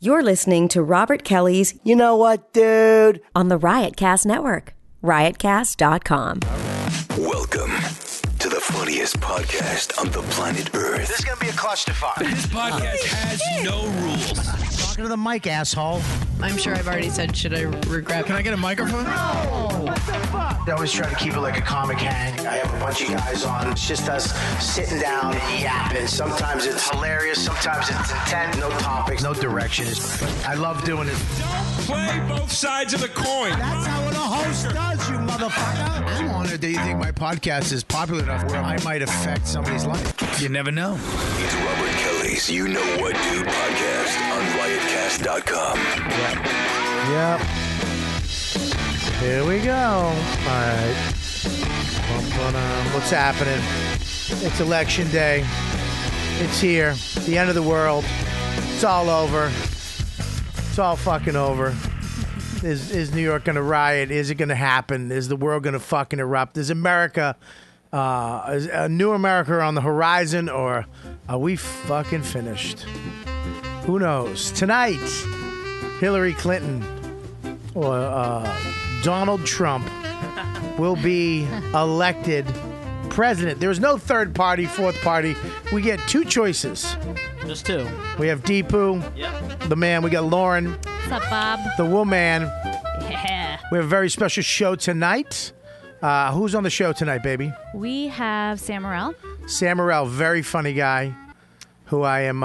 You're listening to Robert Kelly's You Know What, Dude? on the Riotcast Network, riotcast.com. Welcome to the funniest podcast on the planet Earth. This is going to be a clusterfuck. This podcast has no rules. Talking to the mic, asshole. I'm sure I've already said, should I regret? Can I get a microphone? I always try to keep it like a comic hang. I have a bunch of guys on. It's just us sitting down and yapping. Sometimes it's hilarious. Sometimes it's intent. No topics, no directions. I love doing it. Play both sides of the coin. That's how a host does, you motherfucker. I'm honored that you think my podcast is popular enough where I might affect somebody's life. You never know. It's Robert Kelly's You Know What Dude podcast on riotcast.com. Yep. Here we go. All right. What's happening? It's election day. It's here. The end of the world. It's all over. It's all fucking over. Is New York going to riot? Is it going to happen? Is the world going to fucking erupt? Is America, is a new America on the horizon, or are we fucking finished? Who knows? Tonight, Hillary Clinton or Donald Trump will be elected president. There's no third party, fourth party. We get two choices. Just two. We have Deepu, the man. We got Lauren, What's up, Bob? the woman. Yeah. We have a very special show tonight. Who's on the show tonight, baby? We have Sam Morril. Sam Morril, very funny guy, who I am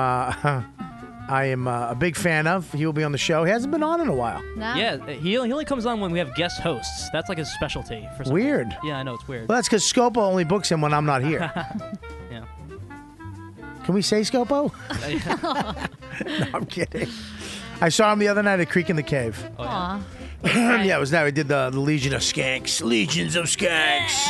a big fan of. He will be on the show. He hasn't been on in a while. No? Yeah, he only comes on when we have guest hosts. That's like his specialty. For some Weird. reason. Yeah, I know, it's weird. Well, that's because Scopo only books him when I'm not here. Yeah. Can we say Scopo? No, I'm kidding. I saw him the other night at Creek in the Cave. Aw. Yeah, it was that. We did the Legion of Skanks. Legions of Skanks.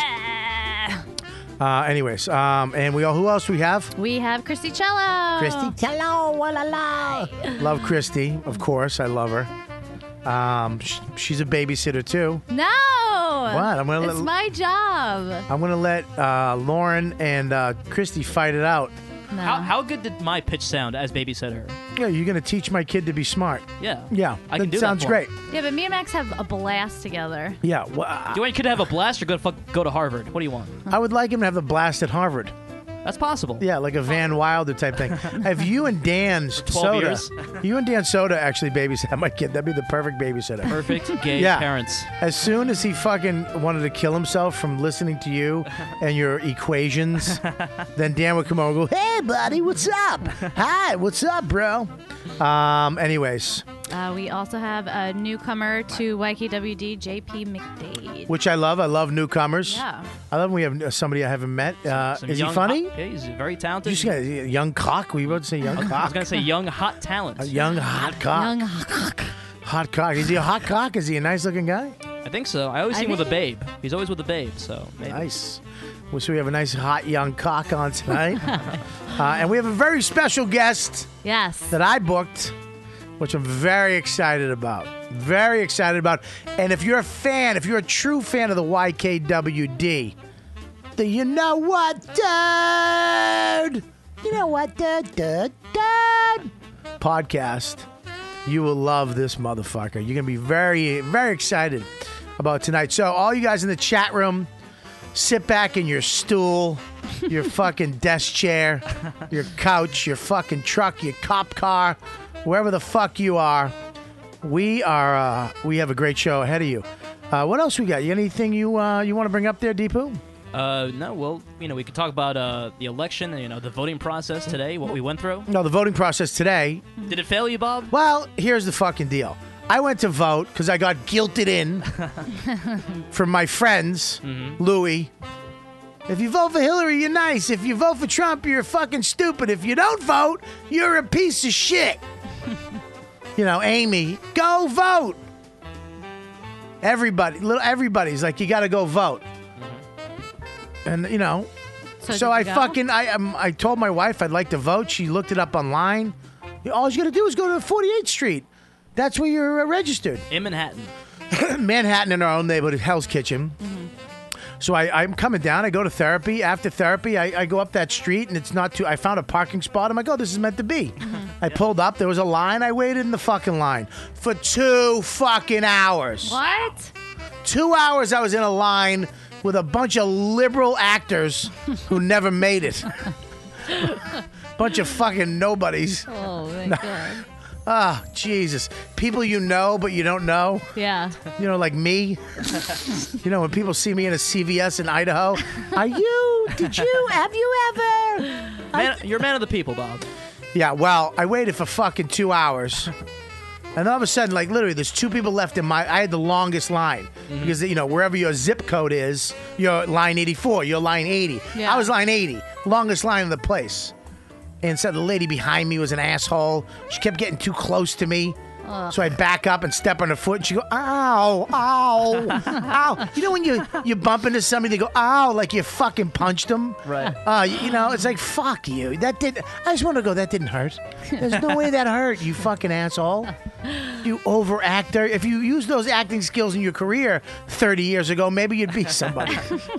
Anyways, and who else we have? We have Christy Cello. Christy Cello, la. Love Christy, of course. I love her. She's a babysitter too. No. What? It's my job. I'm gonna let Lauren and Christy fight it out. No. How good did my pitch sound as babysitter? Yeah, you're gonna teach my kid to be smart. Yeah. Yeah, I can that do sounds that. great. Yeah, but me and Max have a blast together. Yeah, Do you want your kid to have a blast or go to Harvard? What do you want? I would like him to have the blast at Harvard. That's possible. Yeah, like a Van Wilder type thing. Have you and Dan 12 Soda? years. You and Dan Soda actually babysit my kid. That'd be the perfect babysitter. Perfect gay Yeah. parents. As soon as he fucking wanted to kill himself from listening to you and your equations, then Dan would come over and go, "Hey, buddy, what's up? Hi, what's up, bro?" Anyways, We also have a newcomer to YKWd, JP McDade. which I love. I love newcomers. Yeah. I love when we have somebody I haven't met. Some Is he young funny? hot- yeah, he's very talented. You just got a young cock. Were you about to say young I was cock? going to say young hot talent. A young hot cock. Young Hot cock. Is he a hot cock? Is he a nice looking guy? I think so. I always see him with a babe. He's always with a babe, so maybe. Nice. Well, so we have a nice hot young cock on tonight. And we have a very special guest Yes. that I booked, which I'm very excited about. Very excited about. And if you're a fan, if you're a true fan of the YKWd, the You Know What, Dude? You know what, dude? Podcast. You will love this motherfucker. You're going to be very, very excited about tonight. So all you guys in the chat room, sit back in your stool, your fucking desk chair, your couch, your fucking truck, your cop car, wherever the fuck you are. We have a great show ahead of you. What else we got? You got anything you want to bring up there, Deepu? No, well, we could talk about the election, the voting process today, what we went through. No, the voting process today. Did it fail you, Bob? Well, here's the fucking deal. I went to vote because I got guilted in from my friends, Louie. If you vote for Hillary, you're nice. If you vote for Trump, you're fucking stupid. If you don't vote, you're a piece of shit. Amy, go vote. Everybody's like, you got to go vote. And, so I I told my wife I'd like to vote. She looked it up online. All you got to do is go to 48th Street. That's where you're registered. In Manhattan. Manhattan in our own neighborhood, Hell's Kitchen. So I'm coming down. I go to therapy. After therapy, I go up that street, and it's not too... I found a parking spot. I'm like, oh, this is meant to be. I pulled up. There was a line. I waited in the fucking line for 2 fucking hours. What? 2 hours I was in a line with a bunch of liberal actors who never made it. Bunch of fucking nobodies. Oh, my God. Ah, Jesus. People you know, but you don't know. Yeah. You know, like me. You know, when people see me in a CVS in Idaho, have you ever? You're a man of the people, Bob. Yeah, well, I waited for fucking 2 hours. And all of a sudden, like literally, there's 2 people left I had the longest line. Because, you know, wherever your zip code is, you're line 84, you're line 80. Yeah. I was line 80, longest line in the place. And so the lady behind me was an asshole. She kept getting too close to me. So I back up and step on her foot, and she go, ow, ow, ow. You know when you bump into somebody, they go, ow, like you fucking punched them? Right. You know, it's like, fuck you. I just want to go, that didn't hurt. There's no way that hurt, you fucking asshole. You over-actor. If you use those acting skills in your career 30 years ago, maybe you'd be somebody.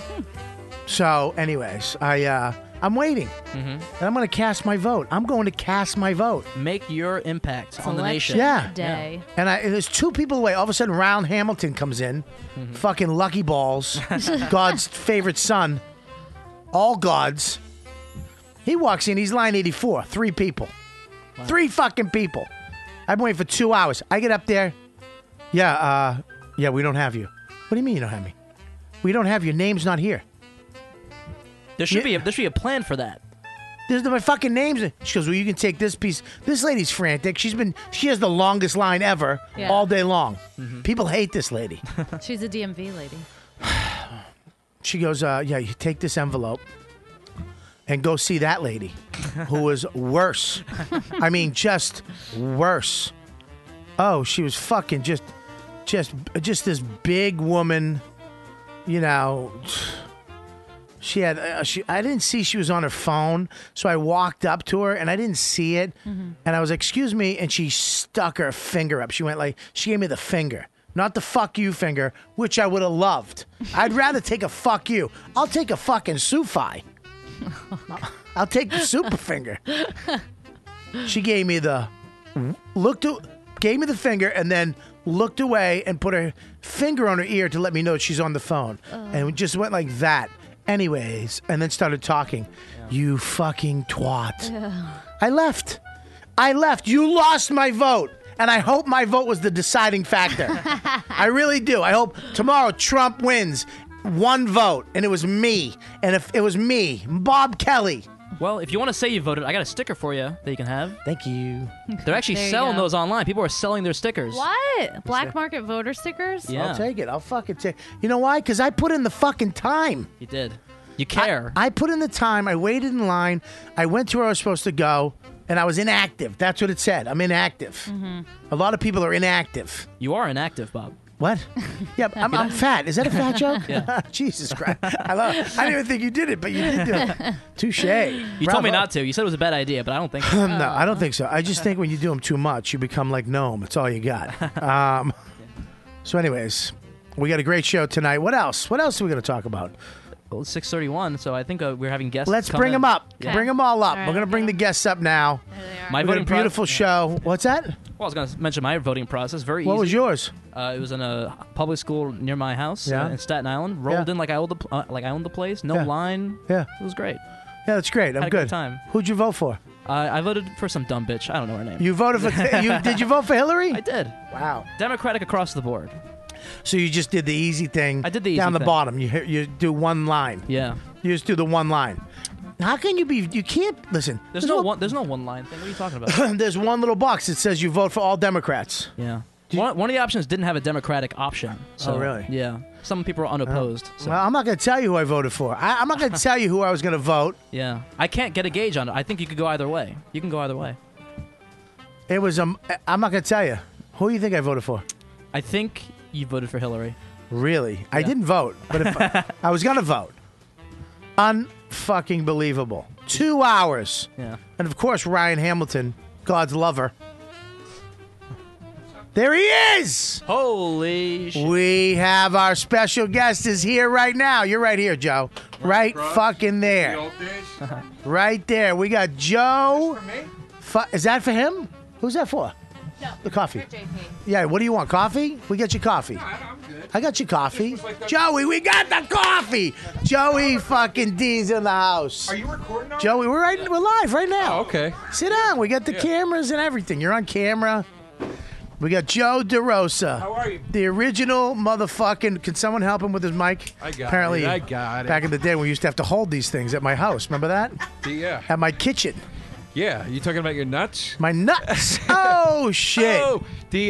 So, anyways, I'm waiting, and I'm going to cast my vote. I'm going to cast my vote. Make your impact on the nation. Yeah. Day. And there's 2 people away. All of a sudden, Ryan Hamilton comes in. Fucking Lucky Balls. God's favorite son. All gods. He walks in. He's line 84. 3 people. Wow. 3 fucking people. I've been waiting for 2 hours. I get up there. Yeah, we don't have you. What do you mean you don't have me? We don't have your name's not here. There should be a plan for that. There's my fucking names. She goes, well, you can take this piece. This lady's frantic. She has the longest line ever all day long. People hate this lady. She's a DMV lady. She goes, you take this envelope and go see that lady who was worse. I mean, just worse. Oh, she was fucking just this big woman, you know. She had. I didn't see she was on her phone, so I walked up to her and I didn't see it, and I was like, "Excuse me," and she stuck her finger up. She gave me the finger, not the fuck you finger, which I would have loved. I'd rather take a fuck you. I'll take a fucking Sufi. I'll take the super finger. She gave me gave me the finger and then looked away and put her finger on her ear to let me know she's on the phone, and it just went like that. Anyways, and then started talking. You fucking twat. I left. You lost my vote. And I hope my vote was the deciding factor. I really do. I hope tomorrow Trump wins 1 vote. And it was me. And if it was me, Bob Kelly. Well, if you want to say you voted, I got a sticker for you that you can have. Thank you. They're actually selling those online. People are selling their stickers. What? Black market voter stickers? Yeah. I'll take it. I'll fucking take it. You know why? Because I put in the fucking time. You did. You care. I put in the time. I waited in line. I went to where I was supposed to go. And I was inactive. That's what it said. I'm inactive. A lot of people are inactive. You are inactive, Bob. What? Yeah, I'm fat. Is that a fat joke? Yeah. Jesus Christ. I didn't even think you did it, but you did do it. Touche. You told me not to. You said it was a bad idea, but I don't think so. No, I don't think so. I just think when you do them too much, you become like Gnome. It's all you got. So anyways, we got a great show tonight. What else? What else are we going to talk about? Well, it's 6:31, so I think we're having guests. Let's come bring in. them up. Yeah. Bring them all up. All right, We're going to bring the guests up now. My We got a voting beautiful show. What's that? Well, I was going to mention my voting process. Very easy. What was yours? It was in a public school near my house Yeah. in Staten Island. Rolled in like I owned the place. No Yeah. line. Yeah. It was great. Yeah, that's great. I'm Had a good. good time. Who'd you vote for? I voted for some dumb bitch. I don't know her name. You voted for... Did you vote for Hillary? I did. Wow. Democratic across the board. So you just did the easy thing. I did the easy down the thing. bottom. You do one line. Yeah. You just do the one line. How can you be? You can't listen. There's no one line thing. What are you talking about? There's one little box that says you vote for all Democrats. Yeah. One of the options didn't have a Democratic option. So, Oh, really? Yeah. Some people are unopposed. So, Well, I'm not going to tell you who I voted for. I'm not going to tell you who I was going to vote. yeah. I can't get a gauge on it. I think you could go either way. You can go either way. It was I'm not going to tell you. Who do you think I voted for? I think you voted for Hillary. Really? I didn't vote, but if I was going to vote. Unfucking believable. 2 hours. Yeah. And of course, Ryan Hamilton, God's lover. There he is! Holy shit. We have our special guest is here right now. You're right here, Joe. Right fucking there. Right there. We got Joe Is that for him? Who's that for? No, the coffee. JP. Yeah, what do you want? Coffee? We get you coffee. No, I'm good. I got you coffee. Joey, we got the coffee. Joey fucking D's in the house. Are you recording? Joey, we're live right now. Oh, okay. Sit down. We got the cameras and everything. You're on camera. We got Joe DeRosa. How are you? The original motherfucking. Can someone help him with his mic? I got Apparently, it. I got it. Back in the day, we used to have to hold these things at my house. Remember that? Yeah. At my kitchen. Yeah. You talking about your nuts? My nuts. Oh shit. Oh,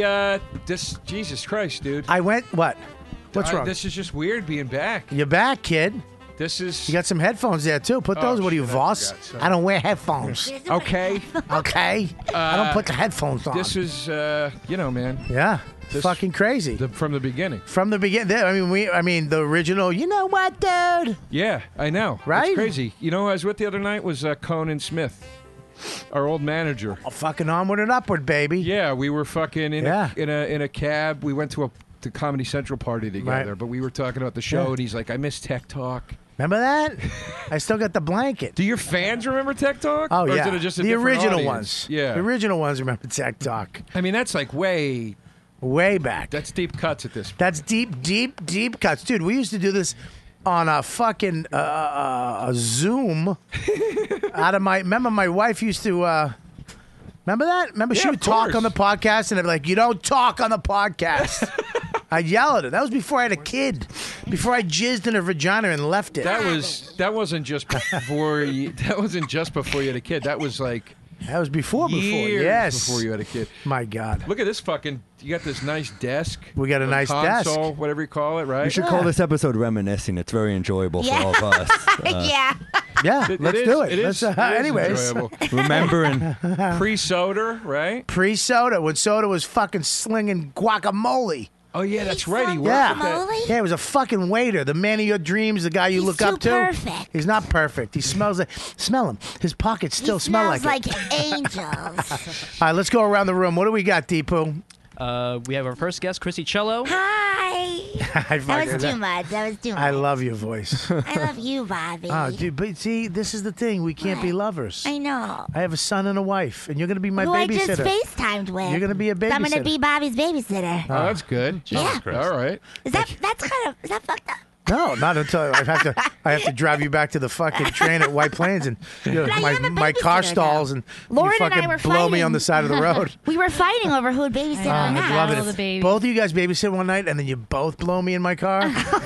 this Jesus Christ, dude. I went. What? What's wrong? This is just weird being back. You're back, kid. This is. You got some headphones there too. Put those. What are you, shit, I Voss? forgot, sorry. I don't wear headphones. Okay. Okay. I don't put the headphones on. This is, man. Yeah. This- Fucking crazy. From the beginning. From the beginning. I mean, the original. You know what, dude? Yeah, I know. Right? It's crazy. You know who I was with the other night was Conan Smith, our old manager. Oh, fucking onward and upward, baby. Yeah, we were fucking in Yeah. a cab. We went to a Comedy Central party together, Right. but we were talking about the show, Yeah. and he's like, "I miss Tech Talk." Remember that? I still got the blanket. Do your fans remember Tech Talk? Oh, Or yeah. is it just a the different original audience? ones. Yeah. The original ones remember Tech Talk. I mean, that's like way back. That's deep cuts at this point. That's deep cuts. Dude, we used to do this on a fucking a Zoom out of my... Remember my wife used to... remember that? Remember she Yeah, would of talk course. on the podcast and I'd be like, you don't talk on the podcast. I'd yell at her. That was before I had a kid. Before I jizzed in her vagina and left it. That wasn't just before you. That wasn't just before you had a kid. That was like That was before. years Yes. before you had a kid. My God. Look at this fucking. You got this nice desk. We got a or nice console, desk. whatever you call it, right? We should call this episode reminiscing. It's very enjoyable for all of us. Yeah. Yeah, It let's is- do it. It is, Let's, it is anyways. enjoyable. Remembering. Pre-soda, right? Pre-soda, when soda was fucking slinging guacamole. Oh yeah, that's right. He worked Yeah. with that. Guacamole? Yeah, it was a fucking waiter. The man of your dreams, the guy you He's look up too to. perfect. He's not perfect. He smells like... Smell him. His pockets still He smell smells like like it. angels. All right, let's go around the room. What do we got, Deepu? We have our first guest, Chrissy Cello. Hi. I That was too much. That was too much. I love your voice. I love you, Bobby. Oh, dude, but see, this is the thing. We can't be lovers. I know. I have a son and a wife, and you're going to be my Who I just babysitter. FaceTimed with. You're going to be a So I'm going to babysitter. be Bobby's babysitter. Oh, that's good. Yeah. All right. Is that fucked up? No, not until I have to drive you back to the fucking train at White Plains and But I am a my car babysitter stalls now. and Lauren you and I fucking were blow me fighting. on the side of the road. We were fighting over who would babysit I or know. not. I'd love All the it. babies. If both of you guys babysit one night and then you both blow me in my car.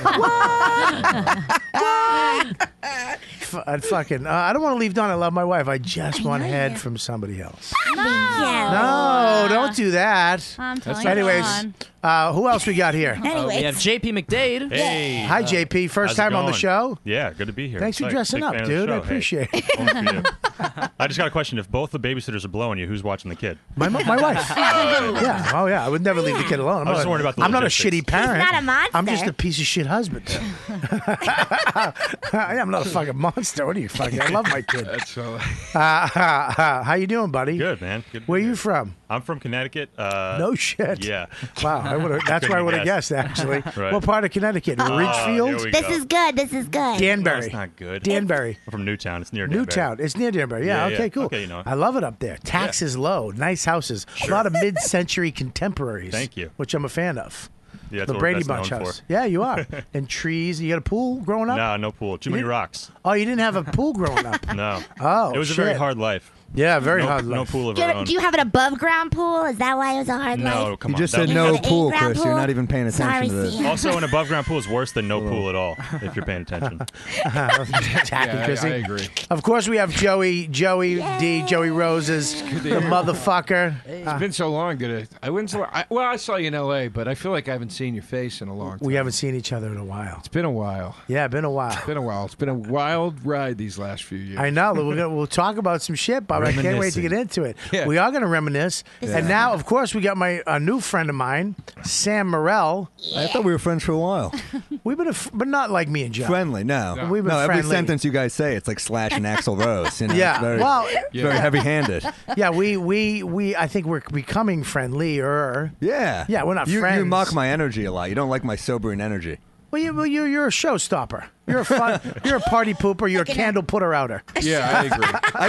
I'd fucking. I don't want to leave Dawn. I love my wife. I just want know head you. from somebody else. Yeah. No, don't do that. I'm telling you. Anyways, who else we got here? We have JP McDade. Hey. Hi, JP. First How's it time on the going? show. Yeah, good to be here. Thanks for Like, dressing big up, fan of the dude. I show. Hey, appreciate it. only for you. I just got a question. If both the babysitters are blowing you, who's watching the kid? My wife. Yeah. Oh, yeah. I would never leave the kid alone. I was just worried about the I'm not a logistics. shitty parent. not a monster. I'm just a piece of shit husband. I'm not a fucking monster. What are you fucking? I love my kid. That's so. How you doing, buddy? Good, man. Good to Where be you here. from? I'm from Connecticut. No shit. Yeah. Wow. That's where I would have guessed, actually. Right. What part of Connecticut? Ridgefield? here we This go. is good. This is good. No, Danbury. it's not good. Danbury. I'm from Newtown. It's near Danbury. Newtown. It's near Danbury. Yeah, Yeah, okay, yeah. cool. Okay, you know it. I love it up there. Taxes low. Nice houses. A lot of mid-century contemporaries. Thank you. Which I'm a fan of. Yeah, that's The what Brady that's Bunch known house. for. Yeah, you are. And trees. You got a pool growing up? No, no pool. Too many didn't- rocks. Oh, you didn't have a pool growing up? No. Oh, It was shit. a very hard life. Yeah, very no, hard No life. pool of our own. Do you have an above ground pool? Is that why it was a hard No, life? come You on. just that said was- no an pool, in-ground Chris. You're pool? not even paying attention Sorry, to this. Sia. Also, an above ground pool is worse than no pool at all, if you're paying attention. Attacking Yeah, Chrissy. I agree. Of course, we have Joey D, Joey Roses, the motherfucker. It's been so long. I saw you in L.A., but I feel like I haven't seen your face in a long time. We haven't seen each other in a while. It's been a while. Yeah, been a while. It's been a while. It's been a wild ride these last few years. I know. We'll talk about some shit, Bob. I can't wait to get into it. Yeah. We are going to reminisce. And now, of course, we got a new friend of mine, Sam Morrell. I thought we were friends for a while. We've been, but not like me and Joe. Friendly, no. We've been no, every friendly. sentence you guys say, it's like Slash and Axl Rose. You know, Yeah, it's very, well, it's very heavy-handed. Yeah, we I think we're becoming friendlier. Yeah. Yeah, we're not you, friends. You mock my energy a lot. You don't like my sobering energy. Well, you're a showstopper. You're a party pooper. You're a candle putter outer. Yeah, I agree.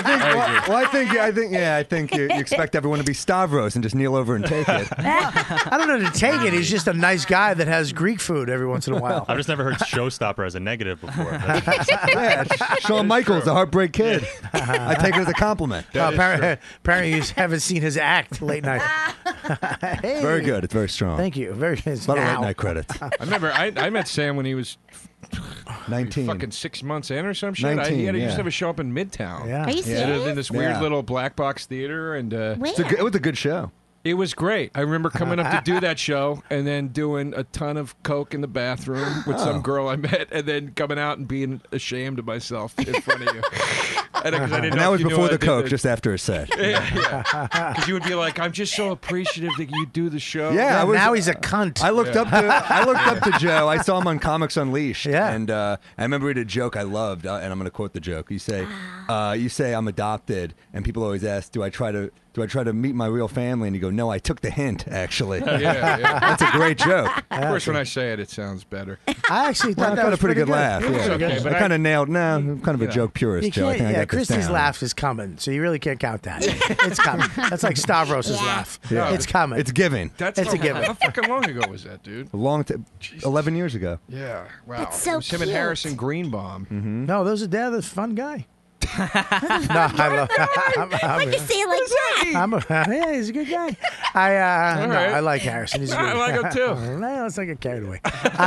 I think you expect everyone to be Stavros and just kneel over and take it. I don't know to take it. He's just a nice guy that has Greek food every once in a while. I've just never heard showstopper as a negative before. Yeah, Shawn Michaels, the Heartbreak Kid. I take it as a compliment. Apparently, you haven't seen his act late night. Hey. Very good. It's very strong. Thank you. Very good. A lot of late night credits. I remember I met Sam when he was 19. fucking 6 months in or some shit. 19, He used yeah. to have a show up in Midtown. Yeah. Are you He had it serious? in this weird Yeah. little black box theater, and Where? It was a good show. it was great. I remember coming up to do that show and then doing a ton of coke in the bathroom with some girl I met, and then coming out and being ashamed of myself in front of you. And that was before the coke, just after a set. Yeah. Because you would be like, I'm just so appreciative that you do the show. Yeah, now he's a cunt. I looked up to Joe. I saw him on Comics Unleashed. Yeah. And I remember he did a joke I loved, and I'm going to quote the joke. You say, I'm adopted, and people always ask, do I try to meet my real family? And you go, no, I took the hint, actually. Yeah. That's a great joke. Of course, when I say it, it sounds better. I actually thought I that got was a pretty good good laugh. It was Yeah. okay, but I kind of nailed. No, I'm kind of a joke purist, You Joe. I can't, think I yeah, got this Christy's down. laugh is coming, so you really can't count that. It's coming. That's like Stavros' laugh. Yeah. It's coming. It's giving. That's It's a given. How fucking long ago was that, dude? A long 11 years ago. Yeah. Wow. That's so It was him and cute. Harrison Greenbaum. No, those are Dad. That's a fun guy. No, I love. Why'd you say it like that? Yeah, he's a good guy. I All right. I like Harrison. He's good. I like him too. No, let's not get carried away.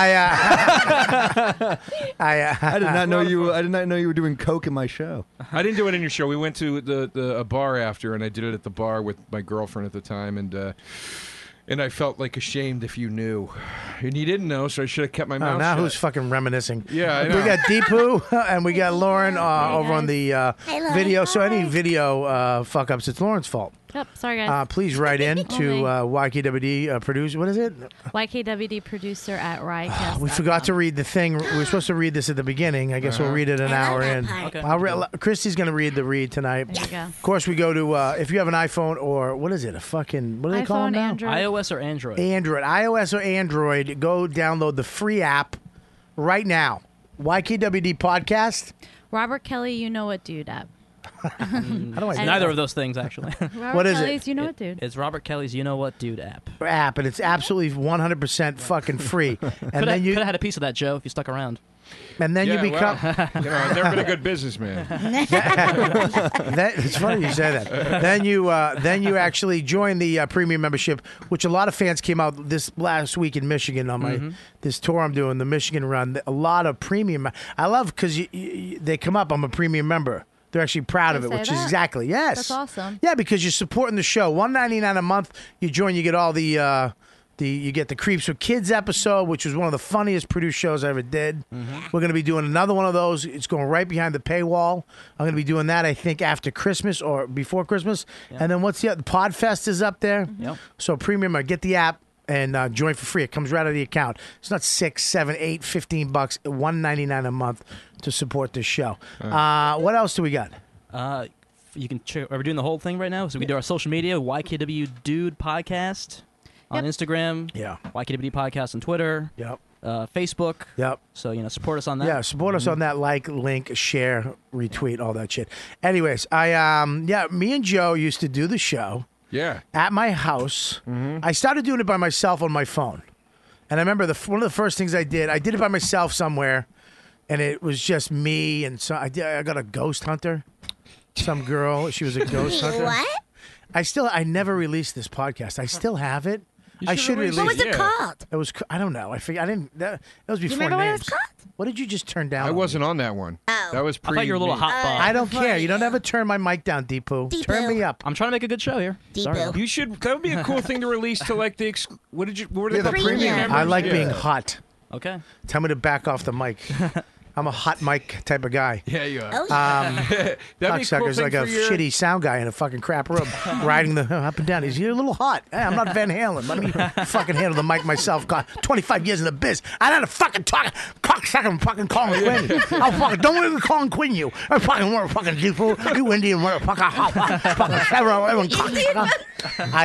I did not know you. I did not know you were doing coke in my show. I didn't do it in your show. We went to a bar after, and I did it at the bar with my girlfriend at the time, and I felt like ashamed if you knew. And you didn't know, so I should have kept my Oh, mouth now shut. who's fucking reminiscing? Yeah, I We know. got Deepu and we got Lauren over on the Hey, Lauren. video. So any Hi. video fuck ups, it's Lauren's fault. Yep, sorry guys. Please write in to YKWd producer. What is it? YKWd producer at Riotcast. We forgot to read the thing. We were supposed to read this at the beginning. I guess we'll read it an I love hour that in. part. Okay. Christy's going to read the read tonight. There you go. Of course, we go to if you have an iPhone or what is it? A fucking what do they call it iPhone, now? Android. iOS or Android? Android, iOS or Android. Go download the free app right now. YKWd podcast. Robert Kelly, you know what, dude app. How do I Neither of those things, actually. Robert What is it? Kelly's, you know what, dude. It's Robert Kelly's You Know What Dude app. app, and it's absolutely 100% fucking free. And then you Could have had a piece of that, Joe, if you stuck around. and then Yeah, you become. well, I've never been a good businessman. It's funny you say that. Then you actually join the premium membership, which a lot of fans came out this last week in Michigan on my this tour I'm doing, the Michigan run. A lot of premium. I love because they come up. I'm a premium member. They're actually proud of They it, say which is that? exactly yes. That's awesome. Yeah, because you're supporting the show. $1.99 a month. You join. You get all the. You get the Creeps with Kids episode, which was one of the funniest produced shows I ever did. We're going to be doing another one of those. It's going right behind the paywall. I'm going to be doing that, I think, after Christmas or before Christmas. And then what's the other? Podfest is up there. Yep. So premium, get the app and join for free. It comes right out of the account. It's not $6, $7, $8, $15, $1.99 a month to support this show. What else do we got? You can check. Are we doing the whole thing right now? So we do our social media, YKW Dude Podcast on Instagram. Yeah. YKWd Podcast on Twitter. Yep. Facebook. Yep. So, support us on that. Yeah, support us on that, link, share, retweet, all that shit. Anyways, me and Joe used to do the show Yeah. at my house. I started doing it by myself on my phone. And I remember one of the first things I did it by myself somewhere, and it was just me, and so I got a ghost hunter, some girl. She was a ghost hunter. What? I never released this podcast. I still have it. I should release What was it called? It was. I don't know. I forget. I didn't. That was before remember what it was names. called? What did you just turn down? I on wasn't me? on that one. Oh. That was pre. I thought you were a little hot bomb. I don't care. You don't ever turn my mic down, Deepu. Deepu. Turn me up. I'm trying to make a good show here. Sorry. Deepu. You should. That would be a cool thing to release to like the. What were they Yeah, the called? premium. members? I like Yeah. being hot. Okay. Tell me to back off the mic. I'm a hot mic type of guy. Yeah, you are. Oh, yeah. That'd be a cool Cocksucker's thing like a for your- shitty sound guy in a fucking crap room, riding the up and down. You're a little hot. Hey, I'm not Van Halen. Let me fucking handle the mic myself. God, 25 years in the biz. I know how to fucking talk. Cocksucker, I'm fucking Colin Quinn. I'll fucking don't even Colin Quinn you. I fucking want fucking Deepu. You Indian motherfucker. Fucking several everyone cocksucker.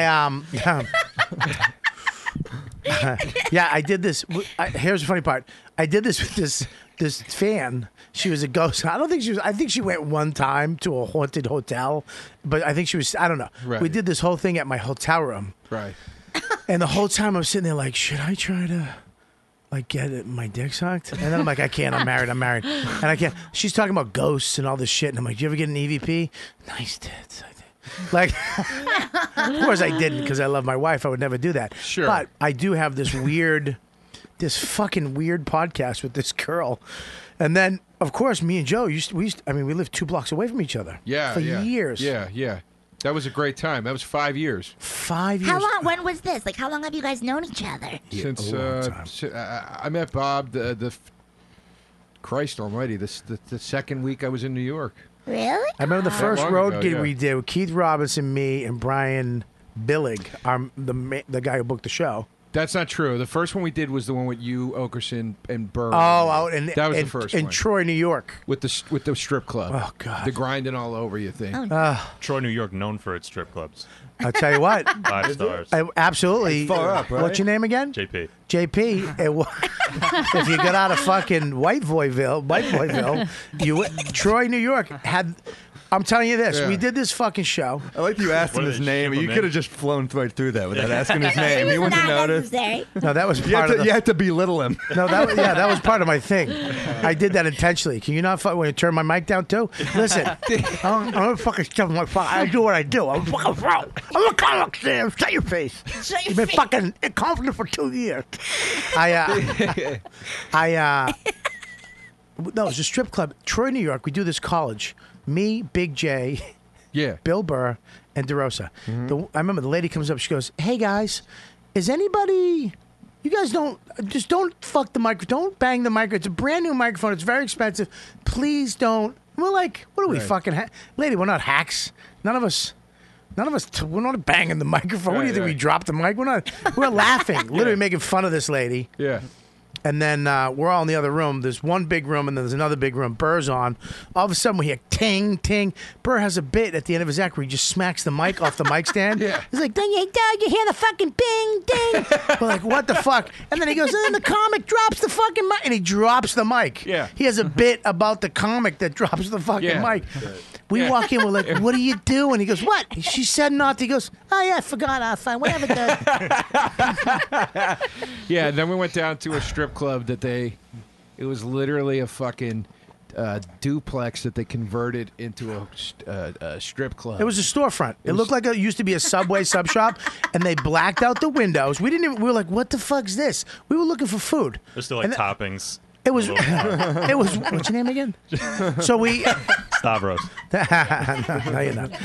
Yeah, I did this. Here's the funny part. I did this with this fan. She was a ghost. I don't think she was. I think she went one time to a haunted hotel, but I think she was. I don't know. Right. We did this whole thing at my hotel room, Right. and the whole time I'm sitting there like, should I try to like get my dick sucked? And then I'm like, I can't. I'm married, and I can't. She's talking about ghosts and all this shit, and I'm like, do you ever get an EVP? Nice tits. I did. Like, of course I didn't because I love my wife. I would never do that. Sure. But I do have this fucking weird podcast with this girl. And then, of course, me and Joe, we lived 2 blocks away from each other. Yeah. For yeah. years. Yeah. That was a great time. That was 5 years. 5 years. How long? When was this? Like, how long have you guys known each other? Since a long time. I met Bob Christ Almighty, the second week I was in New York. Really? I remember the first long road ago, gig yeah. we did with Keith Robinson, me, and Brian Billig, the guy who booked the show. That's not true. The first one we did was the one with you, Okerson, and Burr. That was the first in one. Troy, New York. With the strip club. Oh, God. The grinding all over you thing. Troy, New York, known for its strip clubs. I'll tell you what. 5 stars. Absolutely. Far up, right? What's your name again? JP. JP, if you got out of fucking Whiteboyville, Troy, New York had. I'm telling you this. Yeah. We did this fucking show. I like you asked him What his did they name. ship You him could in? have just flown right through that without asking his name. It He was wouldn't not have noticed. necessary. No, that was You part of you had to belittle him. No, that was part of my thing. I did that intentionally. Can you not when you turn my mic down too? Listen, I'm gonna fucking stuff my phone. I do what I do. I'm fucking pro. I'm a comic, Sam. Shut your face. You've been fucking confident for 2 years. No, it's a strip club, Troy, New York. We do this college. Me, Big J, Yeah. Bill Burr, and DeRosa. I remember the lady comes up. She goes, "Hey guys, is anybody? You guys don't fuck the microphone. Don't bang the microphone. It's a brand new microphone. It's very expensive. Please don't." We're like, "What are we Right. fucking lady? We're not hacks. None of us. We're not banging the microphone. What do you Right, think? We right. dropped the mic? We're laughing, literally making fun of this lady." Yeah. And then we're all in the other room. There's one big room, and then there's another big room. Burr's on. All of a sudden, we hear ting, ting. Burr has a bit at the end of his act where he just smacks the mic off the mic stand. Yeah. He's like, ding, ding, ding, you hear the fucking bing, ding. We're like, what the fuck? And then he goes, and then the comic drops the fucking mic. And he drops the mic. Yeah. He has a bit about the comic that drops the fucking Yeah. mic. We walk in, we're like, what are you doing? He goes, what? She said not to. He goes, oh, yeah, I forgot. I'll find whatever, dude. Yeah, and then we went down to a strip club it was literally a fucking duplex that they converted into a strip club. It was a storefront. It looked like it used to be a Subway sub shop, and they blacked out the windows. We were like, what the fuck's this? We were looking for food. There's still like And toppings. It was, what's your name again? So we, Stavros. no, you're not.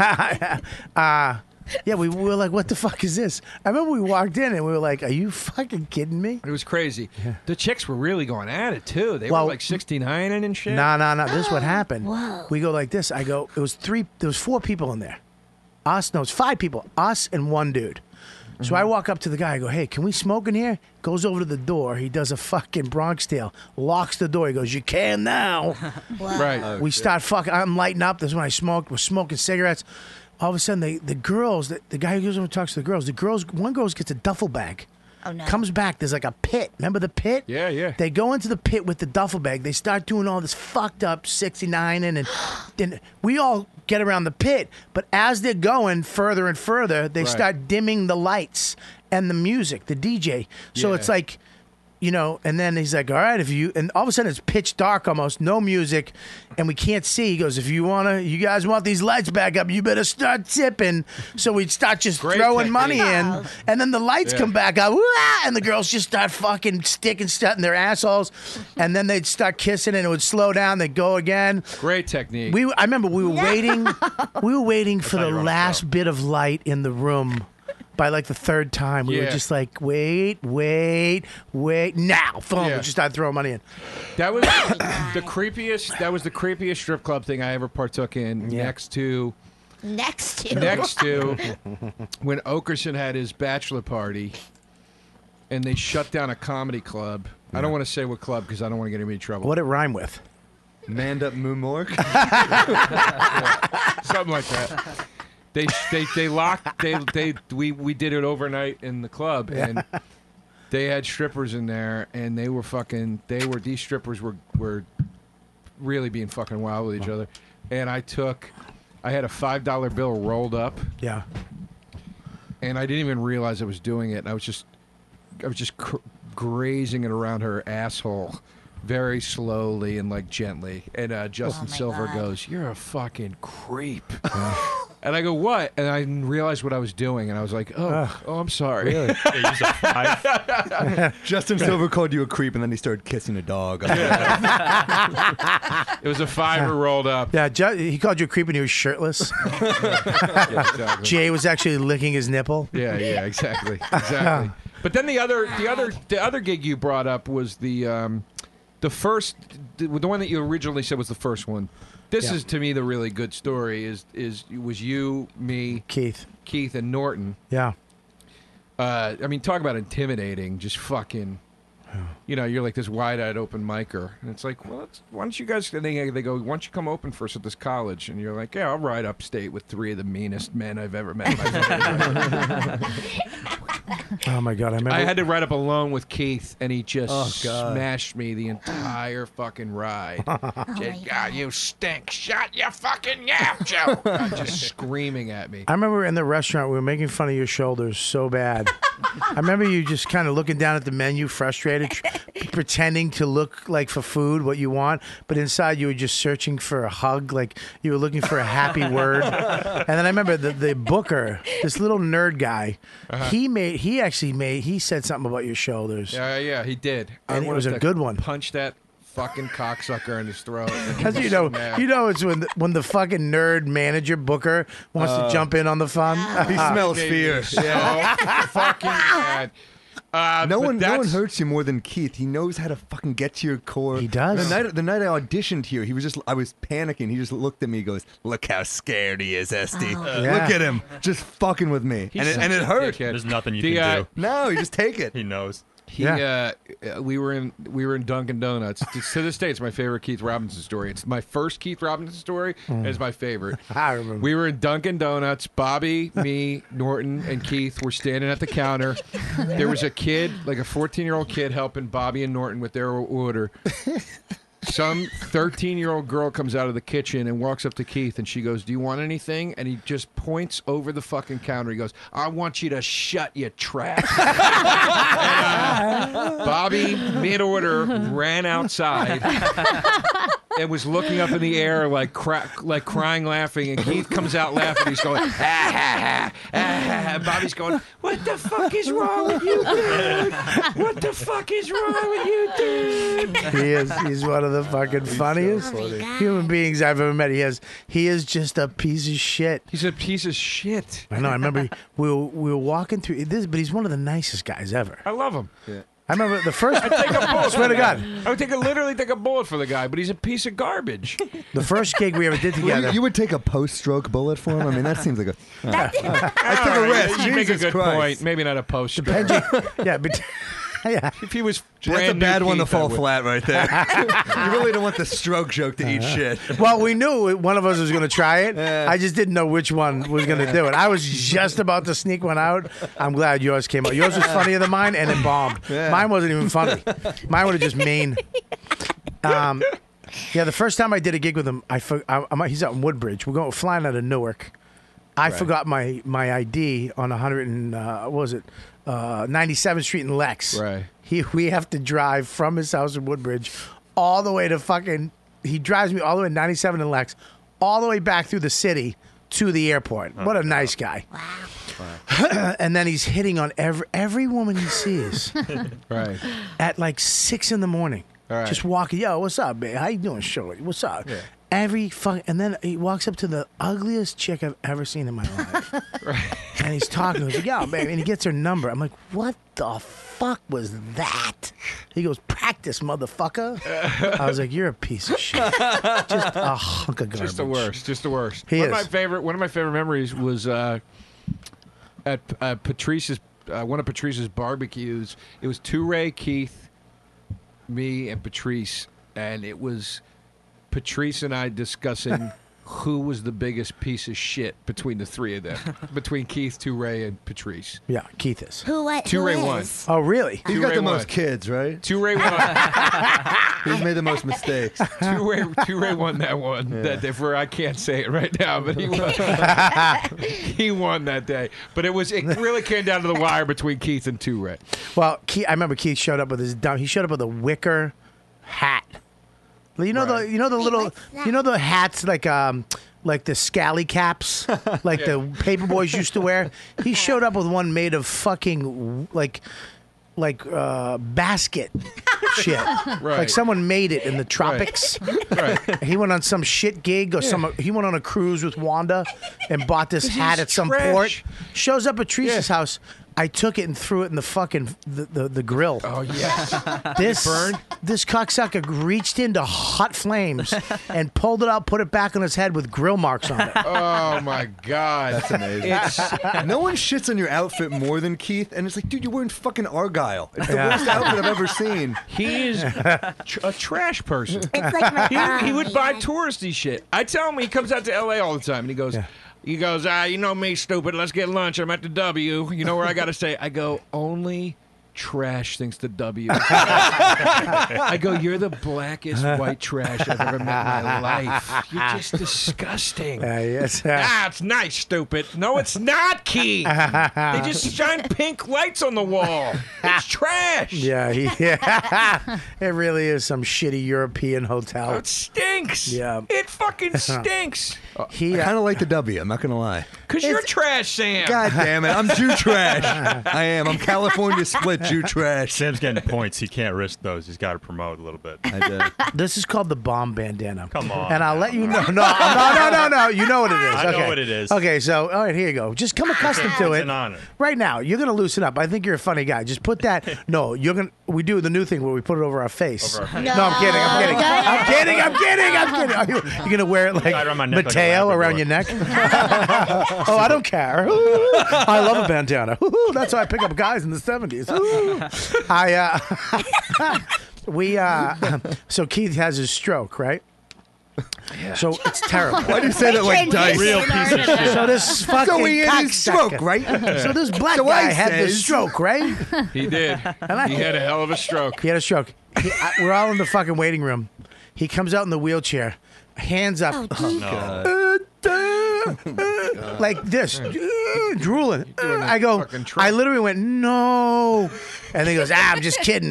Yeah, we were like, what the fuck is this? I remember we walked in and we were like, are you fucking kidding me? It was crazy. The chicks were really going at it too. They Well, were like 69 and shit. No. This is what happened. We go like this. I go, there was 4 people in there. It's 5 people. Us and one dude. So I walk up to the guy. I go, hey, can we smoke in here? Goes over to the door. He does a fucking Bronx tale. Locks the door. He goes, you can now. Right. We start fucking. I'm lighting up. This is when I smoked. We're smoking cigarettes. All of a sudden, the girls, the guy who goes over and talks to the girls, one girl gets a duffel bag. Oh, no. Comes back. There's like a pit. Remember the pit? Yeah. They go into the pit with the duffel bag. They start doing all this fucked up 69 and then we all get around the pit. But as they're going further and further, they Right. start dimming the lights and the music, the DJ. So Yeah. it's like, and then he's like, all right, and all of a sudden it's pitch dark almost, no music, and we can't see. He goes, if you guys want these lights back up, you better start tipping. So we'd start just Great throwing money technique. in, and then the lights Yeah. come back up, "Wah!" And the girls just start fucking sticking stuff in their assholes, and then they'd start kissing, and it would slow down. They'd go again. Great technique. I remember we were waiting. We were waiting for how the you run a last show. bit of light in the room. By like the third time, we were Yeah. just like, wait, now, boom, Yeah. we just started throwing money in. That was the creepiest. That was the creepiest strip club thing I ever partook in. Yeah. Next to when Okerson had his bachelor party, and they shut down a comedy club. I don't want to say what club because I don't want to get anybody in trouble. What it rhyme with? Manned up Moonmork. Something like that. They locked. We did it overnight in the club, and They had strippers in there, and they were fucking. These strippers were really being fucking wild with each other. And I had a $5 bill rolled up. Yeah. And I didn't even realize I was doing it. And I was just grazing it around her asshole, very slowly and like gently. And Justin Silver goes, "You're a fucking creep." And I go, "What?" And I realized what I was doing, and I was like, "Oh, I'm sorry." Really? Justin Silver called you a creep, and then he started kissing a dog. It was a $5 rolled up. Yeah, he called you a creep and he was shirtless. Yeah, exactly. Jay was actually licking his nipple. Yeah, exactly. But then the other gig you brought up was the one that you originally said was the first one. This is to me the really good story. Was you, me, Keith, and Norton. Yeah. I mean, talk about intimidating. Just fucking. You're like this wide-eyed open micer, and it's like, well, why don't you guys? And they go, why don't you come open for us at this college? And you're like, yeah, I'll ride upstate with 3 of the meanest men I've ever met. Oh my God! I had to ride up alone with Keith, and he just smashed me the entire fucking ride. God, you stink! Shut your fucking mouth, Joe! Just screaming at me. I remember in the restaurant we were making fun of your shoulders so bad. I remember you just kind of looking down at the menu, frustrated, pretending to look like for food what you want, but inside you were just searching for a hug, like you were looking for a happy word. And then I remember the booker, this little nerd guy, he said something about your shoulders. Yeah, he did. And it was a good one. Punch that fucking cocksucker in his throat. Because it's when the fucking nerd manager booker wants to jump in on the fun. He smells fierce. Yeah, fucking bad. No one hurts you more than Keith. He knows how to fucking get to your core. He does. The night I auditioned here, I was panicking. He just looked at me and goes, "Look how scared he is, Esty. Look at him, just fucking with me." And it hurt. There's nothing you can do. No, you just take it. He knows. We were in Dunkin' Donuts. To this day, it's my favorite Keith Robinson story. It's my first Keith Robinson story, and it's my favorite. I remember. We were in Dunkin' Donuts. Bobby, me, Norton, and Keith were standing at the counter. There was a kid, like a 14-year-old kid, helping Bobby and Norton with their order. Some 13-year-old girl comes out of the kitchen and walks up to Keith, and she goes, "Do you want anything?" And he just points over the fucking counter. He goes, "I want you to shut your trap." Bobby, mid-order, ran outside and was looking up in the air like crying, laughing. And Keith comes out laughing. He's going, "Ha, ha, ha, ha." And Bobby's going, "What the fuck is wrong with you, dude? What the fuck is wrong with you, dude?" He's one of the fucking funniest human beings I've ever met. He is just a piece of shit. He's a piece of shit. I know. I remember we were walking through this, but he's one of the nicest guys ever. I love him. Yeah. I remember the first. I'd take a bullet. I swear to God. I would literally take a bullet for the guy, but he's a piece of garbage. The first gig we ever did together. You would take a post-stroke bullet for him? I mean, that seems like I took a risk. You make a good Christ. point. Maybe not a post-stroke. Yeah, but. Yeah. If he was that's a bad one to fall flat right there. You really don't want the stroke joke to eat shit. Well, we knew one of us was going to try it. I just didn't know which one was going to do it. I was just about to sneak one out. I'm glad yours came out. Yours was funnier than mine, and it bombed. Yeah. Mine wasn't even funny. Mine would have just mean. Yeah, the first time I did a gig with him, he's out in Woodbridge. We're flying out of Newark. I forgot my ID on 97th Street in Lex. Right. We have to drive from his house in Woodbridge all the way to fucking. He drives me all the way to 97 in Lex, all the way back through the city to the airport. What a nice guy. Wow. And then he's hitting on every woman he sees. Right. At like 6 in the morning. All right. Just walking. Yo, what's up, man? How you doing, Shorty? What's up? Yeah. And then he walks up to the ugliest chick I've ever seen in my life. Right. And he's talking. He's like, "Yo, baby," and he gets her number. I'm like, "What the fuck was that?" He goes, "Practice, motherfucker." I was like, "You're a piece of shit. Just a hunk of garbage." Just the worst. One of my favorite memories was at Patrice's one of Patrice's barbecues. It was Toure, Keith, me, and Patrice, and it was Patrice and I discussing who was the biggest piece of shit between the three of them, between Keith, Toure, and Patrice. Yeah, Keith is. Who Toure won. Oh, really? He's got Toure the won. most kids, right? Toure won. He's made the most mistakes. Toure won that one. Yeah. That day for I can't say it right now, but he won. He won that day. But it really came down to the wire between Keith and Toure. Well, I remember Keith showed up with he showed up with a wicker hat. You know the hats like the scally caps like the paper boys used to wear. He showed up with one made of fucking like basket shit. Right. Like someone made it in the tropics. Right. He went on some shit gig or he went on a cruise with Wanda and bought this hat at some port. Shows up at Teresa's house. I took it and threw it in the fucking the grill. Oh yes. This cocksucker reached into hot flames and pulled it out, put it back on his head with grill marks on it. Oh my God. That's amazing. No one shits on your outfit more than Keith, and it's like, dude, you're wearing fucking Argyle. It's the worst outfit I've ever seen. He is a trash person. It's like He would buy touristy shit. I tell him he comes out to L.A. all the time, and he goes, you know me, stupid. Let's get lunch. I'm at the W. You know where I got to stay? I go, only trash thinks the W. I go, you're the blackest white trash I've ever met in my life. You're just disgusting. Yes. It's nice, stupid. No, it's not, Keith. They just shine pink lights on the wall. It's trash. Yeah. It really is some shitty European hotel. It stinks. Yeah. It fucking stinks. I kind of like the W. I'm not gonna lie. Because you're trash, Sam. God damn it! I'm Jew trash. I am. I'm California split Jew trash. Sam's getting points. He can't risk those. He's got to promote a little bit. I did. This is called the bomb bandana. Come on. And I'll let you know. No. You know what it is. I know Okay. what it is. Okay, so all right, here you go. Just come accustomed to It's it. an honor. Right now, you're gonna loosen up. I think you're a funny guy. Just put that. No, you're gonna. We do the new thing where we put it over our face. Over our No, I'm kidding. I'm kidding. Are you gonna wear it like Tie it around my neck like a Mateo Labrador. around your neck? Oh, I don't care. I love a bandana. That's how I pick up guys in the 70s. So Keith has his stroke, right? Yeah. So it's terrible. Why do you say that like dice? Real piece of shit. So this fucking So he had his cocksucker. stroke, right? So this black So guy I had the says- stroke, right? He did. He had a hell of a stroke. He had a stroke. We're all in the fucking waiting room. He comes out in the wheelchair, hands up, like this, drooling. I go. fucking Trump. I literally went no, and then he goes, I'm just kidding.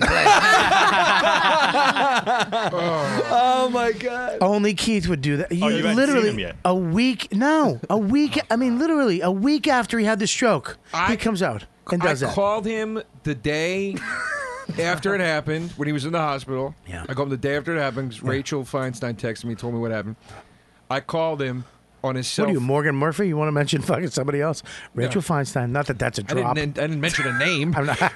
Oh my god! Only Keith would do that. you haven't literally seen him yet? a week. No, a week. I mean, literally a week after he had the stroke, he comes out and does I that. called him the day after it happened when he was in the hospital. Yeah. I called him the day after it happened 'cause Rachel Feinstein texted me, told me what happened. I called him on his cell. What are you, Morgan Murphy? You want to mention fucking somebody else? Rachel Feinstein. Not that that's a I drop. didn't mention a name. I'm not.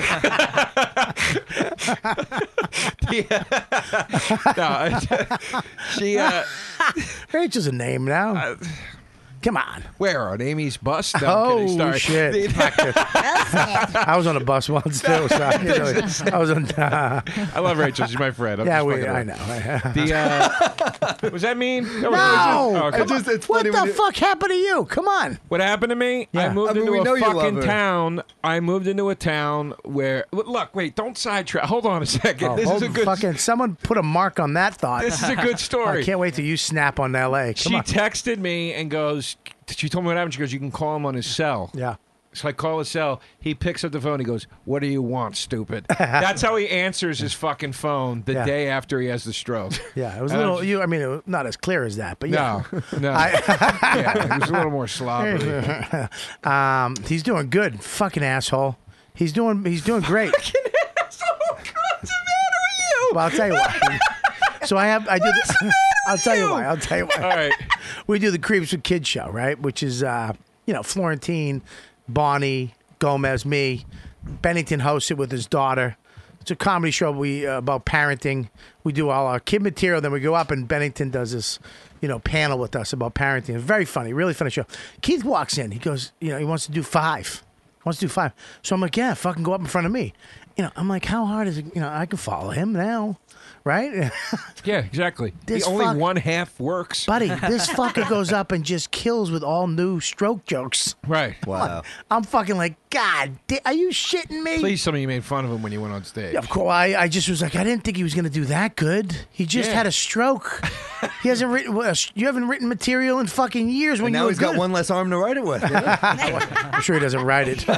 She. Rachel's a name now. Come on. Where on Amy's bus? No, I'm kidding. Sorry. Shit. I was on a bus once too. So I was on. I love Rachel. She's my friend. I'm Yeah, just fucking I with know. her. Was that mean? That was No. racist? Oh, come on. It's What funny the when you- fuck happened to you? Come on. What happened to me? Yeah. I moved I mean, we into know a you love fucking her. town. I moved into a town where. Look, wait, don't sidetrack. Hold on a second. Oh, this hold is a good. fucking. Someone put a mark on that thought. This is a good story. I can't wait till you snap on L.A. Come She on. texted me and goes. She told me what happened. She goes, "You can call him on his cell." Yeah. So I call his cell. He picks up the phone. He goes, "What do you want, stupid?" That's how he answers his fucking phone the Yeah. day after he has the stroke. Yeah, it was a And I'm little. just- I mean, it was not as clear as that, but yeah. No. Yeah, it was a little more sloppy. He's doing good. Fucking asshole. He's doing great. Well, I'll tell you why. So I do this. I'll tell you why. All right. We do the Creeps with Kids show, right? Which is, Florentine, Bonnie, Gomez, me. Bennington hosts it with his daughter. It's a comedy show about parenting. We do all our kid material. Then we go up and Bennington does this, panel with us about parenting. It's very funny, really funny show. Keith walks in. He goes, he wants to do 5. Wants to do 5. So I'm like, yeah, fucking go up in front of me. I'm like, how hard is it? I can follow him now, right? Yeah, exactly. This only fuck- one half works. Buddy, this fucker goes up and just kills with all new stroke jokes. Right. Wow. I'm fucking like, God, are you shitting me? Please, some of you made fun of him when you went on stage. Of course, I just was like, I didn't think he was going to do that good. He just had a stroke. He hasn't written. You haven't written material in fucking years. When And you now were he's got good. one less arm to write it with. I'm sure he doesn't write it.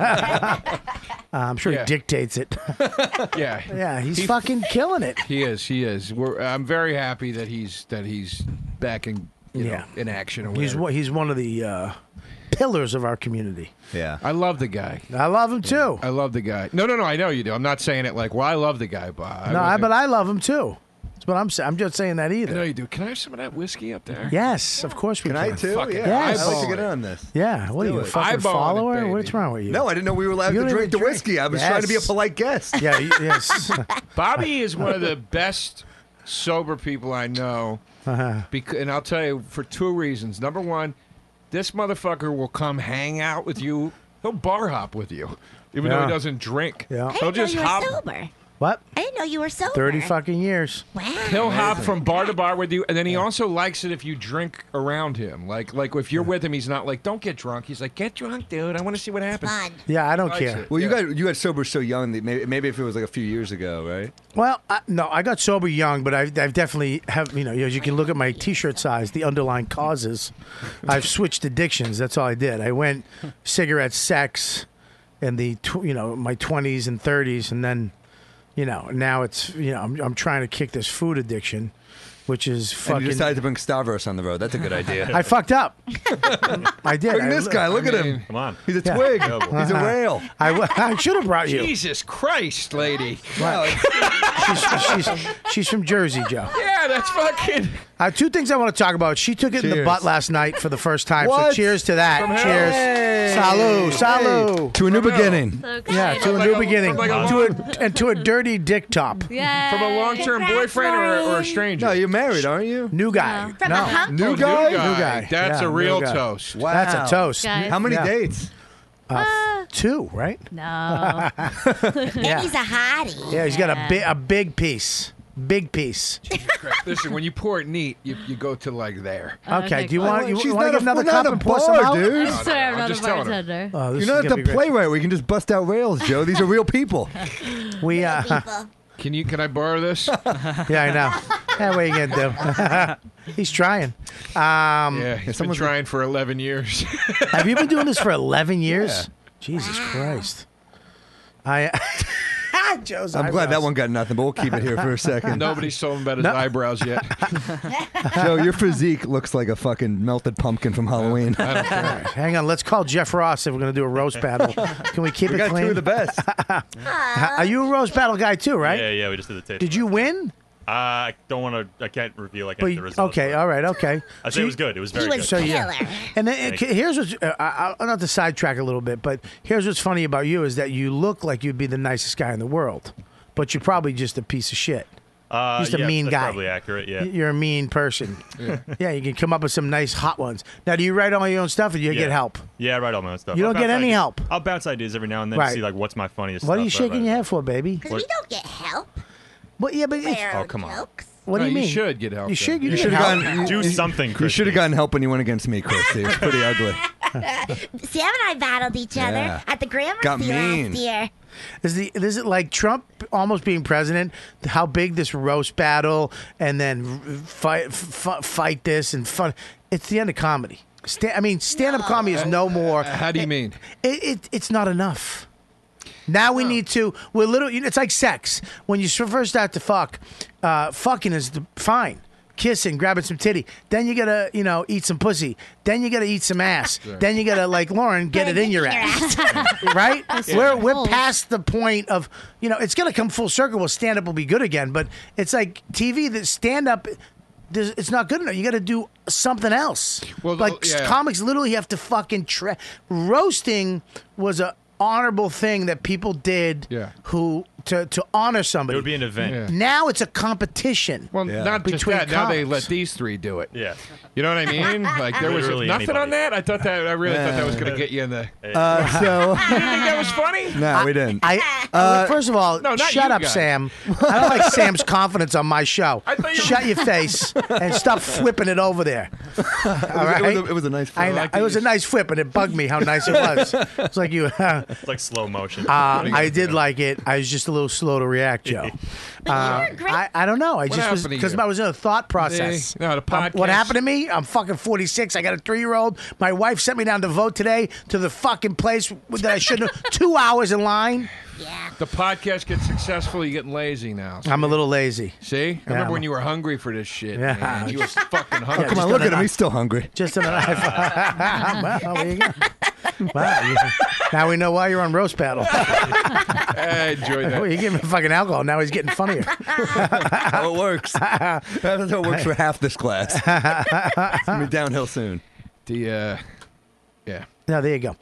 I'm sure he dictates it. Yeah. Yeah, he's fucking killing it. He is. He is. I'm very happy that he's back in in action. Or He's whatever. he's one of the pillars of our community. Yeah. I love the guy. I love him too. I love the guy. No. I know you do. I'm not saying it like, well, I love the guy, but But I love him too. That's what I'm saying. I'm just saying that I either. know you do. Can I have some of that whiskey up there? Yes, of course we Can can. I too? Fucking Yeah. Yes. I'd like to eyeball get in it. on this. Yeah, what are do you, a it. fucking Eyeball it, follower? baby. What's wrong with you? No, I didn't know we were allowed You to don't drink even the drink. whiskey. I was trying to be a Yes. polite guest. Yeah, yes. Bobby is one of the best sober people I know. And I'll tell you for 2 reasons. Number one, this motherfucker will come hang out with you. He'll bar hop with you, even though Yeah. he doesn't drink. Yeah. I He'll didn't know just you were hop. sober. What? I didn't know you were sober. 30 fucking years. Wow. He'll hop from bar to bar with you, and then he also likes it if you drink around him. Like if you're with him, he's not like, "Don't get drunk." He's like, "Get drunk, dude. I want to see what happens." Fun. Yeah, I don't Likes care. it. Well, Yeah. you got sober so young that maybe if it was like a few years ago, right? Well, no, I got sober young, but I've definitely have, as you can look at my T-shirt size, the underlying causes. I've switched addictions. That's all I did. I went cigarettes, sex, in the my 20s and 30s, and then, now it's I'm trying to kick this food addiction, which is And fucking. you decided to bring Stavros on the road. That's a good idea. I fucked up. I did. Look at this guy. Look at him. Come on. He's a Yeah. twig. Yeah, He's a rail. I should have brought you. Jesus Christ, lady. Wow. She's from Jersey, Joe. Yeah, that's fucking. 2 things I want to talk about. She took it in the Cheers. butt last night for the first time. So What? cheers to that. From hell. Cheers. Hey. Salud. Salud. To a new beginning. So Yeah, excited. to a Like new a- beginning. like a To a dirty dick top. Yay. From a long-term Congrats, boyfriend or a Lauren. stranger? No, you're married, aren't you? New guy. From a hump. New Oh, guy? New guy. That's Yeah, a real new guy. toast. Wow. That's a toast. Guys. How many Yeah. dates? 2, right? No. And he's a hottie. Yeah, he's got a big piece. Big piece. Listen, when you pour it neat, you go to like there. Okay. Do you cool. want She's to not get a- another we're not cup a and pour bar, some out? dude. I swear I'm I'm not a just telling her. bartender. Oh, this You're is not gonna the be great. playwright. We can just bust out rails, Joe. These are real people. We People. Can I borrow this? yeah, I know. Yeah, what are you gonna do? He's trying. Yeah, he's been trying for 11 years. Have you been doing this for 11 years? Jesus Christ. Joe's I'm glad that eyebrows. one got nothing, but we'll keep it here for a second. Nobody's told him about his No. eyebrows yet. Joe, your physique looks like a fucking melted pumpkin from Halloween. All right, hang on. Let's call Jeff Ross if we're going to do a roast battle. Can we keep We it got clean? two of the best. Are you a roast battle guy too, right? Yeah, we just did the taste. Did you win? I don't want to. I can't reveal like But any of the results. okay, all right, okay. I say it was good. It was very He was good. So yeah, killer. and then, here's what's I'll not to sidetrack a little bit, but here's what's funny about you is that you look like you'd be the nicest guy in the world, but you're probably just a piece of shit. Just a yeah, mean that's guy. Probably accurate. Yeah. You're a mean person. Yeah, you can come up with some nice hot ones. Now, do you write all your own stuff, or do you get help? Yeah, I write all my own stuff. You don't I'll get bounce any ideas- help. I'll bounce ideas every now and then Right. to see like what's my funniest. What are stuff, you but I shaking write your it. head for, baby? Because we don't get help. What? Yeah, but Where Oh, are come on. jokes? what do No, you you mean? should get help, You though. should. You get should have help. gotten. Do something, You should Christy. have gotten help when you went against me, Christy. It was pretty ugly. Sam and I battled each other Yeah. at the Gramercy Got mean. last year. Is it like Trump almost being president? How big this roast battle and then fight this and fun? It's the end of comedy. Stand-up comedy is no more. How do you mean? It's not enough. Now we need to. We're literally. It's like sex. When you first start to fuck, fucking is fine. Kissing, grabbing some titty. Then you gotta, eat some pussy. Then you gotta eat some ass. Then you gotta, like Lauren, get it in your ass. Right? We're past the point of, it's gonna come full circle. Well, stand up will be good again. But it's like TV. The stand up. It's not good enough. You got to do something else. Well, like yeah. comics, literally have to fucking roasting was a honorable thing that people did Yeah. who to honor somebody. It would be an event. Yeah. Now it's a competition. Well, not just between that. Now they comics. let these three do it. Yeah. You know what I mean? Like there was Literally nothing anybody. on that. I thought that. I really thought that was going to get you in the. So You didn't think that was funny? no, we didn't. First of all, No, not shut you up, guys. Sam. I don't like Sam's confidence on my show. I thought you- Shut your face and stop flipping it over there. All right? It was a nice. I know. It was a nice flip, and it bugged me how nice it was. It's like you. It's like slow motion. I did like it. I was just a little slow to react, Joe. I don't know. I just was happened to because you? I was in a thought process. No, the podcast. What happened to me? I'm fucking 46. I got a 3-year-old. My wife sent me down to vote today to the fucking place that I shouldn't have. 2 hours in line. Yeah. The podcast gets successful. You're getting lazy now. I'm a little lazy. See? I remember I'm- when you were hungry for this shit. Yeah. Man. You were fucking hungry. Come on, look at him. He's still hungry. Just in an iPhone. Well, there you go. Wow. Now we know why you're on roast battle. I enjoyed Well, that. you give him fucking alcohol. Now he's getting funnier. How it works. That's how it works for half this class. It's gonna be downhill soon. Yeah. No, there you go.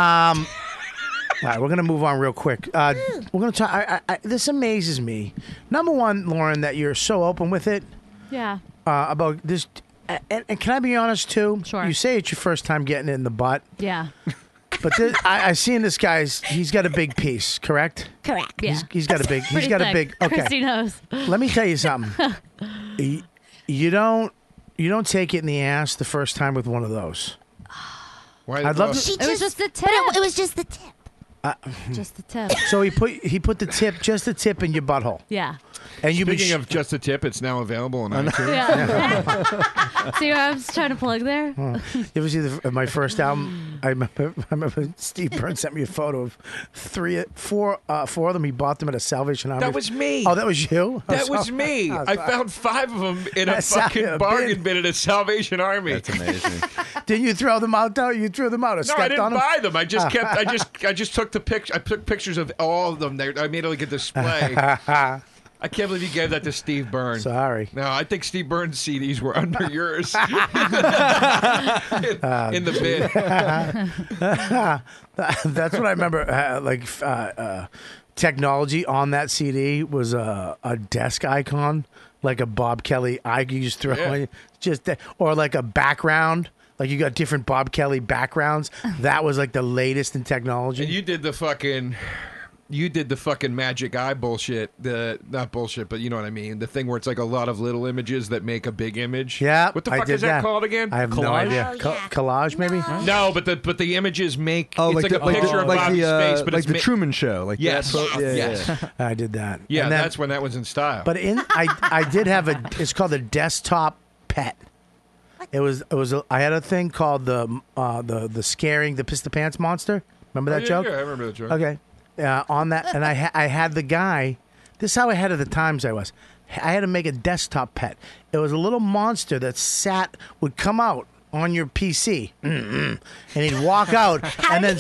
All right, we're going to move on real quick. We're going to talk. This amazes me. Number one, Lauren, that you're so open with it Yeah. about this. And can I be honest too? Sure. You say it's your first time getting it in the butt, Yeah. but I seen this guy's. He's got a big piece, correct? Correct. Yeah. He's got a big. He's Pretty got a thick. big. Okay. Christy knows. Let me tell you something. You don't take it in the ass the first time with one of those. Why I'd love to. She It was just the tip. It was just the tip. Just the tip. So he put the tip, just the tip in your butthole, Yeah. and you've been. Speaking of just a tip, it's now available on iTunes. Yeah. See what I was trying to plug there? You ever see my first album? I remember Steve Byrne sent me a photo of four of them. He bought them at a Salvation Army. That was me. Oh, that was you? That was me. I found 5 of them in a That's fucking a bargain bin. bin at a Salvation Army. That's amazing. Didn't you throw them out though? You threw them out. Or No, stepped I didn't on them? buy them. I just kept. I just took the picture. I took pictures of all of them. I made like a display. I can't believe you gave that to Steve Byrne. Sorry. No, I think Steve Byrne's CDs were under yours in the bin. That's what I remember. Technology on that CD was a desk icon, like a Bob Kelly. You just throw in, or like a background. Like you got different Bob Kelly backgrounds. That was like the latest in technology. And you did the fucking magic eye bullshit. Not bullshit, but you know what I mean. The thing where it's like a lot of little images that make a big image. Yeah. What the I fuck did is that called again? I have no Collage? idea. Oh, yeah. Collage, maybe? No, but the images make. Oh, it's like a picture of Bobby's face, but like it's the Truman Show. Like Yes. that photo- Yes. I did that. Yeah, And then- that's when that was in style. But I did have it's called a desktop pet. It was I had a thing called the scaring the piss the pants monster. Remember that joke? Yeah, I remember that joke. Okay. On that, and I had the guy. This is how ahead of the times I was. I had to make a desktop pet. It was a little monster that would come out on your PC, and he'd walk out, and then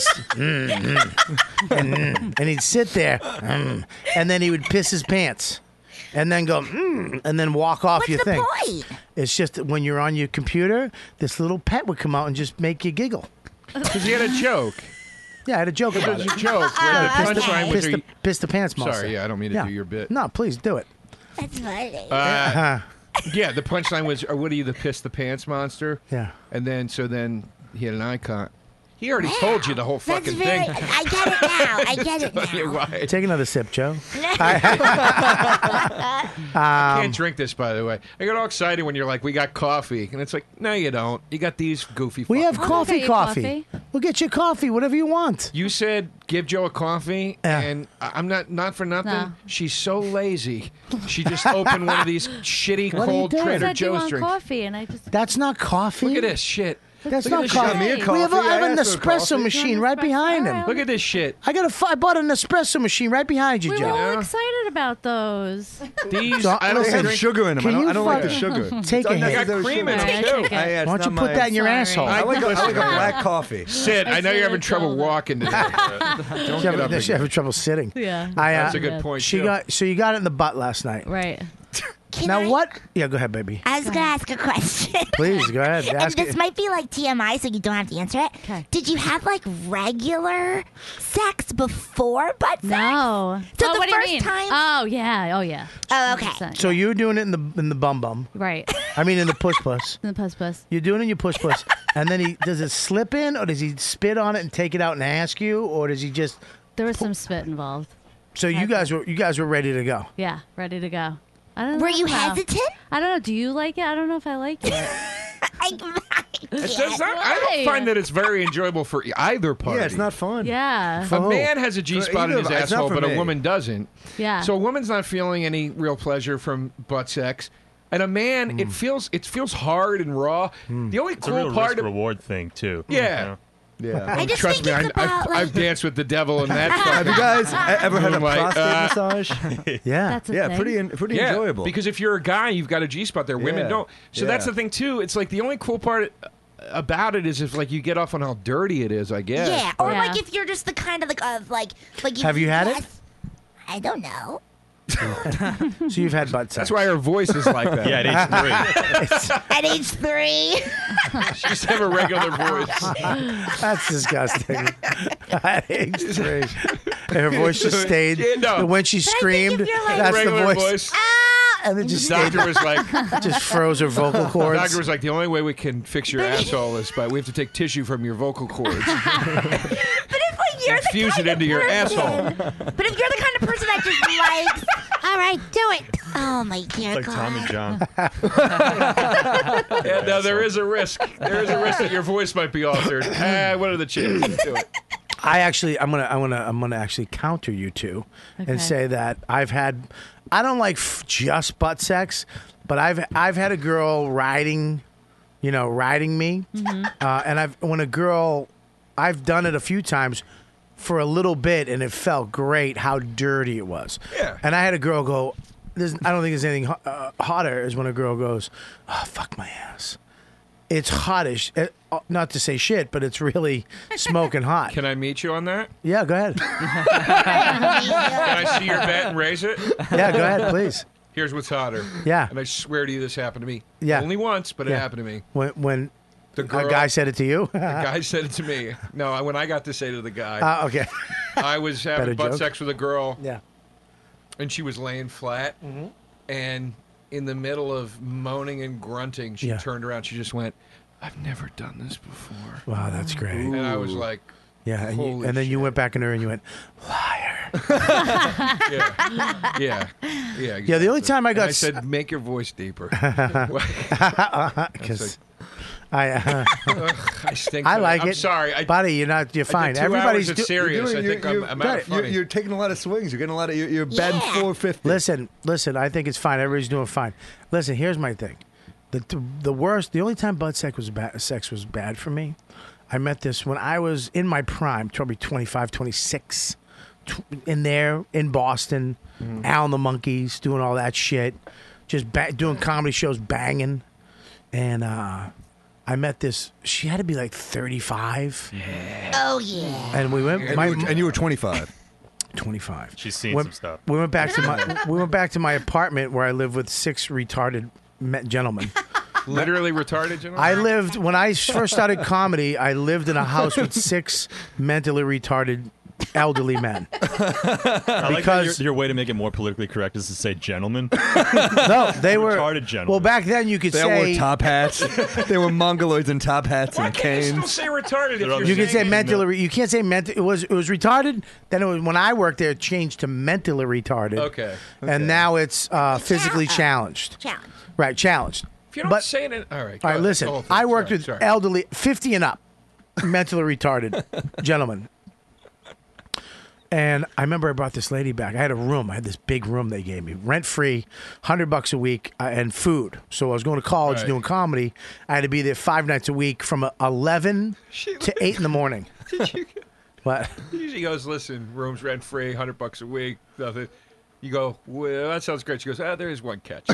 and he'd sit there, and then he would piss his pants, and then go, and then walk off What's your the thing. point? It's just that when you're on your computer, this little pet would come out and just make you giggle. Because he had a joke. Yeah, I had a joke It about was it. a joke where the punchline was. Piss the pants monster. Sorry, yeah, I don't mean to do your bit. No, please do it. That's funny. Yeah, the punchline was, "What are you, the piss the pants monster?" Yeah. And then he had an icon. He already told you the whole That's fucking very. thing. I get it now. I get it Tell you now. why. Take another sip, Joe. I can't drink this, by the way. I got all excited when you're like, "We got coffee," and it's like, "No, you don't. You got these goofy." We have I'll coffee. get you coffee. We'll get you coffee, whatever you want. You said give Joe a coffee, Yeah. and I'm not for nothing. No. She's so lazy. She just opened one of these shitty What are you cold doing? I Trader said you Joe's want drinks. coffee, and I just. That's not coffee. Look at this shit. That's Look at not this coffee. shit. Me a We have coffee. an I asked for a espresso coffee. machine right behind him. Look at this shit. I bought an espresso machine right behind you, We were Joe. all excited about those. These So, I don't They have drink. sugar in them. Can I you don't like the fuck- sugar. Take It's a hit. I got unnecessary cream in sugar. it Alright, too. take it. It's Why don't you not put that in your Sorry. asshole? I like a Listen. black coffee. Sit. I know you're having trouble told walking today. Don't get up She again. having trouble sitting. Yeah. I, That's a good point. She too. got so you got it in the butt last night. Right. Now what? Yeah, go ahead, baby. I was going to ask a question. Please, go ahead. And Ask this it. might be like TMI, so you don't have to answer it. Okay. Did you have like regular sex before butt sex? No. So Oh, the what do you first mean? time. Oh yeah. Oh yeah. Oh, okay. 100%. So you're doing it in the bum bum. Right. I mean, in the puss puss. In the puss puss. You're doing it in your puss puss, and then does it slip in, or does he spit on it and take it out and ask you, or does he just? There was some spit involved. So you guys were ready to go. Yeah, ready to go. I don't Were know. you hesitant? I don't know. Do you like it? I don't know if I like it. I don't find that it's very enjoyable for either party. Yeah, it's not fun. Yeah. A man has a G spot in his It's not asshole, for but a me. woman doesn't. Yeah. So a woman's not feeling any real pleasure from butt sex, and a man, it feels hard and raw. The only It's a cool real part risk reward thing too. Yeah. Yeah. I just Trust me, think it's about, I've danced with the devil in that. Have you guys ever had a Moonlight. prostate massage? Yeah. That's a Yeah, thing. pretty Yeah, enjoyable. because if you're a guy, you've got a G spot there. Women Yeah. don't. So that's Yeah. the thing too. It's like the only cool part about it is if like you get off on how dirty it is. I guess. Yeah, or Yeah. like if you're just the kind of like Have you had it? I don't know. So you've had butt sex. That's why her voice is like that. Yeah, at age 3. At age 3. She used to have a regular voice. That's disgusting. At age 3, and her voice just stayed. Yeah, no. And when she screamed, if you're like- that's the Regular voice. And then just The doctor stayed, was like, just froze her vocal the cords. doctor was like, the only way we can fix your asshole is by we have to take tissue from your vocal cords, But if like you're infuse the it kind into of your person, asshole. But if you're the kind of person that just likes, all right, do it. Oh my dear It's like God. Tommy John. Yeah, no, there is a risk. There is a risk that your voice might be altered. What are the chances? Do it. I'm gonna actually counter you two Okay. and say that I don't like just butt sex, but I've had a girl riding me, and I've done it a few times for a little bit, and it felt great how dirty it was. Yeah. And I had a girl go, I don't think there's anything hotter is when a girl goes, oh, fuck my ass. It's hottish. Not to say shit, but it's really smoking hot. Can I meet you on that? Yeah, go ahead. Can I see your bet and raise it? Yeah, go ahead, please. Here's what's hotter. Yeah. And I swear to you, this happened to me. Yeah. Only once, but it Yeah. happened to me. When The girl, a guy said it to you? the guy said it to me. No, when I got to say to the guy, Okay. I was having Better butt joke. sex with a girl, Yeah. and she was laying flat, and in the middle of moaning and grunting, she Yeah. turned around. She just went, "I've never done this before." Wow, that's great. And I was like, Yeah, and, Holy then you shit. went back in her and you went, liar. yeah. Yeah, the only time I And got I said, "Make your voice deeper." because I stink. I to like I'm it. sorry, buddy. You're fine. I did 2 Everybody's hours of serious. I think I'm out of funny. You're taking a lot of swings. You're getting a lot of. You're batting 450. Listen. I think it's fine. Everybody's doing fine. Listen, here's my thing. The worst. The only time butt sex was bad for me. I met this when I was in my prime, probably 25, 26, in there in Boston, Al and the Monkeys, doing all that shit, just doing comedy shows, banging, and I met this. She had to be like 35. Oh yeah. And we went. And you were 25. 25. She's seen some stuff. We went back to my apartment where I live with 6 retarded gentlemen. Literally retarded, gentlemen? I lived when I first started comedy. I lived in a house with 6 mentally retarded elderly men. I like that your way to make it more politically correct is to say gentlemen. No, they were retarded gentlemen. Well, back then you could They all say wore top hats. They were mongoloids in top hats and Can't you canes. still say retarded if you're you can say saying it? mentally. You can't say mental. It was retarded. Then it was when I worked there. It changed to mentally retarded. Okay. And now it's physically challenged. Challenge. Right, challenged. If you're not But- saying it, all right. All right, go ahead. listen. The whole thing. I worked Sorry, with sorry. elderly, 50 and up, mentally retarded gentlemen. And I remember I brought this lady back. I had a room. I had this big room they gave me, rent free, $100 a week, and food. So I was going to college Right. doing comedy. I had to be there 5 nights a week from 11 to 8 in the morning. What? He usually goes, listen, room's rent free, $100 a week, nothing. You go, well, that sounds great. She goes, there is one catch. You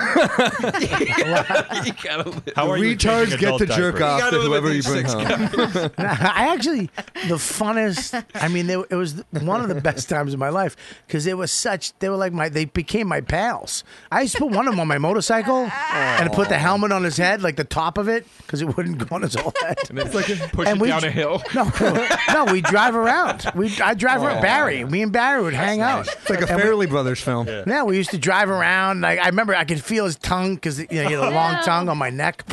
gotta live. How are you Retards changing get adult to jerk diapers? off You to gotta live whoever with you these bring 6 home. I actually, the funnest. I mean, it was one of the best times of my life because they were like they became my pals. I used to put one of them on my motorcycle and put the helmet on his head, like the top of it, because it wouldn't go on his whole head. And then push and it we- down a hill. No, we drive around. I drive around. Barry, me and Barry would hang out. It's like a And we- Fairley Brothers film. Yeah, we used to drive around. Like, I remember I could feel his tongue because he had a long tongue on my neck.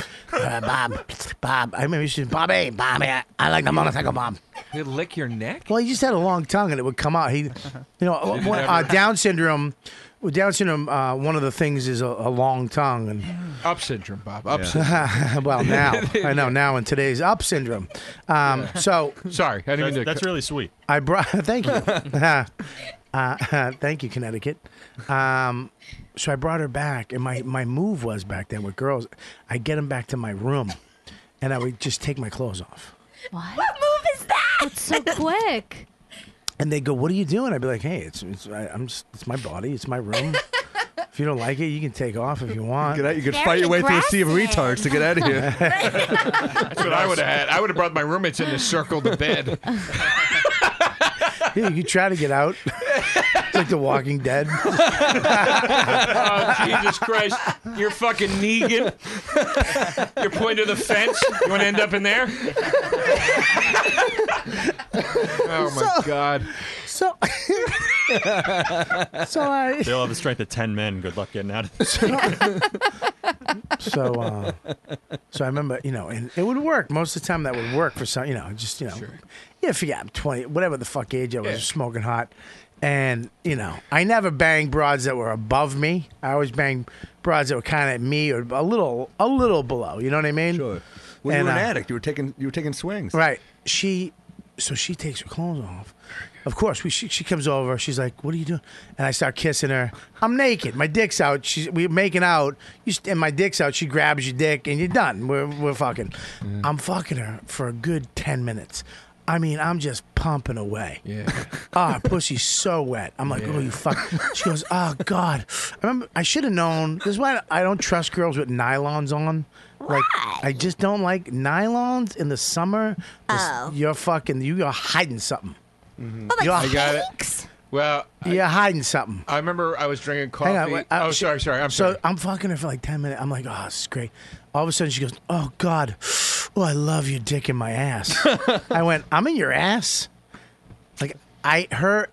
Bob. I remember he used to say, Bobby, I like the motorcycle, Bob. He'd lick your neck? Well, he just had a long tongue and it would come out. Down syndrome. With Down syndrome, one of the things is a long tongue and Up syndrome, Bob. Up syndrome. well, now I know now in today's up syndrome. So sorry, I didn't mean to. That's really sweet. I brought. Thank you. Thank you, Connecticut. So I brought her back, and my move was back then with girls, I get them back to my room, and I would just take my clothes off. What move is that? That's so quick. And they go, "What are you doing?" I'd be like, "Hey, it's my body, it's my room. If you don't like it, you can take off if you want. You could fight your way through a sea of retards to get out of here." That's what I would have had. I would have brought my roommates in to circle the bed. Yeah, you could try to get out. It's like The Walking Dead. Oh, Jesus Christ. You're fucking Negan. You're pointing to the fence. You want to end up in there? Oh, my God. So I... They'll have the strength of 10 men. Good luck getting out of this. So I remember, and it would work. Most of the time that would work for some, just, yeah, forget I'm 20, whatever the fuck age I was, smoking hot. And, I never banged broads that were above me. I always banged broads that were kind of at me or a little below. You know what I mean? Sure. When you were an addict, you were taking swings. Right. She takes her clothes off. Of course, she comes over. She's like, "What are you doing?" And I start kissing her. I'm naked. My dick's out. We're making out. And my dick's out. She grabs your dick, and you're done. We're fucking. I'm fucking her for a good 10 minutes. I mean, I'm just pumping away. Yeah. Her pussy's so wet. I'm like, "Oh, you fuck." She goes, "Oh, God." I should have known. This is why I don't trust girls with nylons on. Like, I just don't like nylons in the summer. You're hiding something. Mm-hmm. Like I got it. Well, you're hiding something. I remember I was drinking coffee. Hang on, sorry. I'm so sorry. I'm fucking her for like 10 minutes. I'm like, "Oh, this is great." All of a sudden she goes, "Oh, God. Oh, I love your dick in my ass." I went, "I'm in your ass?" Like, I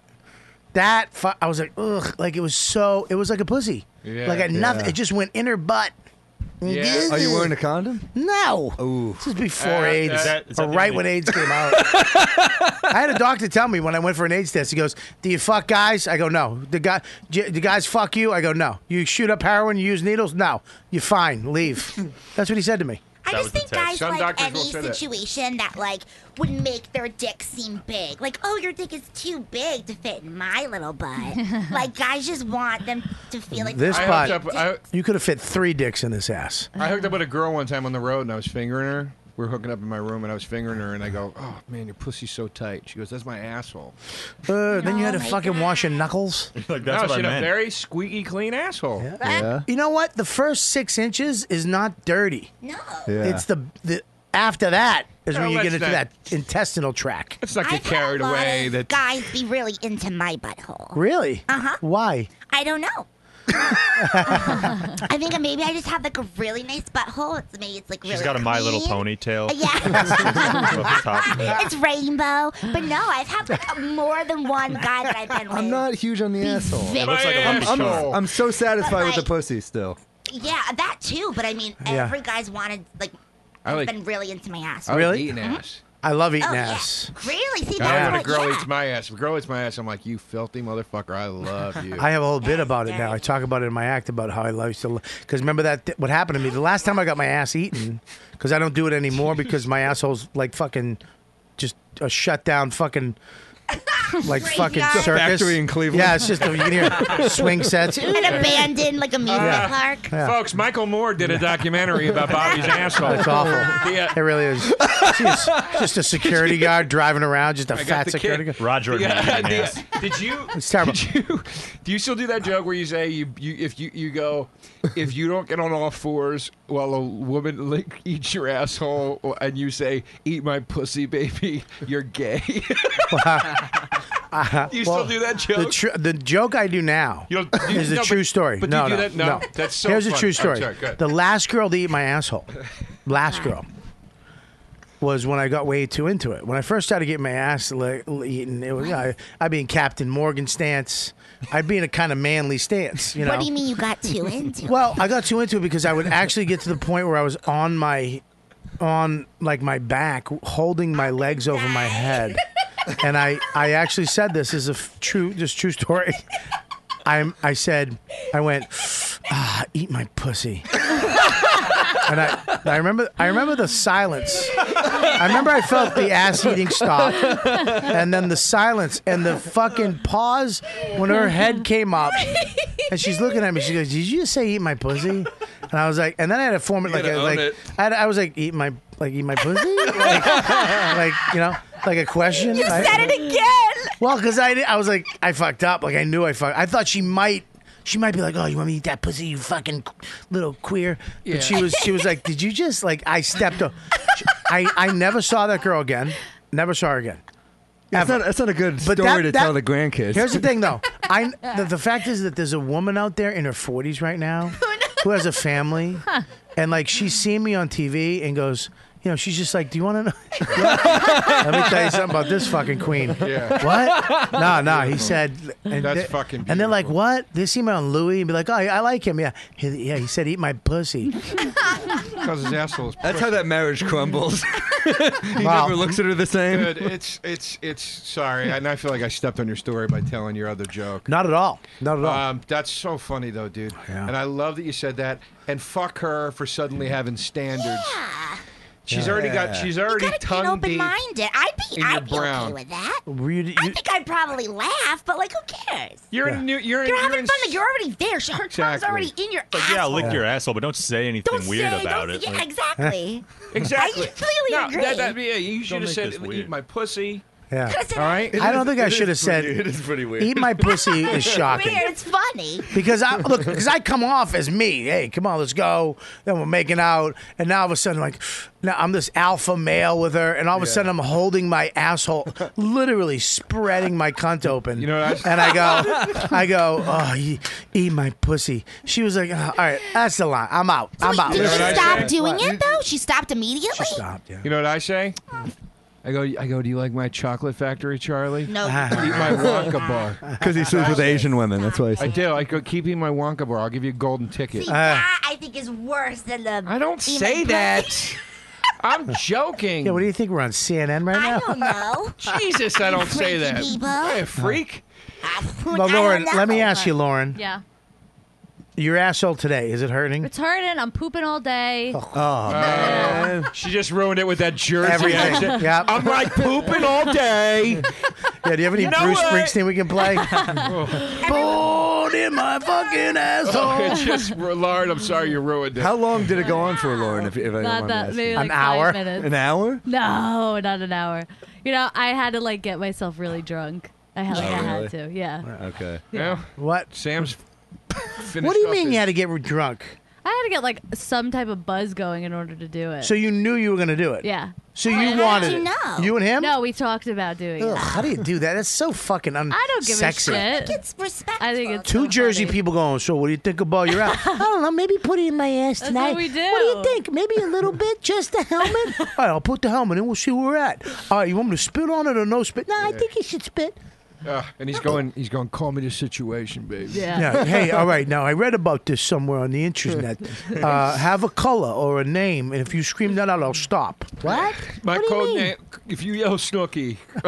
was like, ugh. Like, it was like a pussy. Yeah. Like, nothing. It just went in her butt. Yeah. Are you wearing a condom? No. Ooh. This is before AIDS. is that or right when AIDS came out. I had a doctor tell me when I went for an AIDS test, he goes, "Do you fuck guys?" I go, "No." The guys fuck you? I go, "No." "You shoot up heroin? You use needles?" "No." "You're fine. Leave." That's what he said to me. I just think guys Some like doctors any will say that. situation that like would make their dick seem big. Like, "Oh, your dick is too big to fit in my little butt." Like, guys just want them to feel like This I butt, hooked up- you could have fit 3 dicks in this ass. I hooked up with a girl one time on the road, and I was fingering her. We were hooking up in my room, and I was fingering her, and I go, "Oh, man, your pussy's so tight." She goes, "That's my asshole." Then you had to fucking wash your knuckles. Like, No, she had a very squeaky clean asshole. Yeah. You know what? The first 6 inches is not dirty. No. Yeah. It's the after that is when No, you get let's into not- that intestinal tract. Let's not I've get had carried a lot away. of That guys be really into my butthole. Really? Uh-huh. Why? I don't know. I think maybe I just have like a really nice butthole. Maybe it's like really She's got a My Little clean. Pony tail. Yeah. Above the top. It's rainbow. But no, I've had like more than one guy that I've been with. I'm not huge on the asshole. very- looks like a I'm, lump skull. I'm so satisfied with the like- pussy still. Yeah, that too. But I mean, Yeah. every guy's wanted like. I I've like- been really into my ass. I like Really? eating ass. I love eating Oh, yeah. ass. Really? See, I that's like when a what, girl yeah. eats my ass. If a girl eats my ass, I'm like, "You filthy motherfucker, I love you." I have a whole bit about it now. I talk about it in my act about how I used to. Because remember what happened to me the last time I got my ass eaten? Because I don't do it anymore because my asshole's like fucking just a shut down fucking. Like fucking Graveyard. circus. Factory in Cleveland. Yeah, it's just you can hear swing sets. An abandoned like amusement park. Yeah. Folks, Michael Moore did a documentary about Bobby's asshole. It's awful. Yeah. It really is. Just a security guard driving around, just a got fat the security kid. guard. Roger. Did you? It's terrible. Do you still do that joke where you say if you go if you don't get on all fours while a woman eats your asshole and you say eat my pussy, baby, you're gay? Do you still do that joke? The joke I do now is a true story. But no, do you do that? No, that's so Here's a funny. true story. I'm sorry, go ahead. The last girl to eat my asshole, last girl, was when I got way too into it. When I first started getting my ass eaten, it was I'd be in Captain Morgan stance. I'd be in a kind of manly stance. You know. What do you mean you got too into it? Well, I got too into it because I would actually get to the point where I was on my back, holding my legs over my head. And I actually said this is a true story. I went, eat my pussy. And I remember the silence. I remember I felt the ass eating stop, and then the silence and the fucking pause when her head came up, and she's looking at me. She goes, "Did you just say eat my pussy?" And I was like, and then I had to form it I was like, eat my pussy, like a question. You said it again. Well, because I was like, I fucked up. Like I knew I fucked. I thought she might be like, oh, you want me to eat that pussy, you fucking little queer? Yeah. But she was like, did you just I stepped up? I never saw that girl again. Never saw her again. That's not a good story to tell the grandkids. Here's the thing, though. The fact is that there's a woman out there in her 40s right now who has a family, and she's seen me on TV and goes, she's just like, do you want to know? Let me tell you something about this fucking queen. Yeah. What? No. He said. That's fucking beautiful. And they're like, what? They see me on Louis and be like, oh, I like him. Yeah. He said, eat my pussy. Because his asshole is That's how that marriage crumbles. He never looks at her the same. Good. It's sorry, and I feel like I stepped on your story by telling your other joke. Not at all. Not at all. That's so funny though, dude. Yeah. And I love that you said that. And fuck her for suddenly having standards. Yeah. She's already tongue deep. Open-minded. I'd be brown. okay with that. I think I'd probably laugh, but who cares? You're having fun. You're already there. Her tongue's already in your asshole. Yeah, lick your asshole, but don't say anything weird about it. Yeah, exactly. Exactly. I completely agree. You should have said, eat my pussy. Yeah. All right. I don't think I should have said. It is pretty weird. Eat my pussy is shocking. Weird. It's funny. Because I come off as me. Hey, come on, let's go. Then we're making out, and now all of a sudden, now I'm this alpha male with her, and all of a sudden I'm holding my asshole, literally spreading my cunt open. You know what and I go, oh, eat my pussy. She was like, all right, that's the line. I'm out. I'm out. Did she stop say? doing it though? She stopped immediately. She stopped. Yeah. You know what I say? I go. Do you like my chocolate factory, Charlie? No. Eat my Wonka bar. Because he sleeps with Asian women. That's why I do. I go. Keep eating my Wonka bar. I'll give you a golden ticket. See, that I think is worse than the. I don't say that. I'm joking. Yeah. What do you think? We're on CNN right now. I don't know. Jesus, I don't say that. People. Hey, a freak. Well, Lauren, let me ask you, Lauren. Yeah. Your asshole today, is it hurting? It's hurting. I'm pooping all day. Oh, man. She just ruined it with that Jersey Everything. accent. Yep. I'm pooping all day. Yeah, do you have any You know Bruce what? Springsteen we can play? Bored in my fucking asshole. It's just, Lauren, I'm sorry you ruined it. How long did it go on for, Lauren? If I don't Not mind that, asking? maybe An 5 hour? minutes. An hour? No, not an hour. I had to get myself really drunk. I had to. Yeah. Okay. Yeah. What? Sam's finished. What do you up mean his- you had to get drunk? I had to get some type of buzz going in order to do it. So you knew you were going to do it? yeah. So you wanted you it? know? You and him? No, we talked about doing Ugh, it. how do you do that? That's so fucking unsexy. I don't give a shit. It's respectful. I think it's Two so Jersey funny. people going, so what do you think about your ass? I don't know, maybe put it in my ass That's tonight. what we do. What do you think? Maybe a little bit? Just a helmet? All right, I'll put the helmet in. We'll see where we're at. All right, you want me to spit on it or no spit? No, I think you should spit. And he's going, call me the situation, baby. Yeah. Yeah. Hey, all right. Now, I read about this somewhere on the internet. Have a color or a name, and if you scream that out, I'll stop. What? My What do you code mean? name, if you yell Snooky. But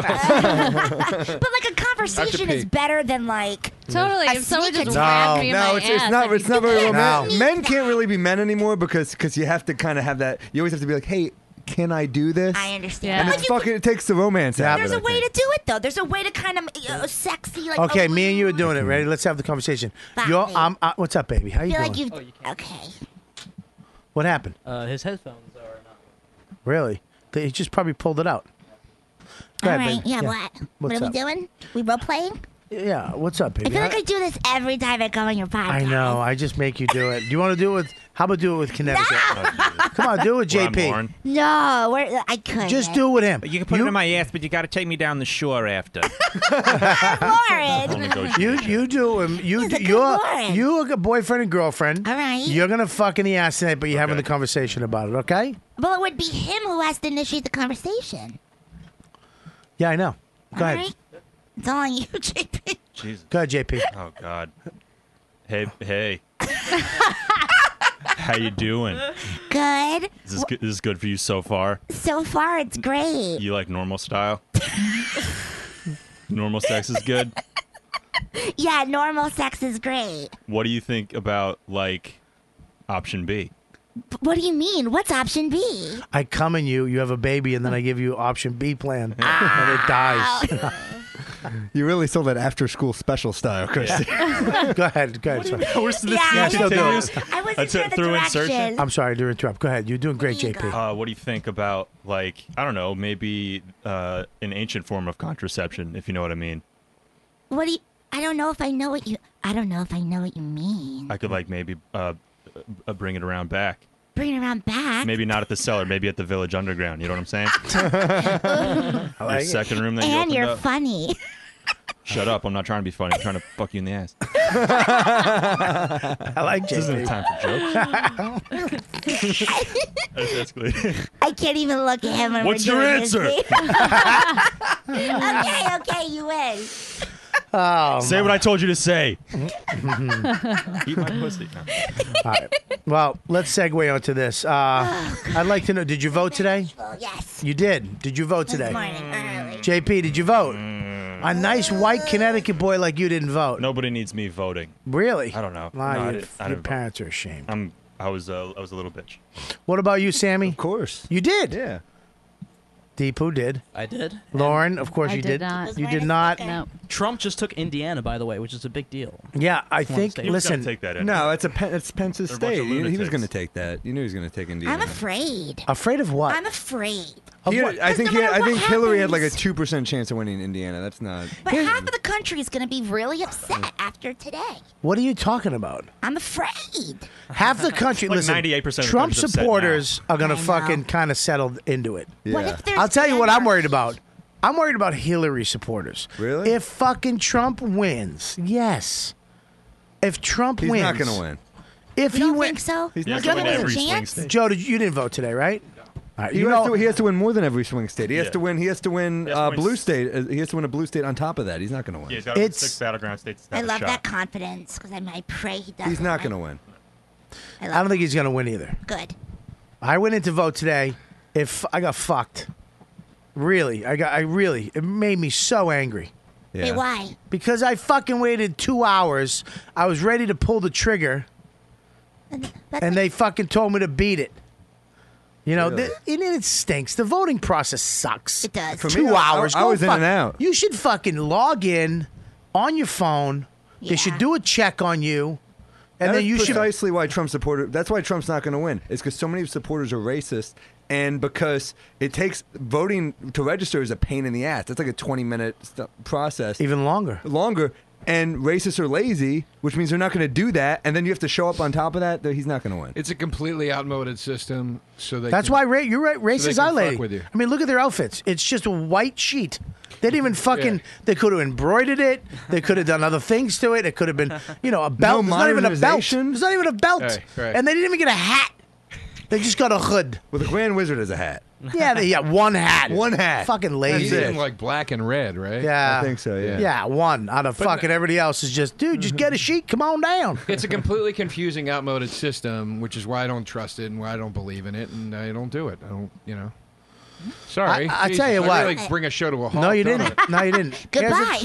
a conversation pee. is better than Totally. A If someone sneak just attack. grabbed me in No, my it's ass, not. I'd It's not very No. romantic. Men can't really be men anymore because you have to kind of have that. You always have to be like, hey, can I do this? I understand. Yeah. And But it's you can- fucking. It takes the romance out of it. There's a I way think. to do it though. There's a way to kind of sexy Okay, me and you are doing it. Ready? Let's have the conversation. Fine. What's up, baby? How you feel doing? like you. Oh, you can't. Okay. What happened? His headphones are not. Really? He just probably pulled it out. Go All ahead, right. baby. Yeah, what? What What's are up? we doing? We role playing? Yeah, what's up, baby? I feel like I do this every time I come on your podcast. I know. I just make you do it. Do you want to do it with? How about do it with Connecticut? Come on, do it with Well, I'm JP. Lauren. No, I couldn't. Just do it with him. You can put it in my ass, but you got to take me down the shore after. Lauren. You do him. He's a good You're Lauren. you a boyfriend and girlfriend. All right. You're gonna fuck in the ass tonight, but you're having the conversation about it. Okay? Well, it would be him who has to initiate the conversation. Yeah, I know. Go All ahead. right? It's all on you, JP. Jesus. Go ahead, JP. Oh God. Hey. How you doing? Good. This is good for you so far. So far, it's great. You like normal style? Normal sex is good. Yeah, normal sex is great. What do you think about like option B? What do you mean? What's option B? I come in you. You have a baby, and then I give you option B plan, and it dies. You really sold that after-school special style, Christy. Go ahead. Sorry. Where's this Yeah, still do it. I wasn't sure the direction. I'm sorry to interrupt. Go ahead. You're doing great, JP. What do you think about like I don't know, maybe an ancient form of contraception, if you know what I mean? What do you? I don't know if I know what you. I don't know if I know what you mean. I could like maybe bring it around back. Bring it around back. Maybe not at the cellar, maybe at the Village Underground. You know what I'm saying? I Your like it. second room that you And opened you're up. funny. Shut up! I'm not trying to be funny. I'm trying to fuck you in the ass. I like This isn't JP. a time for jokes. That's escalating. I can't even look at him. When What's we're your doing this answer? thing. Okay, you win. Oh, Say what I told you to say. Eat my pussy. No. All right. Well, let's segue onto this. I'd like to know, did you vote today? Yes. You did. Did you vote today? This morning, early. JP, did you vote? A nice white Connecticut boy like you didn't vote. Nobody needs me voting. Really? I don't know. Wow, No, I your didn't your vote. parents are ashamed. I was a little bitch. What about you, Sammy? Of course. You did? Yeah. Deepu did. I did. Lauren, of course I you did did. not. You did not. No. Trump just took Indiana, by the way, which is a big deal. Yeah, I It's one think. state. Listen, No, it's Pence's They're a bunch state. of He was lunatics. going to take that. You knew he was going to take Indiana. I'm afraid. afraid of what? I'm afraid. Of He- what? I think no matter I what think Hillary had like a happens- 2% chance of winning Indiana. That's not. But half of the country is going to be really upset after today. What are you talking about? I'm afraid. Half the country. Like listen, 98% of the Trump country's upset supporters are going to I know. fucking kind of settle into it. What if there's I'll tell you what I'm worried anarchy? about. I'm worried about Hillary supporters. Really? If fucking Trump wins, yes. If Trump He's wins, not going to win. If You he don't wins, think so? He's He has not to going win to every win. swing chance? state. Joe, you didn't vote today, right? All right, He you has, know, to, he has to win more than every swing state. He has Yeah. to win. He has to win He has to win blue s- state. He has to win a blue state on top of that. He's not going to win. Yeah, he's got to win It's- 6 battleground states. to I have a love shot. that confidence because I pray he does. He's not going to win. I don't think he's going to win either. Good. I went in to vote today. If I got fucked, really, it made me so angry. Hey, why? Because I fucking waited 2 hours. I was ready to pull the trigger, and they fucking told me to beat it. You know, Really? it stinks. The voting process sucks. It does. For me, 2 hours. I Go was in fuck- and out. You should fucking log in on your phone. They should Yeah. do a check on you, and That's then you should. precisely why Trump supporter. That's why Trump's not going to win. It's because so many supporters are racist, and because it takes voting to register is a pain in the ass. That's like a 20-minute process. Even longer. And racists are lazy, which means they're not going to do that. And then you have to show up on top of that. He's not going to win. It's a completely outmoded system, so they. That's can, why you're right. so they Racists can are lady. fuck with you. I mean, look at their outfits. It's just a white sheet. They didn't even fucking. Yeah. They could have embroidered it. They could have done other things to it. It could have been, a belt. No There's not even a belt. modernization? There's not even a belt. Right. And they didn't even get a hat. They just got a hood. Well, the Grand Wizard has a hat. Yeah, they got one hat. One hat. Fucking He's lazy. That's it. in like black and red, right? Yeah. I think so, yeah. Yeah, one out of fucking everybody else is just, dude, just get a sheet. Come on down. It's a completely confusing, outmoded system, which is why I don't trust it and why I don't believe in it, and I don't do it. I don't. Sorry. I Jesus, tell you what. really bring a show to a halt. No, you don't didn't. No, you didn't. Goodbye.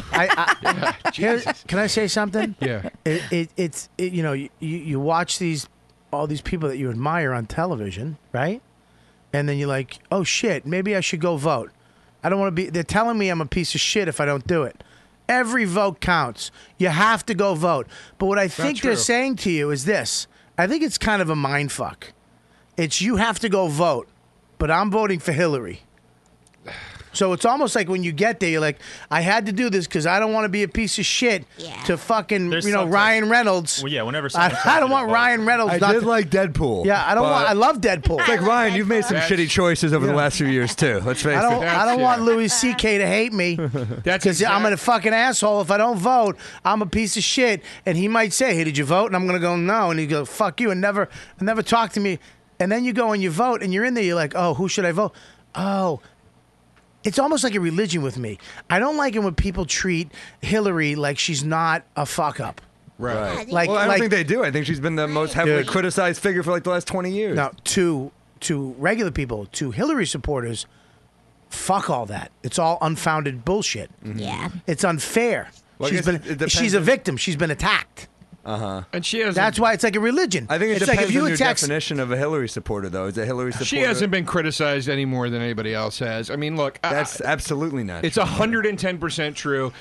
Can I say something? Yeah. It's you watch all these people that you admire on television, right? And then you're like, oh shit, maybe I should go vote. I don't want to be. They're telling me I'm a piece of shit if I don't do it. Every vote counts. You have to go vote. But what I think they're true. saying to you is this. I think it's kind of a mind fuck. It's you have to go vote, but I'm voting for Hillary. So it's almost like when you get there, you're like, I had to do this because I don't want to be a piece of shit to fucking, Ryan Reynolds. Well, yeah, whenever I don't want Ryan Reynolds. I did like Deadpool. Yeah, I don't want. I love Deadpool. It's like Ryan, you've made some shitty choices over the last few years too. Let's face it. I don't want Louis C.K. to hate me because I'm a fucking asshole. If I don't vote, I'm a piece of shit. And he might say, "Hey, did you vote?" And I'm gonna go, "No." And he go, "Fuck you," and never talk to me. And then you go and you vote, and you're in there. You're like, "Oh, who should I vote?" Oh. It's almost like a religion with me. I don't like it when people treat Hillary like she's not a fuck up. Right. Like, well, I don't think they do. I think she's been the most heavily Dude. criticized figure for like the last 20 years. Now, to regular people, to Hillary supporters, fuck all that. It's all unfounded bullshit. Yeah. It's unfair. Well, I guess it depends She's a victim. She's been attacked. And she has. That's why it's like a religion. I think it it's depends like if you on your attack. definition of a Hillary supporter, though. Is a Hillary supporter? She hasn't been criticized any more than anybody else has. I mean, look, That's absolutely not. it's 110% true.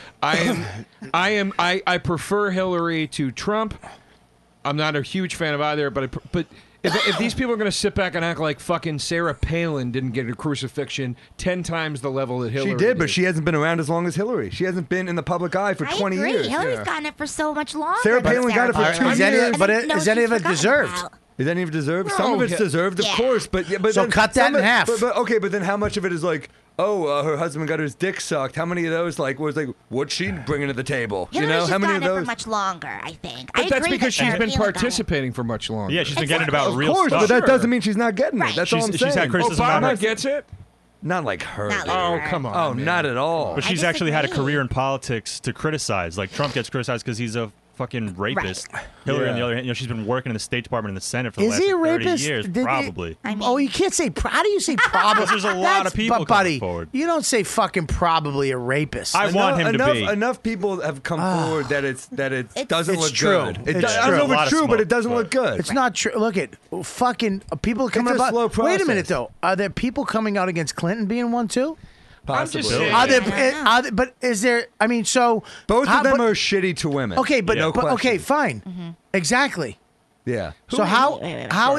I prefer Hillary to Trump. I'm not a huge fan of either, but if these people are going to sit back and act like fucking Sarah Palin didn't get a crucifixion 10 times the level that Hillary She did, but she hasn't been around as long as Hillary. She hasn't been in the public eye for 20 agree. years. Hillary's gotten it for so much longer. Sarah Palin got it for 2 years. But is any of it deserved? Is any of it deserved? No. Some of it's deserved, of course, but So then cut that some in of- half. But okay, but then how much of it is like, her husband got his dick sucked? How many of those was like, what's she bringing to the table? Hillary's how many of gotten it those? for much longer, I think. But I that's agree because that she's Sarah been Palin got it. participating for much longer. Yeah, she's been getting about Of real course, stuff. but that doesn't mean she's not getting it. That's all I'm saying. She's had criticism. Obama about her. gets it. Not like her. Not like though. her. Come on. Oh, man. not at all. But she's actually had a career in politics to criticize. Like Trump gets criticized because he's a fucking rapist. Hillary, on the other hand, she's been working in the State Department and the Senate for the Is last he a 30 rapist? years, Did he- probably. Oh, you can't say. How do you say probably? Because there's a lot of people but buddy, coming forward. you don't say fucking probably a rapist. I want him to be. Enough people have come forward that it doesn't It's look true. good. It's I don't know true. if it's true, but it doesn't look good. It's not true. Look at fucking people coming It's a about. slow Wait a process. minute though. Are there people coming out against Clinton being one too? Possibly. But is there? I mean, so both of them but- are shitty to women. Okay, but, no but okay, question. fine. Exactly. Yeah. So how are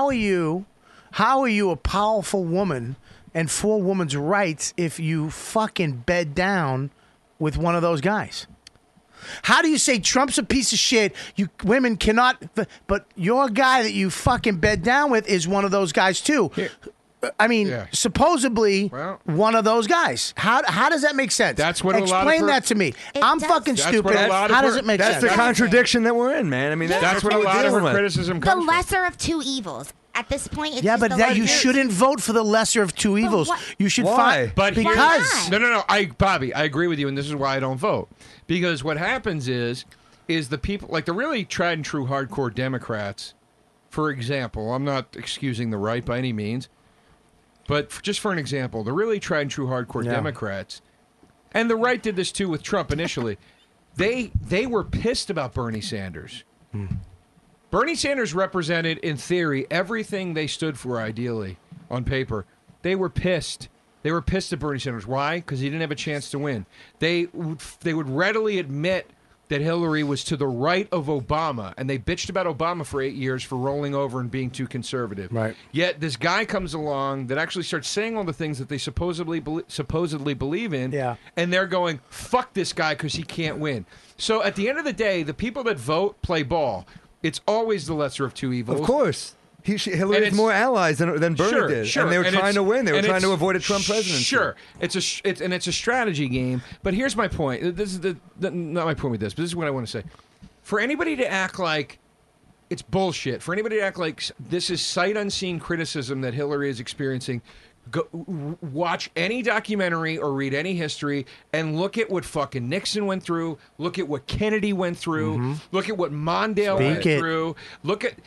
you a powerful woman and for women's rights if you fucking bed down with one of those guys? How do you say Trump's a piece of shit? You women cannot, but your guy that you fucking bed down with is one of those guys too. I mean, supposedly one of those guys. How does that make sense? That's what a lot of Explain her- that to me. I'm fucking That's stupid. what a lot of How does her- it make That's sense? the contradiction that we're in, man. I mean, that's what a we're lot of dealing her with. criticism The comes from. lesser of two evils. At this point, it's Yeah, just but the that lesser you of shouldn't vote for the lesser of two evils. what- You should Why? find But because no. Bobby, I agree with you, and this is why I don't vote. Because what happens is the people, like the really tried and true hardcore Democrats, for example, I'm not excusing the right by any means, but just for an example, the really tried and true hardcore Democrats, and the right did this too with Trump initially, they were pissed about Bernie Sanders. Bernie Sanders represented, in theory, everything they stood for, ideally, on paper. They were pissed. They were pissed at Bernie Sanders. Why? Because he didn't have a chance to win. They would readily admit that Hillary was to the right of Obama, and they bitched about Obama for 8 years for rolling over and being too conservative. Right. Yet this guy comes along that actually starts saying all the things that they supposedly believe in, and they're going, fuck this guy because he can't win. So at the end of the day, the people that vote play ball. It's always the lesser of two evils. Of course. Hillary And has more allies than Bernie did. Sure. And they were trying to win. They were trying to avoid a Trump presidency. Sure. It's a strategy game. But here's my point. This is not my point with this, but this is what I want to say. For anybody to act like it's bullshit, for anybody to act like this is sight unseen criticism that Hillary is experiencing, watch any documentary or read any history and look at what fucking Nixon went through. Look at what Kennedy went through. Look at what Mondale went through. Look at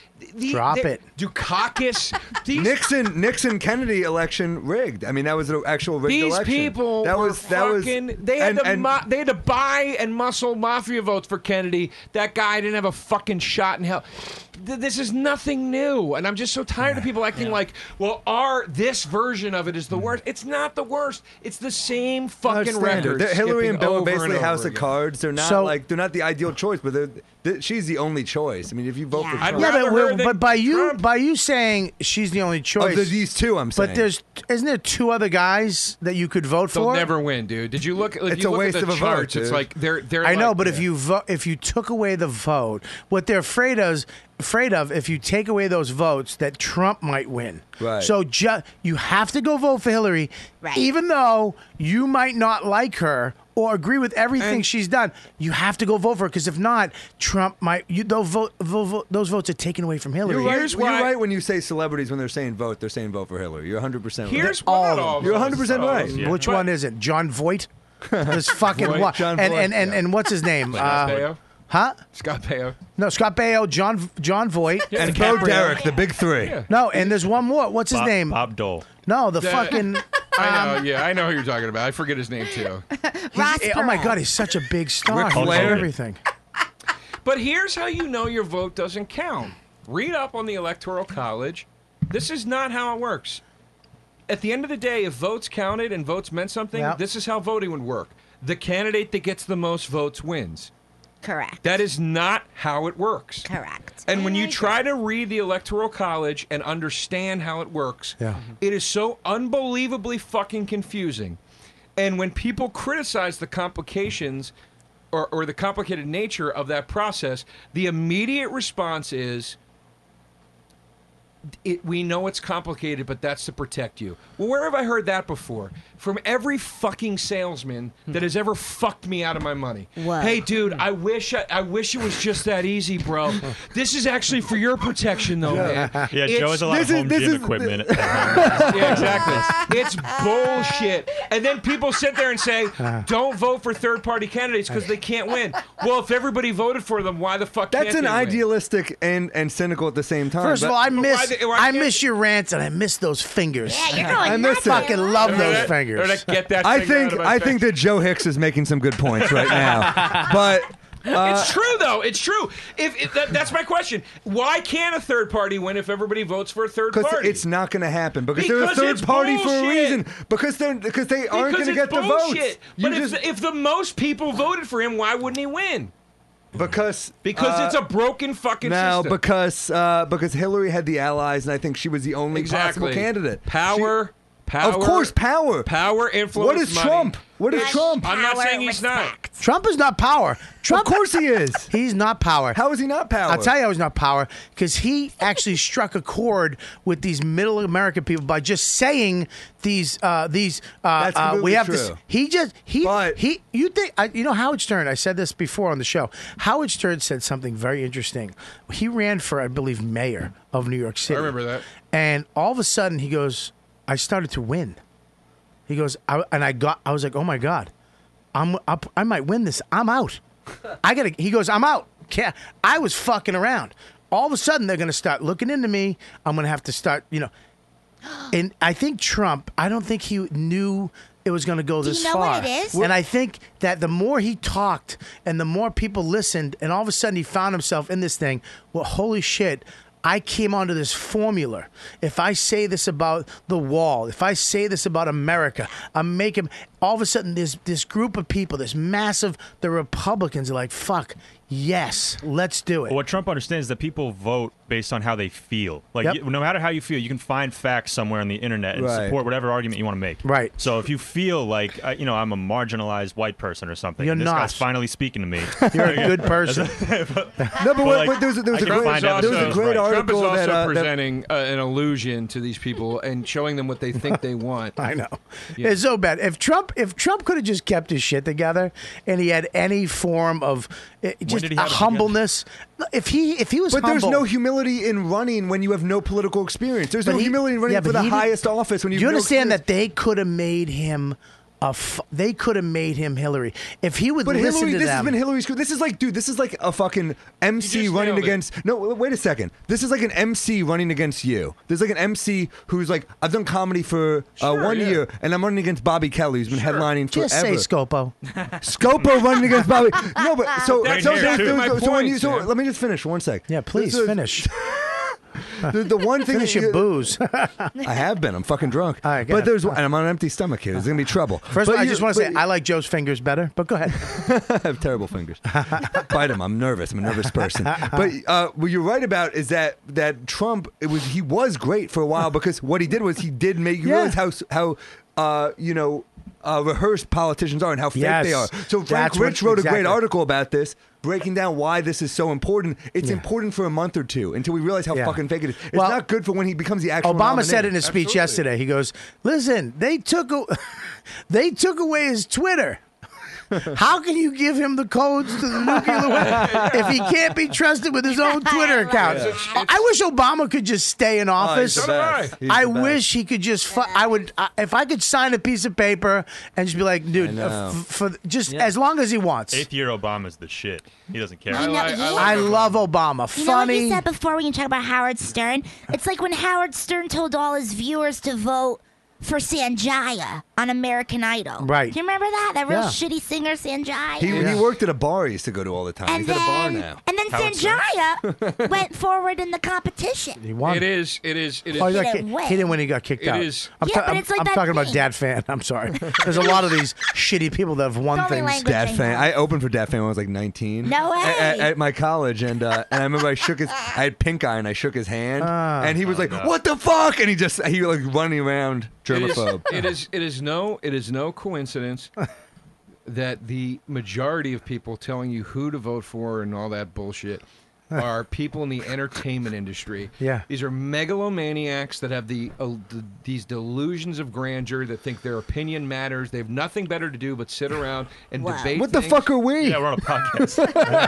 Dukakis. Nixon Kennedy election rigged. I mean, that was an actual rigged These election. people they had to buy and muscle mafia votes for Kennedy. That guy didn't have a fucking shot in hell. This is nothing new, and I'm just so tired of people acting like, well, this version of it is the worst. It's not the worst. It's the same fucking record. Hillary and Bill are over basically and House over of again. Cards. They're not they're not the ideal choice, but she's the only choice. I mean, if you vote for Yeah, Trump, but by you saying she's the only choice, these two, I'm saying. But isn't there two other guys that you could vote They'll for? never win, dude. Did you look? If It's you a look waste at the of a vote, charts, it's dude. like they're. I know, like- but if you took away the vote, what they're afraid of, if you take away those votes, that Trump might win. Right. So you have to go vote for Hillary, even though you might not like her or agree with everything she's done. You have to go vote for her, because if not, Trump might. Those votes are taken away from Hillary. You're right when you say celebrities, when they're saying vote, they're saying vote for Hillary. You're 100% right. Here's all what of all them. You're 100% right. Which one is it? John Voight? This fucking Voight, what? John And Voight, and what's his name? Scott Baio? Huh? Scott Baio. No, Scott Baio, John Voight, And Bo Derek, the big three. Yeah. No, and there's one more. What's his name? Bob Dole. No, the Yeah. fucking. I know. Yeah, I know who you're talking about. I forget his name too. Oh my God, he's such a big star. Ric He does Flair. everything. But here's how you know your vote doesn't count. Read up on the Electoral College. This is not how it works. At the end of the day, if votes counted and votes meant something, Yeah. this is how voting would work. The candidate that gets the most votes wins. Correct. That is not how it works. Correct. And when you try to read the Electoral College and understand how it works, it is so unbelievably fucking confusing. And when people criticize the complications or the complicated nature of that process, the immediate response is, we know it's complicated, but that's to protect you. Well, where have I heard that before? From every fucking salesman that has ever fucked me out of my money. Whoa. Hey, dude, I wish it was just that easy, bro. This is actually for your protection, though, man. Yeah, Joe has a lot of home gym equipment. Yeah, exactly. It's bullshit. And then people sit there and say, don't vote for third-party candidates because they can't win. Well, if everybody voted for them, why the fuck That's can't an they win? idealistic and cynical at the same time. First of all, I why miss your rants, and I miss those fingers. Yeah, you're going I miss nuts. it. Fucking love those Or fingers. get that I finger out think of my I face. think that Joe Hicks is making some good points right now, but. It's true, though. It's true. That's my question. Why can't a third party win if everybody votes for a third Because party? it's not going to happen. Because they're a Because third it's party for a bullshit. reason. Because they aren't Because going to it's get the votes. bullshit. But if the most people voted for him, why wouldn't he win? Because it's a broken fucking no, system. because Hillary had the allies, and I think she was the only possible candidate. Power. Of course, power. Power, influence. What is money. Trump? What is Trump? I'm not saying he's not. Trump is not power. Trump, of course he is. He's not power. How is he not power? I'll tell you how he's not power, because he actually struck a chord with these middle American people by just saying these. That's We completely have true. this. You think you know Howard Stern? I said this before on the show. Howard Stern said something very interesting. He ran for, I believe, mayor of New York City. I remember that. And all of a sudden, he goes, "I started to win." He goes, I was like, oh my God, I might win this. I'm out. He goes, I'm out. I was fucking around. All of a sudden, they're going to start looking into me. I'm going to have to start, And I think Trump, I don't think he knew it was going to go this you know far. what it is? And I think that the more he talked and the more people listened, and all of a sudden he found himself in this thing, well, holy shit, I came onto this formula. If I say this about the wall, if I say this about America, I'm making. All of a sudden, this group of people, this massive, the Republicans are like, fuck, yes, let's do it. Well, what Trump understands is that people vote based on how they feel. Like, Yep. no matter how you feel, you can find facts somewhere on the internet and Right. support whatever argument you want to make. Right. So if you feel like, I'm a marginalized white person or something, You're and this not. guy's finally speaking to me. You're a good person. No, but there was a great Trump article is also that presenting an illusion to these people and showing them what they think they want. I know. Yeah. It's so bad. If Trump could have just kept his shit together and he had any form of just did he a have it humbleness, if he was But humble, there's no humility in running when you have no political experience. There's no humility in running for the highest office when you Do you have no understand experience. that they could have made him they could have made him Hillary if he would But listen Hillary, to this them. has been Hillary's. This is like, dude, this is like a fucking MC just running nailed it. against. No, wait a second. This is like an MC running against you. There's like an MC who's like, I've done comedy for 1 year, and I'm running against Bobby Kelly, who's been headlining forever. Just say Scopo. Scopo running against Bobby. No, but so That's so, exactly my so when you point, Sam. let me just finish 1 sec. Yeah, please This is- finish. The one thing Finish that your booze. I have been. I'm fucking drunk. All right, go but ahead. there's and I'm on an empty stomach here. There's gonna be trouble. First of all, I just want to say I like Joe's fingers better, but go ahead. I have terrible fingers. Bite them. I'm nervous. I'm a nervous person. But what you're right about is that Trump, he was great for a while because what he did was he did make you realize how rehearsed politicians are and how fake they are. So Frank Rich wrote a great article about this, breaking down why this is so important. It's important for a month or two until we realize how fucking fake it is. It's not good for when he becomes the actual Obama nominee. said in his speech yesterday, he goes, listen, they took away his Twitter. How can you give him the codes to the nuclear weapon if he can't be trusted with his own Twitter account? I wish Obama could just stay in office. he's the best. He's I the best. wish he could just. I would if I could sign a piece of paper and just be like, dude, for just as long as he wants. 8th year Obama's the shit. He doesn't care. I love Obama. You know what Funny. you said before when you talk about Howard Stern? It's like when Howard Stern told all his viewers to vote for Sanjaya on American Idol. Right. Do you remember that? That real Yeah. shitty singer, Sanjaya? He worked at a bar he used to go to all the time. And He's at a bar now. And then Sanjaya went forward in the competition. He won. It is. Oh, he didn't win. He got kicked It out. is. I'm, Yeah, but it's like I'm that talking about thing. Dad Fan. I'm sorry. There's a lot of these shitty people that have won things. Dad Fan. I opened for Dad Fan when I was like 19. No way. At my college, and I remember I had pink eye and I shook his hand, and he was like, "What the fuck?" And he like running around germaphobe. It is no coincidence that the majority of people telling you who to vote for and all that bullshit are people in the entertainment industry. Yeah. These are megalomaniacs that have these delusions of grandeur that think their opinion matters. They have nothing better to do but sit around and debate. What the things. fuck are we? Yeah, we're on a podcast.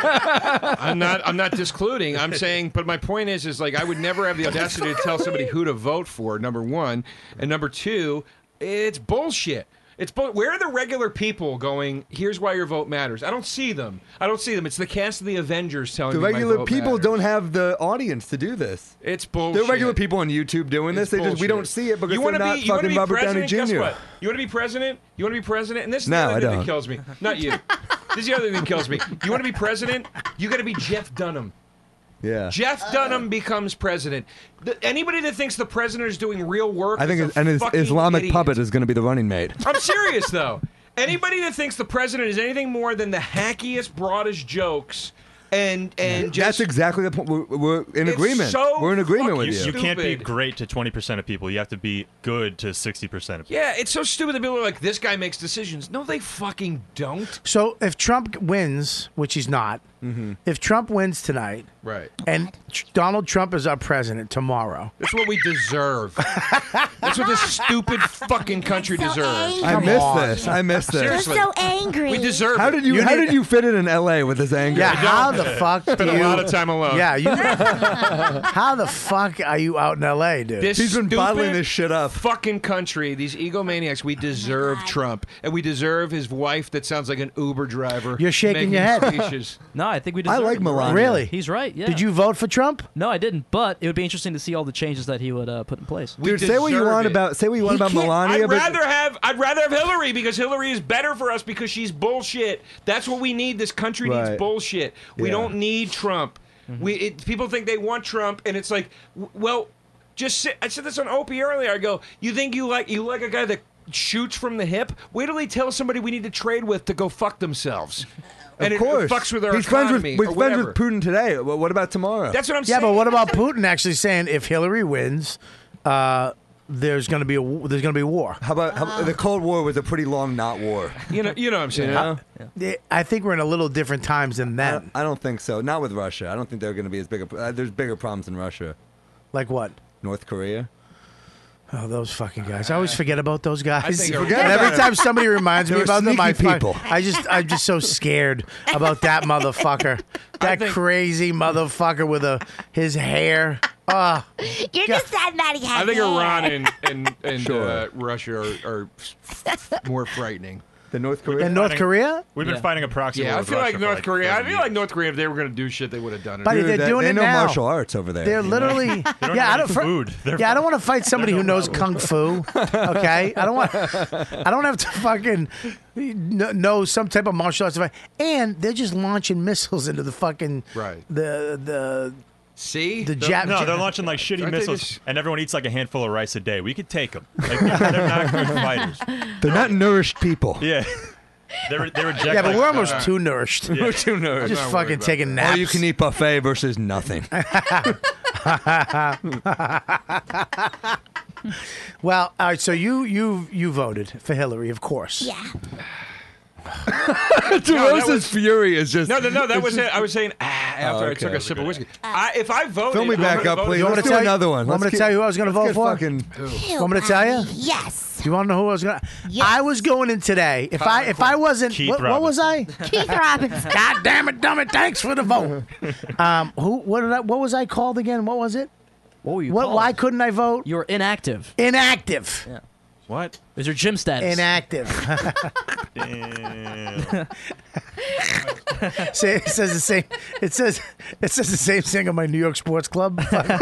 I'm not discluding. I'm saying, but my point is like I would never have the audacity to tell somebody who to vote for. Number one, and number two, it's bullshit. Where are the regular people going? Here's why your vote matters. I don't see them. It's the cast of the Avengers telling The me my regular vote people matters. don't have the audience to do this. It's bullshit. There are regular people on YouTube doing this. It's We don't bullshit. see it because You wanna they're not be- you wanna fucking be Robert Downey president? Guess Jr. what? You want to be president? And this is No, the I other thing don't. that kills me. Not you. This is the other thing that kills me. You want to be president? You got to be Jeff Dunham. Yeah. Jeff Dunham becomes president. Anybody that thinks the president is doing real work, I think is a his fucking Islamic idiot. puppet is going to be the running mate. I'm serious though. Anybody that thinks the president is anything more than the hackiest, broadest jokes, and just That's exactly the point. We're in It's agreement. so We're in agreement with You you. can't be Stupid. great to 20% of people. You have to be good to 60% of people. yeah, it's so stupid that people are like, this guy makes decisions. No, they fucking don't. So if Trump wins, which he's not, if Trump wins tonight, Right. and Donald Trump is our president tomorrow, That's what we deserve. That's what this stupid fucking country deserves. I miss this. Seriously. You're so angry. We deserve How it. did you fit it in L.A. with this anger? yeah, how the fuck Spent do a you? lot of time alone. Yeah, how the fuck are you out in L.A., dude? This He's been stupid bottling this shit up. Fucking country, these egomaniacs. We deserve Trump, and we deserve his wife that sounds like an Uber driver. You're shaking making your head. speeches. No, I think we I deserve like him. Melania. Really? He's right, yeah. Did you vote for Trump? No, I didn't, but it would be interesting to see all the changes that he would put in place. We Dude, say what you deserve want it. about Melania. I'd rather have Hillary because Hillary is better for us because she's bullshit. That's what we need. This country needs Right. bullshit. We Yeah. don't need Trump. People think they want Trump, and it's like, well, I said this on Opie earlier. I go, you think you like a guy that shoots from the hip? Wait till he tells somebody we need to trade with to go fuck themselves. And of course. it fucks with our He's friends economy with or friends whatever. with Putin today. Well, what about tomorrow? That's what I'm Yeah, saying. but what about Putin actually saying if Hillary wins, there's going to be war? How about the Cold War was a pretty long not war. You know what I'm saying? I think we're in a little different times than then. I don't think so. Not with Russia. I don't think they're going to be as big. There's bigger problems in Russia. Like what? North Korea. Oh, those fucking guys! I always forget about those guys. I think Forget And about every it. time somebody reminds me They're about them, sneaky people. I'm just so scared about that motherfucker. That crazy motherfucker with his hair. You're just sad that he has I think hair. Iran and Sure. Russia are more frightening. The North Korea. In North Korea? We've been fighting a proxy war Yeah, I with feel Russia like for North Korea. I 30 feel like years. North Korea. If they were going to do shit, they would have done it. Buddy, they're doing they it know now. martial arts over there. They're literally. don't Yeah, I have don't. any food. They're- I don't want to fight somebody who knows kung fu. Okay, I don't want. I don't have to fucking know some type of martial arts. And they're just launching missiles into the fucking Right. the See? The No, they're launching like shitty Aren't they missiles, just- and everyone eats like a handful of rice a day. We could take them. Like, they're not good fighters. They're not nourished people. Yeah. They reject. Yeah, but like, we're almost too nourished. Yeah. We're too nourished. Just fucking taking naps. All you can eat buffet versus nothing. Well, all right. So you voted for Hillary, of course. Yeah. DeRosa's fury is just. No, that was it. I was saying after I took a sip of whiskey. If I voted, Fill me back I'm gonna up, vote- please. You want me Let's to do tell you another one. Want me to tell you who I was going to vote for? Want me to tell you? Yes. Do you want to know who I was going to? I was going in today. If I wasn't, Keith what was I? Keith Robinson. God damn it, dumb it. Thanks for the vote. What was I called again? What was it? What were you What? called? Why couldn't I vote? You were inactive. Inactive. Yeah. What? Is your gym status? Inactive. Damn. See, it says the same. It says the same thing on my New York Sports Club.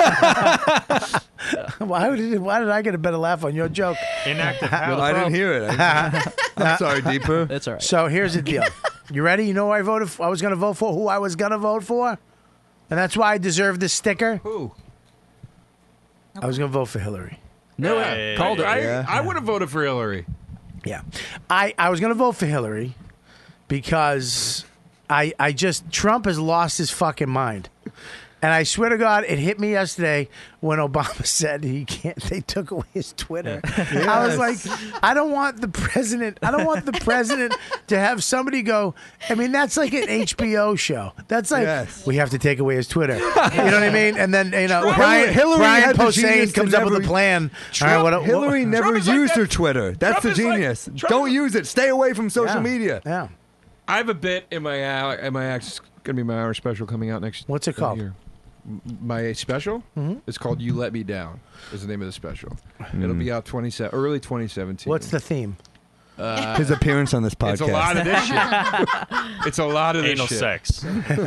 Why did I get a better laugh on your joke? Inactive. I didn't hear it. I'm sorry, Deeper. That's all right. So here's the deal. You ready? You know who I voted for? I was going to vote for. Who I was going to vote for, and that's why I deserve this sticker. Who? I was going to vote for Hillary. No, Hey. called it. I would have voted for Hillary. Yeah, I was going to vote for Hillary because I just Trump has lost his fucking mind. And I swear to God, it hit me yesterday when Obama said he can't. They took away his Twitter. I was like, I don't want the president. I don't want the president to have somebody go. I mean, that's like an HBO show. That's like we have to take away his Twitter. You know what I mean? And then Brian had the Posehn genius comes to up with a never- plan. All right, what- Hillary never Trump is like used that- her Twitter. That's Trump the is like- genius. Trump Don't is- use it. Stay away from social media. Yeah. I have a bit in my act. It's going to be my hour special coming out next. What's it called? year. My special? It's called "You Let Me Down." Is the name of the special. It'll be out early 2017. What's the theme? His appearance on this podcast. It's a lot of this shit. It's a lot of this Anal shit. sex.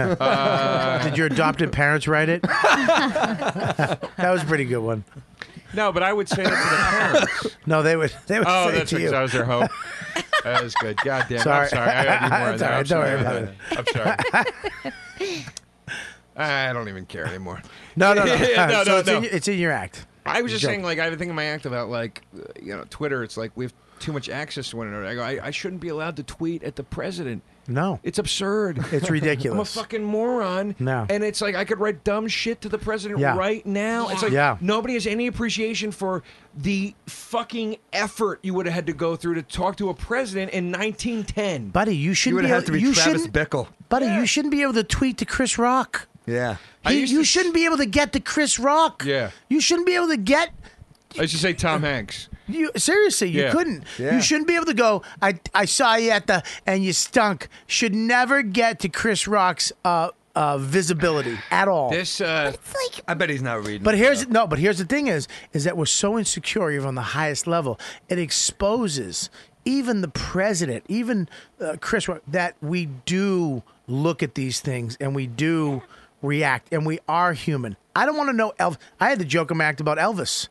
Did your adopted parents write it? That was a pretty good one. No, but I would say that to the parents. No, they would Oh, say it that's to right. you. That was their hope. That was good. God damn. Sorry. I'm sorry. I got you more It's than all right. that. Don't worry about I'm sorry. I don't even care anymore. No. No, So no. it's in your act. I was just Joke. saying, like, I have a thing in my act about, like, Twitter. It's like we have too much access to one another. I go, I shouldn't be allowed to tweet at the president. No. It's absurd. It's ridiculous. I'm a fucking moron. No. And it's like I could write dumb shit to the president Yeah. right now. It's like Yeah. nobody has any appreciation for the fucking effort you would have had to go through to talk to a president in 1910. Buddy, you shouldn't would be have able to be you Travis shouldn't- Bickle. Buddy, you shouldn't be able to tweet to Chris Rock. Yeah. You shouldn't be able to get to Chris Rock. Yeah. You shouldn't be able to get I used to say Tom Hanks. you seriously, you Yeah. couldn't. Yeah. You shouldn't be able to go, I saw you at the and you stunk. Should never get to Chris Rock's visibility at all. This It's like I bet he's not reading. But here's the thing is that we're so insecure even on the highest level. It exposes even the president, even Chris Rock, that we do look at these things and we do react and we are human. I don't want to know I had the joke in my act about Elvis.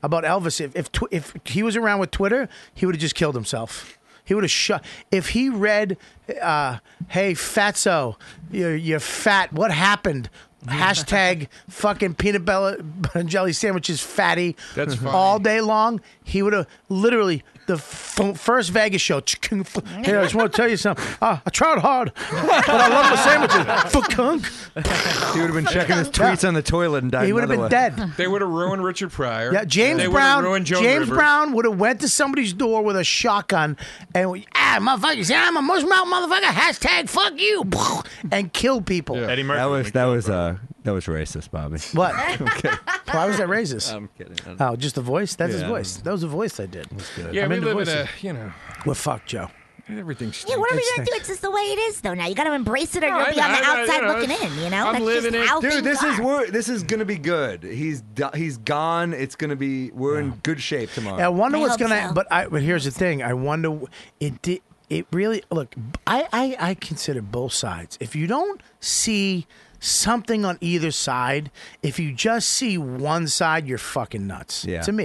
If he was around with Twitter, he would have just killed himself. He would have shut. If he read, "Hey fatso, you're fat. What happened?" Hashtag fucking peanut butter and jelly sandwiches, fatty. That's funny. All day long. He would have literally the first Vegas show. Here, I just want to tell you something. I tried hard, but I love my sandwiches. Fuck. He would have been checking his tweets on the toilet and died. He would have been way. dead. They would have ruined Richard Pryor. Yeah, James They would have Brown. ruined Joan James Rivers. Brown would have went to somebody's door with a shotgun and motherfucker, say I'm a mushmouth motherfucker. Hashtag fuck you, and kill people. Eddie Murphy. That was racist, Bobby. What? Why was that racist? I'm kidding. Oh, just a voice? That's his Yeah. voice. That was a voice I did. Yeah, I'm we into live in voices. We're fucked, Joe. everything. Yeah, what are we It gonna do? stinks. It's just the way it is, though. Now you got to embrace it, or No, you'll I be on the know, outside you know, looking in. You know, I'm that's living just it. how Dude, things are. this is gonna be good. He's gone. It's gonna be. We're in good shape tomorrow. I wonder I what's hope gonna. so. But here's the thing. I wonder. It really. Look, I consider both sides. If you don't see if you just see one side, you're fucking nuts. Yeah. To me,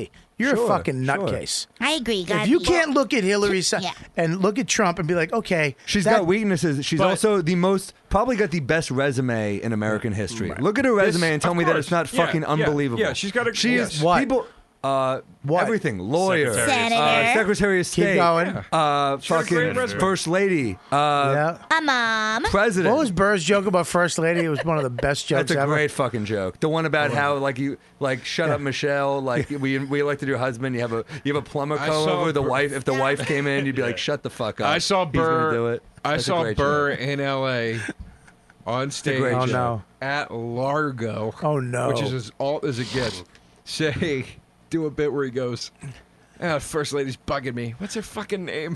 you're a Sure, fucking sure. nutcase. I agree. If you can't look at Hillary and look at Trump and be like, okay, She's that- got weaknesses. She's also probably got the best resume in American history. Look at her resume and tell me that it's not fucking unbelievable. Yeah, she's got a. She is What? people. Everything. Lawyer. Secretary of State. Keep going. She's got a great Fucking resume. First Lady. A mom. President. What was Burr's joke about First Lady? It was one of the best jokes That's a ever. great fucking joke. The one about how shut up Michelle, like we elected your husband. You have a plumber I come saw over. The Burr- wife, if the wife came in, you'd be like, shut the fuck up. I saw He's gonna Burr. do it. I That's a saw great Burr joke. in L.A. on stage. great Oh, no. At Largo. Oh, no. Which is as alt as it gets. Say, do a bit where he goes, First Lady's bugging me. What's her fucking name?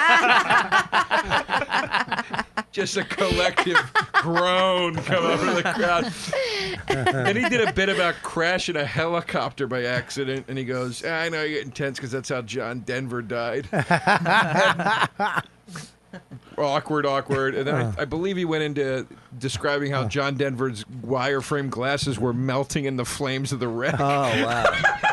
Just a collective groan come over the crowd. And he did a bit about crashing a helicopter by accident, and he goes, I know you're getting tense because that's how John Denver died. Awkward. And then I believe he went into describing how John Denver's wireframe glasses were melting in the flames of the wreck. Oh, wow.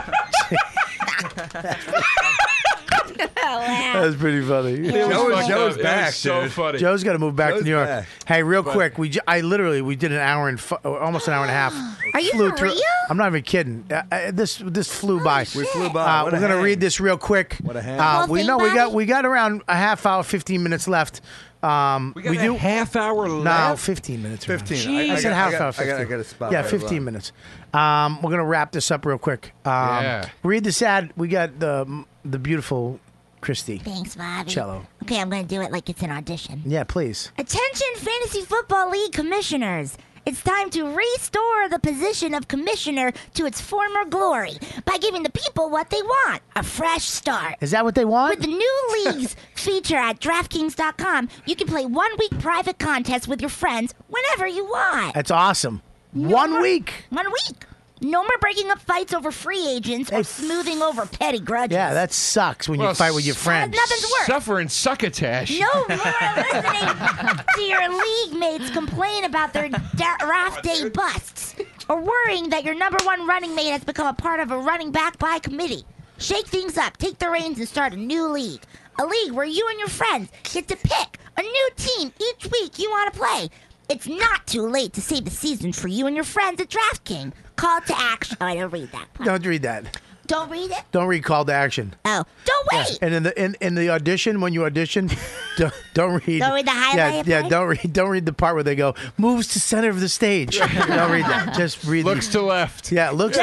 That was pretty funny. Joe's back, so dude. funny. Joe's got to move back Joe's to New York. back. Hey, real quick, we did an hour and almost an hour and a half. Are you Flew for through- real? I'm not even kidding. This flew by. We flew by. What We're a gonna hang. read this real quick. What a hang. We know we got around a half hour, 15 minutes left. We got a half hour left. No, 15 minutes. 15. I said half hour. I 15. got a spot. Yeah, right 15 above. minutes. We're gonna wrap this up real quick. Yeah. Read this ad. We got the beautiful Christy Thanks, Bobby. Cello. Okay, I'm going to do it like it's an audition. Yeah, please. Attention, Fantasy Football League commissioners. It's time to restore the position of commissioner to its former glory by giving the people what they want, a fresh start. Is that what they want? With the new leagues feature at DraftKings.com, you can play 1 week private contests with your friends whenever you want. That's awesome. 1 week. 1 week. No more breaking up fights over free agents or smoothing over petty grudges. Yeah, that sucks when you fight with your friends. Nothing's worse. Suffering succotash. No more listening to your league mates complain about their draft day busts or worrying that your number one running mate has become a part of a running back by committee. Shake things up, take the reins, and start a new league. A league where you and your friends get to pick a new team each week you want to play. It's not too late to save the season for you and your friends at DraftKings. Call to action. Oh, I don't read that part. Don't read that. Don't read it? Don't read call to action. Oh, don't wait. And in the audition, when you audition, don't read. Don't read the highlight Yeah, part? don't read the part where they go moves to center of the stage. Don't read that. Just read. Looks to left. Yeah, looks to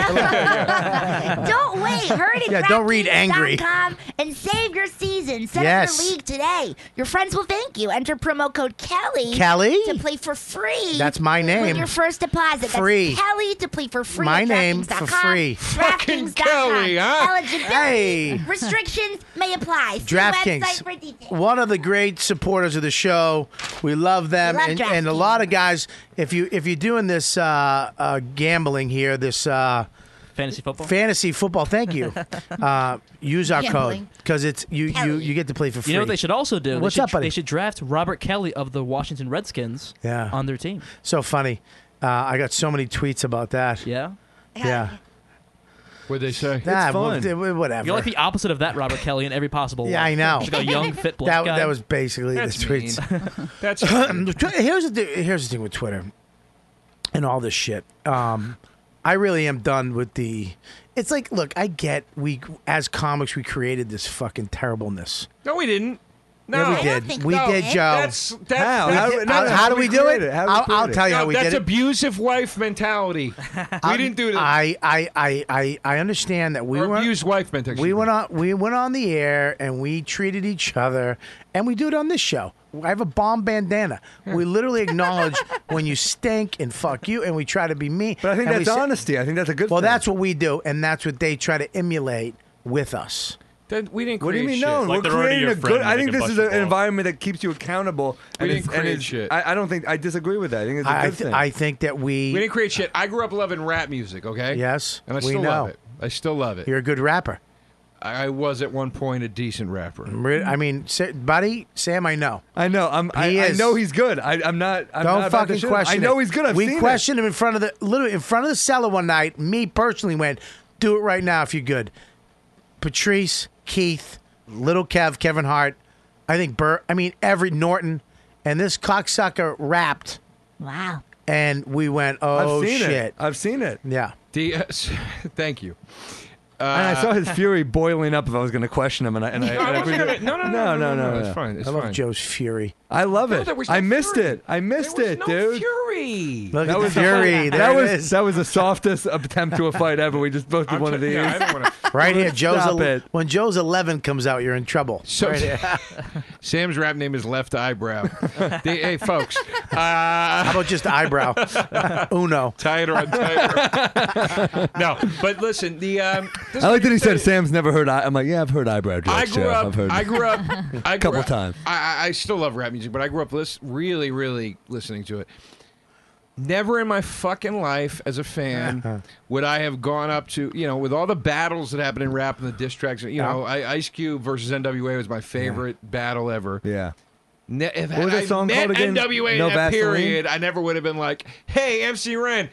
left. Don't wait. Hurry to Yeah, don't read angry. DraftKings.com and save your season. Set Yes. up your league today. Your friends will thank you. Enter promo code Kelly. Kelly? To play for free. That's my name. With your first deposit. Free. That's Kelly to play for free. My at name for DraftKings.com. free. Fucking DraftKings.com. Kelly, huh? Eligibility. Hey. Restrictions may apply. See DraftKings, website for details. one of the great supporters of the show. We love them, We love and a DraftKings. lot of guys. If you're doing this gambling here, this Fantasy football. fantasy football, thank you. Use our code Gambling. because it's you get to play for free. You know what they should also do? What's they should, up, buddy? They should draft Robert Kelly of the Washington Redskins Yeah. on their team. So funny. I got so many tweets about that. Yeah? Yeah. What'd they say? Whatever. You're like the opposite of that Robert Kelly in every possible way. Yeah, I know. Just like a young, fit black guy. That was basically That's the tweets. That's here's the thing with Twitter and all this shit. I really am done with the. It's like, look, I get as comics we created this fucking terribleness. No, we didn't. No, Yeah, we I did. don't think We so. did, Joe. That's How? How do we do it? I'll tell you how we that's did it. abusive wife mentality. We didn't do that. I understand that we Or were abused wife mentality. we went on the air and we treated each other, and we do it on this show. I have a bomb bandana. We literally acknowledge when you stink and fuck you, and we try to be mean. But I think And we that's say- honesty. I think that's a good Well, thing. that's what we do, and that's what they try to emulate with us. Then we didn't What do you create mean? No, shit. Like we're they're already creating your a friend good. I and think they this can is bust an your environment that keeps you accountable. We and didn't it's- and create it's- shit. I don't think I disagree with that. I think it's a good thing. I think that We didn't create shit. I grew up loving rap music, okay? Yes, And I we still know. love it. I still love it. You're a good rapper. I was at one point a decent rapper. I mean, buddy, Sam, I know. I know. I is. know he's good. I'm not. I'm Don't not about to fucking shit. question I know it. he's good. I've we seen questioned him in front of the cellar one night. Me personally went, do it right now if you're good. Patrice, Keith, Little Kev, Kevin Hart, I think Burt, Norton, and this cocksucker rapped. Wow. And we went, oh, shit. I've seen it. Yeah. Thank you. And I saw his fury boiling up if I was going to question him. No, it's fine. It's I love fine. Joe's fury. I love it. there was no I missed fury. it. I missed it, No dude. fury. Look That at was the fury. that was the softest attempt to a fight ever. We just both did one of these. Yeah, I don't want to. Right here, Stop it. when Joe's 11 comes out, you're in trouble. So, right here. Sam's rap name is Left Eyebrow. Hey, folks. How about just eyebrow? Uno. Tighter on tighter. No, but listen, I like that he said Sam's never heard. I'm like, yeah, I've heard eyebrow jokes. I grew Joe. up. I've heard I grew up. a couple times. I still love rap music, but I grew up really, really listening to it. Never in my fucking life as a fan would I have gone up to, with all the battles that happen in rap and the diss tracks. Ice Cube versus NWA was my favorite battle ever. Yeah. If What was that song met called again? NWA No in that Vaseline? period, I never would have been like, hey, MC Ren,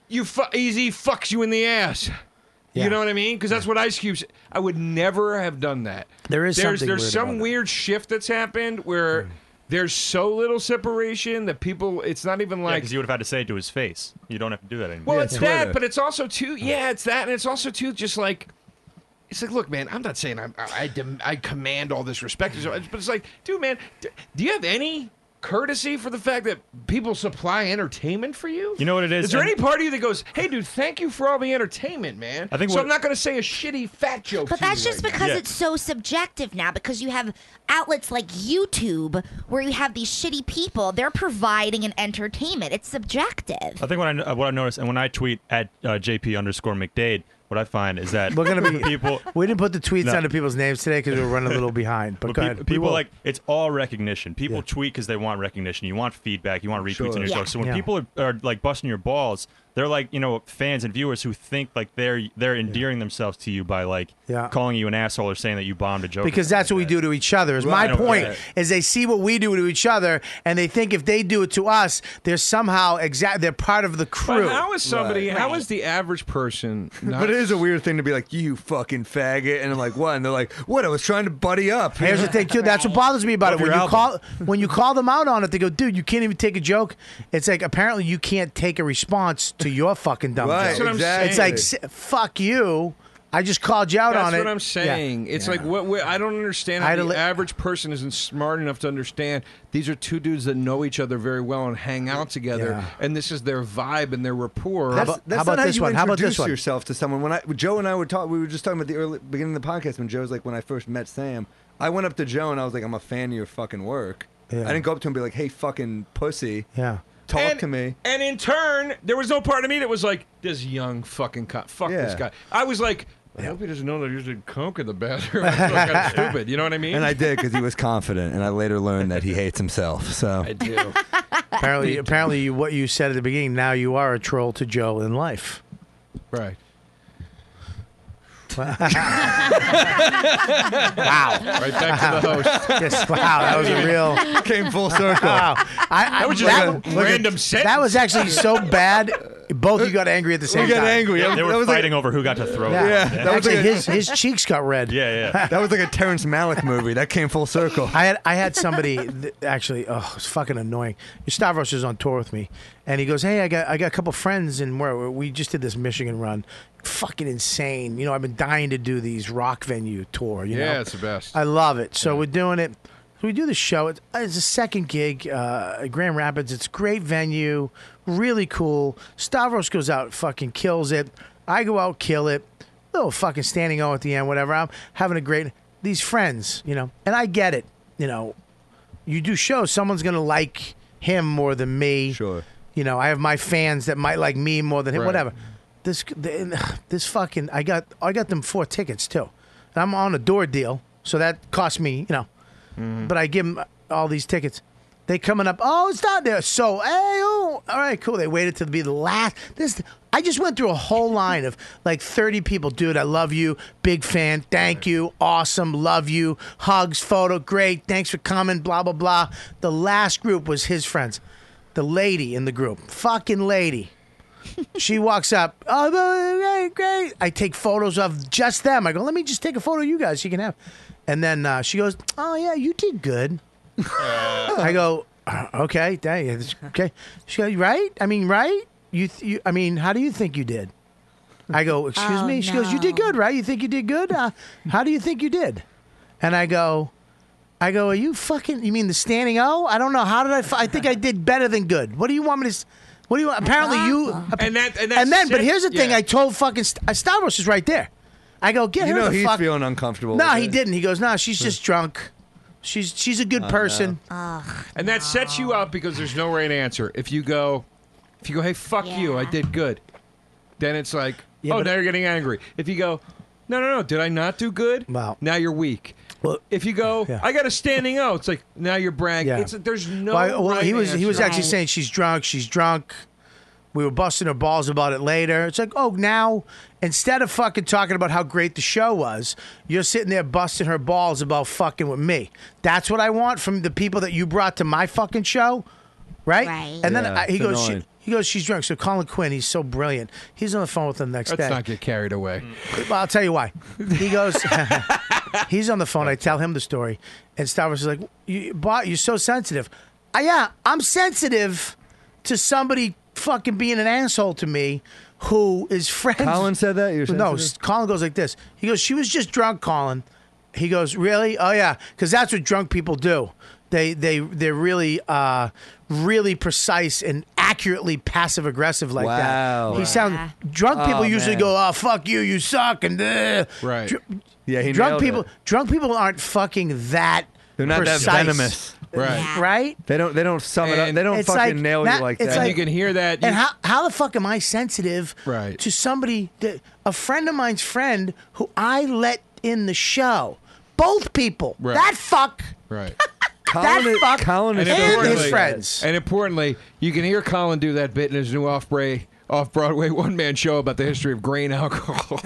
Easy fucks you in the ass. Yeah. You know what I mean? Because that's what Ice Cube said. I would never have done that. There's something weird some about it. weird shift that's happened where there's so little separation that people, it's not even like. Because you would have had to say it to his face. You don't have to do that anymore. Well, Yeah, it's Twitter. that, but it's also too. Yeah, it's that, and it's also too just like. It's like, look, man, I'm not saying I command all this respect, but it's like, dude, man, do you have any courtesy for the fact that people supply entertainment for you? You know what it is? Is there And- any part of you that goes, hey, dude, thank you for all the entertainment, man? I think so what- I'm not going to say a shitty fat joke. But to you that's just right now. because Yeah. it's so subjective now, because you have outlets like YouTube where you have these shitty people. They're providing an entertainment. It's subjective. I think what I noticed, and when I tweet at JP_McDade, what I find is that We're gonna be people. We didn't put the tweets No. under people's names today because we're running a little behind. But But go ahead. We people will. like it's all recognition. People tweet because they want recognition. You want feedback. You want retweets on your Yeah. jokes. So when Yeah. people are like busting your balls, they're like fans and viewers who think like they're endearing themselves to you by like Yeah. calling you an asshole or saying that you bombed a joke. because that's what we do to each other. Is my Right. point Right. is they see what we do to each other and they think if they do it to us, they're somehow they're part of the crew. But how is somebody? Right. How is the average person? Not, But it is a weird thing to be like, you fucking faggot. And I'm like, what? And they're like, what? I was trying to buddy up. Here's the thing too. That's what bothers me about it. Love When your you when you call them out on it, they go, "Dude, you can't even take a joke." It's like apparently you can't take a response to your fucking dumb Right, joke. That's what I'm exactly. It's like fuck you. I just called you out That's on it. what I'm saying. It's like what I don't understand. I How had to the li- average person isn't smart enough to understand. These are two dudes that know each other very well and hang out together, Yeah. and this is their vibe and their rapport. That's, about- that's how about not how this you one? How about introduce this one? yourself to someone. When Joe and I would talk, we were just talking about the early beginning of the podcast when Joe was like, when I first met Sam, I went up to Joe and I was like, I'm a fan of your fucking work. Yeah. I didn't go up to him and be like, hey, fucking pussy, Yeah. talk and, to me. And in turn, there was no part of me that was like, this young fucking cop. Fuck this Yeah. guy. I was like, I hope he doesn't know that he's using coke in the bathroom. I feel kind of stupid. You know what I mean? And I did because he was confident, and I later learned that he hates himself. So I do. Apparently, what you said at the beginning. Now you are a troll to Joe in life. Right. Wow. Right back to the host. Yes, wow, that was a real came full circle. Wow. That was just a random sentence. That was actually so bad. Both of you got angry at the same We got time. angry. They That were was like- fighting over who got to throw. Yeah. it. that was Actually, like a- his cheeks got red. Yeah. That was like a Terrence Malick movie. That came full circle. I had somebody actually. It's fucking annoying. Stavros is on tour with me, and he goes, "Hey, I got a couple friends, and we just did this Michigan run. Fucking insane. I've been dying to do these rock venue tour. You know, Yeah, it's the best. I love it. So we're doing it. So we do the show. It's a second gig, Grand Rapids. It's a great venue, really cool. Stavros goes out, fucking kills it. I go out, kill it. Little fucking standing on at the end, whatever. I'm having a great. These friends, and I get it. You do shows. Someone's gonna like him more than me. Sure. I have my fans that might like me more than him. Right. Whatever. This fucking. I got them 4 tickets too. And I'm on a door deal, so that cost me. But I give them all these tickets. They coming up. Oh, it's not there. So, hey, oh, all right, cool. They waited to be the last. I just went through a whole line of like 30 people. Dude, I love you. Big fan. Thank you. Awesome. Love you. Hugs. Photo. Great. Thanks for coming. Blah blah blah. The last group was his friends. The lady in the group. Fucking lady. She walks up. Oh, great. I take photos of just them. I go, let me just take a photo of you guys. You can have. And then she goes, oh, yeah, you did good. I go, okay, dang, okay. She goes, right? I mean, right? I mean, how do you think you did? I go, excuse me? She goes, you did good, right? You think you did good? How do you think you did? And I go, are you fucking, you mean the standing O? I don't know. How did I think I did better than good. What do you want me to, what do you want? Apparently you. And then, but here's the thing. I told fucking, Stavros is right there. I go, get her the he's fuck. feeling uncomfortable. No, with he it. didn't. He goes, no, she's just drunk. She's a good person. And that sets you up because there's no right answer. If you go, hey, fuck you, I did good. Then it's like, now you're getting angry. If you go, no, did I not do good? Wow. Now you're weak. Well, if you go, I got a standing O, it's like, now you're bragging. Yeah. There's no Well, right he was answer. actually saying she's drunk. We were busting her balls about it later. It's like, oh, now instead of fucking talking about how great the show was, you're sitting there busting her balls about fucking with me. That's what I want from the people that you brought to my fucking show, right? And then he goes, she's drunk. So Colin Quinn, he's so brilliant. He's on the phone with them the next day. Let's not get carried away. Well, I'll tell you why. He goes, he's on the phone. I tell him the story. And Stavros is like, you're so sensitive. Yeah, I'm sensitive to somebody fucking being an asshole to me who is friends. Colin said that? No, Colin goes like this. He goes, she was just drunk, Colin. He goes, really? Oh, yeah, because that's what drunk people do. They're really really precise and accurately passive aggressive like that. He sounds drunk people usually go, oh, fuck you, you suck, and right. He drunk nailed people aren't fucking that. They're not precise. that venomous. Right. Right? They don't sum it up. They don't It's fucking like- nail you that- like it's that. like- You can hear that. And how the fuck am I sensitive Right. to somebody, a friend of mine's friend who I let in the show? Both people. Right. That fuck. Right. Colin is and his friends. And importantly, you can hear Colin do that bit in his new off-Broadway one-man show about the history of grain alcohol.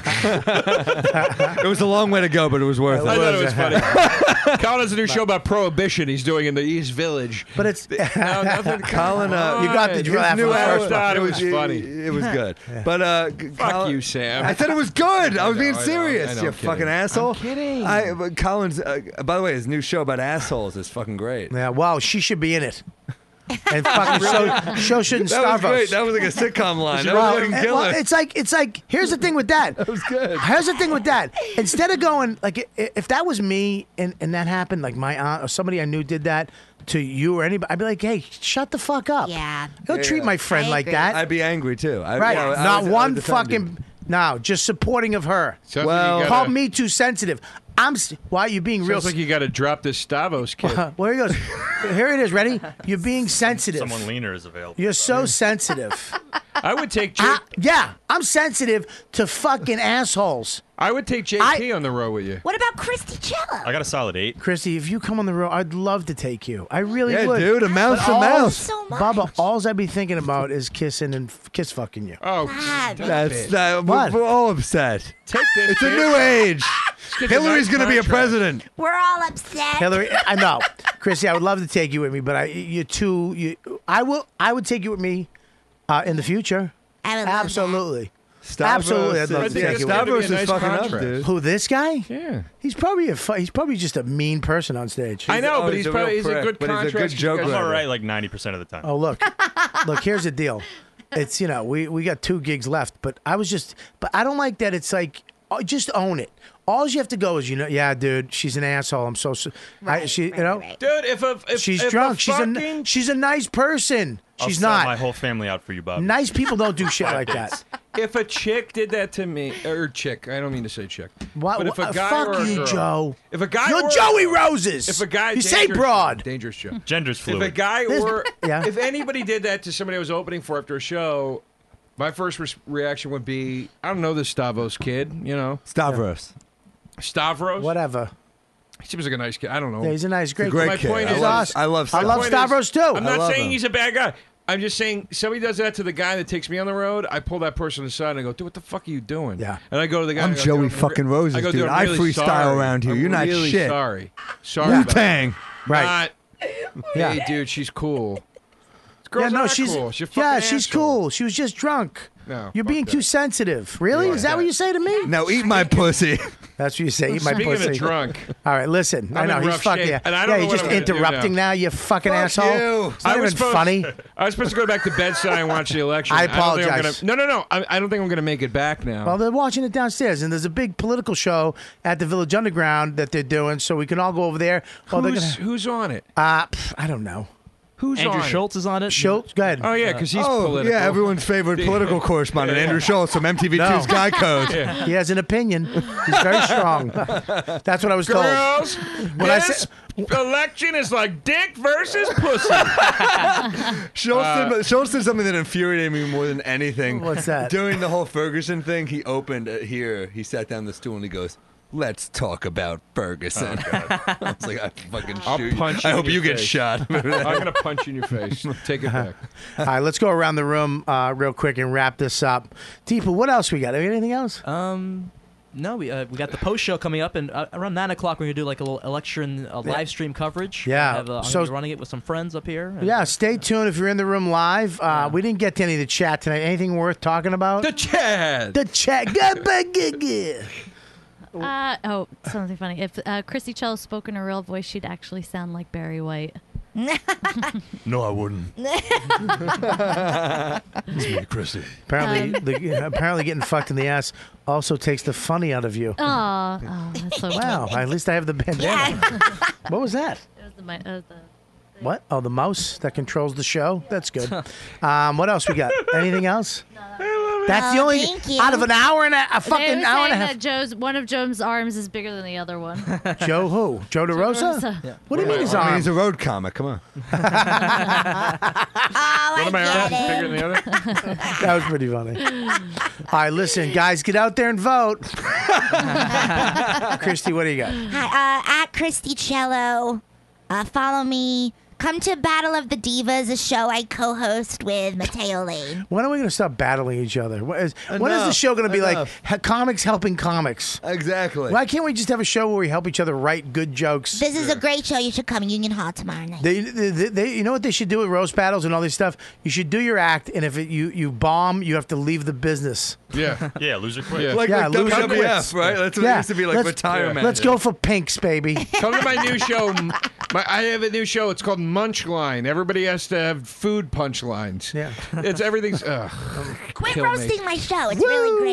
It was a long way to go, but it was worth it. I thought it was funny. Colin has a new show about prohibition he's doing in the East Village. But it's Colin. You got the laugh new on the first I one. thought it was funny. It was good. But Fuck Colin, you, Sam. I said it was good. I was being I know, serious. I know, You I'm kidding. fucking asshole. I'm kidding. But Colin's. By the way, his new show about assholes is fucking great. Yeah, wow, she should be in it. And fucking show shouldn't That starve was great. us. That was like a sitcom line. That Well, was fucking killer. it's like here's the thing with that. That was good. Here's the thing with that. Instead of going like if that was me and that happened, like my aunt or somebody I knew did that to you or anybody, I'd be like, hey, shut the fuck up. Yeah. Don't treat my friend I like agree. that. I'd be angry too. Right. I Not would one defend you. fucking. No, just supporting of her. Sounds like you Call gotta- me too sensitive. Why are you being real? Sounds like you got to drop this Stavros kid. Well, here he goes. Here it is. Ready? You're being sensitive. Someone leaner is available. You're so sensitive. I would take Jake. Yeah, I'm sensitive to fucking assholes. I would take JP on the road with you. What about Christy Cello? I got a solid 8. Christy, if you come on the road, I'd love to take you. I really Yeah, would. dude, a mouse, But a mouse. So much. Bubba, all I'd be thinking about is kissing and kiss fucking you. Oh, God. That's that. What? We're all upset. take this. It's a kid. new age. kid's a Hillary's nice going to be a contract. president. We're all upset. Hillary, I know. Christy, I would love to take you with me, but I would take you with me in the future. I would love Absolutely. Stavros Absolutely, I'd love is- to take you. Stavros It'd be a is nice fucking up, contract. dude. Who, this guy? Yeah. He's probably just a mean person on stage. I know, Oh, but he's he's a real probably a prick, good but he's a good contract. joke I'm writer. all right like 90% of the time. Oh, look. Look, here's the deal. It's, we got 2 gigs left, but I don't like that. It's like, just own it. All you have to go is, yeah, dude, she's an asshole. I'm so, Right, dude, If she's if drunk. a She's a nice person. I'll She's sell not. my whole family out for you, Bob. Nice people don't do shit like that. If a chick did that to me, or chick, I don't mean to say chick. What, But if a guy fuck or a you, girl, Joe. If a guy You're or a Joey girl- Roses. If a guy, You say dangerous- broad. dangerous Joe. Gender's If fluid. a guy or Yeah. if anybody did that to somebody I was opening for after a show, my first reaction would be, I don't know this Stavros kid, Stavros. Stavros. Whatever. He seems like a nice kid. I don't know. Yeah, he's a nice, great, great My kid. point I is, love- I love I love point Stavros is, too. I'm I not love saying him. he's a bad guy. I'm just saying somebody does that to the guy that takes me on the road. I pull that person aside and I go, dude, what the fuck are you doing? Yeah. And I go to the guy. I'm and I go, Joey dude, fucking Roses, I go, dude. I'm I really freestyle sorry. around here. I'm You're not really shit. Sorry. Sorry. about Wu-Tang. that. Right. Not, hey, dude, she's cool. Girls yeah, no, aren't she's cool. She's a fucking yeah, she's asshole. cool. She was just drunk. No, You're fuck being that. too sensitive. Really? Yeah, Is that what you say to me? No, eat my pussy. That's what you say. Eat my Speaking pussy. of drunk, All right, listen. I I'm know in he's rough fucking. shape, Yeah, and I don't yeah, know you're what just I'm gonna do interrupting now. now. You fucking Fuck asshole. you. It's not even funny. I was supposed to go back to bedside and watch the election. I don't think I'm apologize. gonna- No. I don't think I'm going to make it back now. Well, they're watching it downstairs, and there's a big political show at the Village Underground that they're doing, so we can all go over there. Well, they're gonna. Who's on it? I don't know. Who's Andrew on it? Schultz is on it. Schultz, go ahead. Oh yeah, because he's Oh, political. yeah, everyone's favorite political correspondent, Andrew Schultz from MTV2's No. Guy Code. He has an opinion. He's very strong. That's what I was told. Girls, When I this said- election is like dick versus pussy. Schultz did something that infuriated me more than anything. What's that? During the whole Ferguson thing, he opened here. He sat down the stool and he goes, "Let's talk about Ferguson." I was like, I fucking I'll shoot. punch I you in hope your you get face. shot. I'm going to punch you in your face. Take it back. All right, let's go around the room real quick and wrap this up. Deepa, what else we got? Anything else? No, we got the post show coming up, and around 9 o'clock we're gonna do like a little election live stream coverage. Yeah. I'm gonna So- be running it with some friends up here. and- Yeah, stay tuned if you're in the room live. We didn't get to any of the chat tonight. Anything worth talking about? The chat. The chat. Something funny. If Chrissy Cello spoke in a real voice, she'd actually sound like Barry White. No, I wouldn't. It's me, Chrissy. Apparently, getting fucked in the ass also takes the funny out of you. Oh, that's so Wow, funny. at least I have the bandana. What was that? It was the What? Oh, the mouse that controls the show? That's good. What else we got? Anything else? That's the only thank you. out of an hour and a They fucking were hour and a saying half. that one of Joe's arms is bigger than the other one. Joe who? Joe DeRosa? DeRosa. What do you mean his I mean, arm? he's a road comic. Come on. Oh, One of my arms is bigger than the other. That was pretty funny. All right, listen, guys, get out there and vote. Christy, what do you got? Hi, at Christy Cello. Follow me. Come to Battle of the Divas, a show I co-host with Mateo Lane. When are we going to stop battling each other? When is the Enough, show going to be enough. like comics helping comics? Exactly. Why can't we just have a show where we help each other write good jokes? This is a great show. You should come. Union Hall tomorrow night. They, you know what they should do with roast battles and all this stuff? You should do your act, and if you bomb, you have to leave the business. Yeah. Yeah, loser quit. Yeah. Like loser WWF, quits. right? That's what it used to be like let's, retirement. Let's go for pinks, baby. Come to my new show. I have a new show. It's called Munchline. Everybody has to have food punchlines. Yeah. It's everything's. Quit kill me. roasting my show. It's really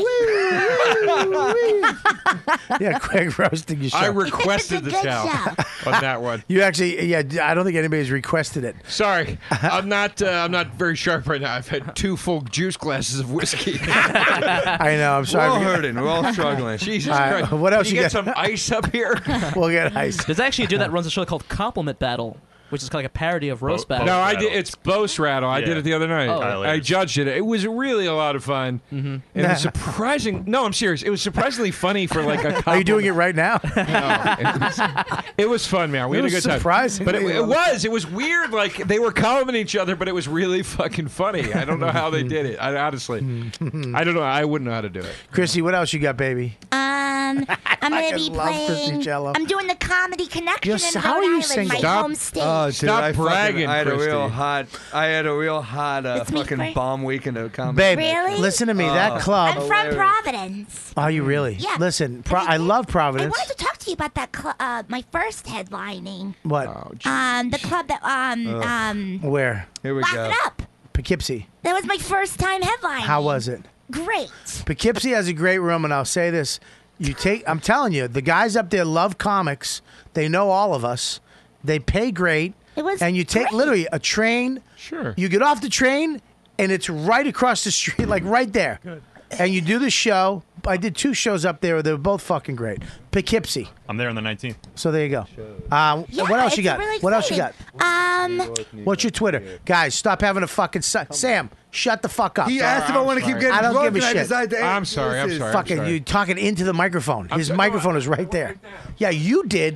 great. Yeah, Craig roasting your show. I requested the It's a good shout on that one. You actually, yeah, I don't think anybody's requested it. Sorry, I'm not very sharp right now. I've had 2 full juice glasses of whiskey. I know. I'm We're sorry. all hurting. We're all struggling. Jesus All right, Christ! what else Can you get got? some ice up here? We'll get ice. There's actually a dude that runs a show called Compliment Battle, which is kind of like a parody of Roast Battle. No, I Rattle. did. It's Boast Rattle. I did Yeah. it the other night. Oh. I judged it. It was really a lot of fun. And it was surprising. No, I'm serious. It was surprisingly funny for like a couple. Are you doing it right now? It was fun, man. We It had a was good time. surprising. But it was weird. Like they were complimenting each other, but it was really fucking funny. I don't know how they did it. Honestly, I don't know. I wouldn't know how to do it. Chrissy, what else you got, baby? I'm gonna be love Chrissy playing. Cello. I'm doing the Comedy Connection Yes, in how Rhode are you Island, single? my Stop. home state. Oh, dude, Stop bragging, I had a real Christy. hot It's me, fucking Frank. bomb weekend of comedy. Babe, Really? listen to me. That club. I'm from Providence. Are you really? Yeah. Listen, Have you I been? love I Providence. wanted to talk to you about that my first headlining. What? The club that Where? Here we Laugh go. It Up. Poughkeepsie. That was my first time headlining. How was it? Great. Poughkeepsie has a great room, and I'll say this: I'm telling you, the guys up there love comics. They know all of us. They pay great. It was and you take great. literally a train. Sure. You get off the train, and it's right across the street, like right there. Good. And you do the show. I did 2 shows up there. They were both fucking great. Poughkeepsie. I'm there on the 19th. So there you go. Yeah, what else you it's got? really What else you got? exciting. What's your Twitter? Guys, stop having a fucking... Sam, shut the fuck up. He asked if I want to keep getting I don't drunk, give a and I shit. decided to. I'm sorry. I'm sorry. Fucking, I'm sorry. you talking into the microphone. His sorry. microphone is right there. Yeah, you did.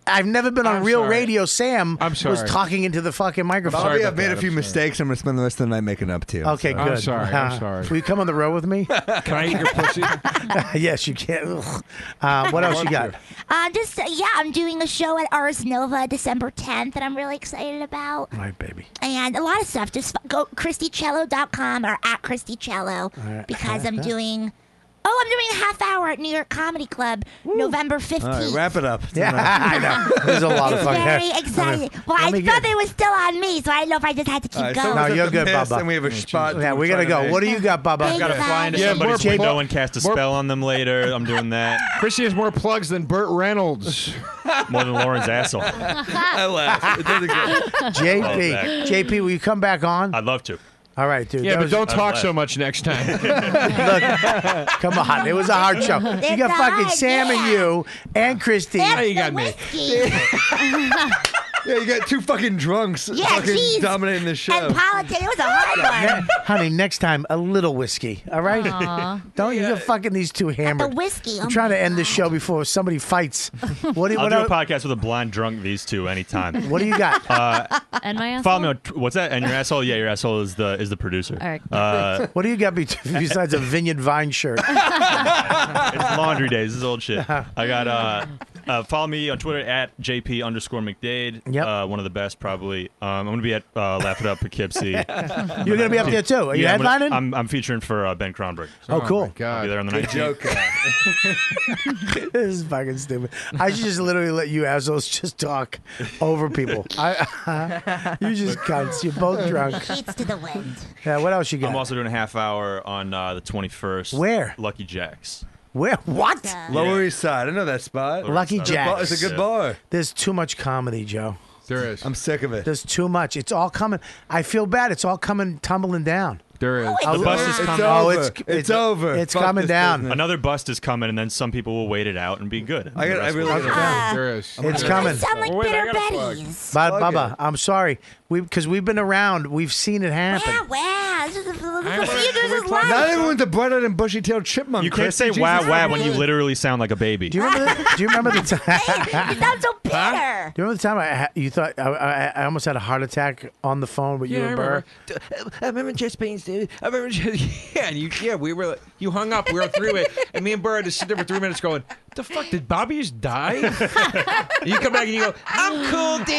I've never been on I'm real sorry. radio. Sam I'm sorry. was talking into the fucking microphone. Bobby, I've made a few mistakes. I'm going to spend the rest of the night making up to you. Okay, good. I'm sorry. I'm sorry. Will you come on the road with me? Can I eat your pussy? Yes, you can. What else you got? I'm doing a show at Ars Nova December 10th that I'm really excited about. All right, baby. And a lot of stuff. Just go ChristyCello.com or at ChristyCello because I'm doing a half hour at New York Comedy Club November 15th. All right, wrap it up. Yeah, I know. There's a lot of fucking. Very excited. Well, I thought they were still on me, so I don't know if I just had to keep going. No, you're good, Bubba. And we have a spot. Yeah, we gotta go. What do you got, Bubba? I've got to fly into somebody's window and cast a spell on them later. I'm doing that. Chrissy has more plugs than Burt Reynolds. More than Lauren's asshole. I laugh. It doesn't get. JP, will you come back on? I'd love to. All right, dude. Yeah, That but was- don't talk so much next time. Look, come on. It was a hard show. You got fucking Sam and you and Christy. Now you got me. Yeah, you got two fucking drunks Yeah, fucking geez. dominating the show. And politics. It was a hard one. Honey, next time, a little whiskey. All right? Aw. Don't you're fucking these two hammered. The whiskey. I'm trying to end this show before somebody fights. What do you I'll what do a else- podcast with a blind drunk, these two, anytime. What do you got? And my asshole. Follow me on what's that? And your asshole? Yeah, your asshole is the producer. All right. What do you got besides a Vineyard Vine shirt? It's laundry days. This is old shit. I got follow me on Twitter at JP_McDade. Yep. One of the best probably. I'm gonna be at Laugh It Up Poughkeepsie. You're gonna be up there too. Are you headlining? I'm featuring for Ben Kronberg. Oh, cool. my God. I'll be there on the Good 19th. joke. This is fucking stupid. I should just literally let you assholes just talk over people. You just cunts. You're both drunk. Sheets to the wind. Yeah, what else you got? I'm also doing a half hour on the 21st. Where? Lucky Jack's. Where? What? Lower East Side. I know that spot. Lucky Side. Jack's. It's a good bar. There's too much comedy, Joe. There is. I'm sick of it. There's too much. It's all coming. I feel bad. It's all coming tumbling down. There is. The bus is It's coming. over. It's over. It's Fuck coming this down. business. Another bust is coming, and then some people will wait it out and be good. I really The rest will- gotta There is. It's coming. Sound like Well, wait, I bitter got a plug. Betty's. But Plug Bubba, it. I'm sorry. Because we've been around. We've seen it happen. Wow. This is Not life. even with the bright-eyed and bushy-tailed chipmunk. You can't Chris. say Jesus wow wow Christ. when you literally sound like a baby. Do you remember? Do you remember the time? You sound so bitter. Do you remember the time you thought I almost had a heart attack on the phone with you Yeah, I and Burr? remember. I remember chest pains, dude. I remember we were you hung up. We were three-way, and me and Burr had to sit there for 3 minutes going, "What the fuck? Did Bobby just die?" And you come back and you go, "I'm cool, dude."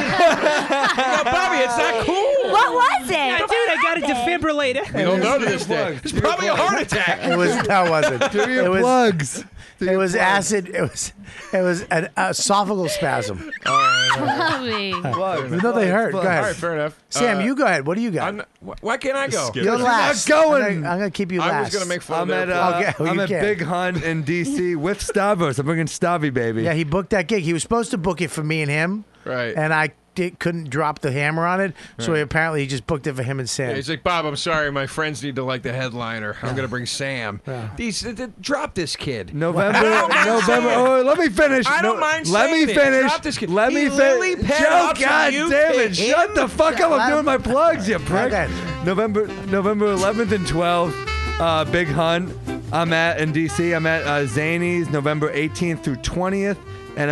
No, Bobby, it's not cool. What was it? Dude, I got a defibrillator. We don't know to this day. Plugs. It's probably a heart attack. It was no, it wasn't. Do your It was plugs. Do it your was plugs. acid. It was an esophageal spasm. Bobby. Plugs. Even though they hurt. Go Plugs. ahead. All right, fair enough. Sam, you go ahead. What do you got? Why can't I go? Skip. You're You're last. not going. I'm gonna keep you last. I was gonna make fun I'm of at, their Okay, well, I'm you at can't. Big Hunt in D.C. with Stavros. I'm bringing Stavy, baby. Yeah, he booked that gig. He was supposed to book it for me and him. Right. And I couldn't drop the hammer on it, so apparently he just booked it for him and Sam. Yeah, he's like, Bob, I'm sorry, my friends need to like the headliner. I'm gonna bring Sam. Drop this kid. November. Sam. Oh, let me finish. I don't mind Let me saying it. finish. Drop this kid. Let He me literally finish. paired Joe, up some God you damn to it! Shut him. the fuck up! I'm doing my plugs, you prick. Okay. November 11th and 12th, Big Hunt. I'm at in DC. I'm at Zany's November 18th through 20th, and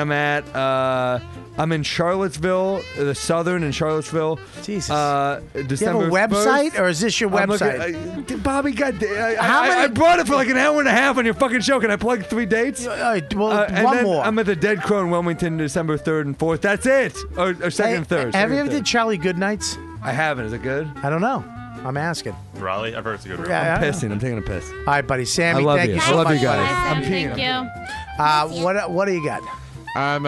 I'm in Charlottesville, the Southern in Charlottesville. Jesus. December. Do you have a website, 1st. or is this your I'm website? Bobby, How many- I brought it for like an hour and a half on your fucking show. Can I plug 3 dates? Well, And one then more. I'm at the Dead Crow in Wilmington, December 3rd and 4th. That's it. Or second and third. Have second you and ever did third. Charlie Goodnights? I haven't. Is it good? I don't know. I'm asking. Raleigh, I've heard it's a good room. Yeah, I'm pissing. I'm taking a piss. All right, buddy. Sammy, I love thank you. you I so love much. you guys. Bye, I'm Sam. peeing. Thank you. What do you got? I'm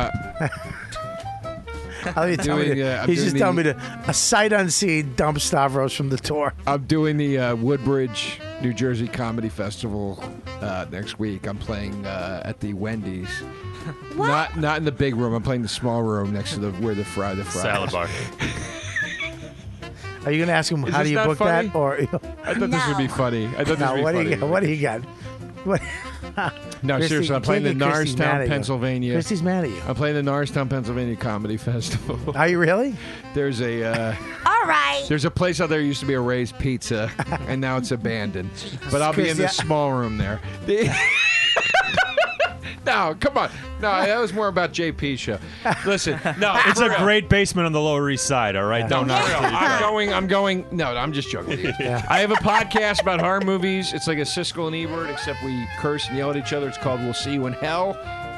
How you tell me doing, to, I'm he's doing just telling me to a sight unseen dump Stavros from the tour. I'm doing the Woodbridge, New Jersey Comedy Festival next week. I'm playing at the Wendy's. Not in the big room. I'm playing the small room next to where the fry. Salad bar. Are you going to ask him Is how this do you not book funny? that? Or I thought this would be funny. I thought this no, would be what funny. do you got? What do you got? What? No, Christy, seriously, I'm playing the can't get Christy's mad at Norristown, you. Pennsylvania. Christy's mad at you. I'm playing the Norristown, Pennsylvania Comedy Festival. Are you really? There's a All right. there's a place out there used to be a Ray's Pizza, and now it's abandoned. But I'll be in Christy, the small room there. No, come on. No, that was more about JP's show. Listen, no, It's for a real. great basement on the Lower East Side, all right? Don't knock it till you try it. I'm going. No, I'm just joking with you. I have a podcast about horror movies. It's like a Siskel and Ebert, except we curse and yell at each other. It's called We'll See You in Hell.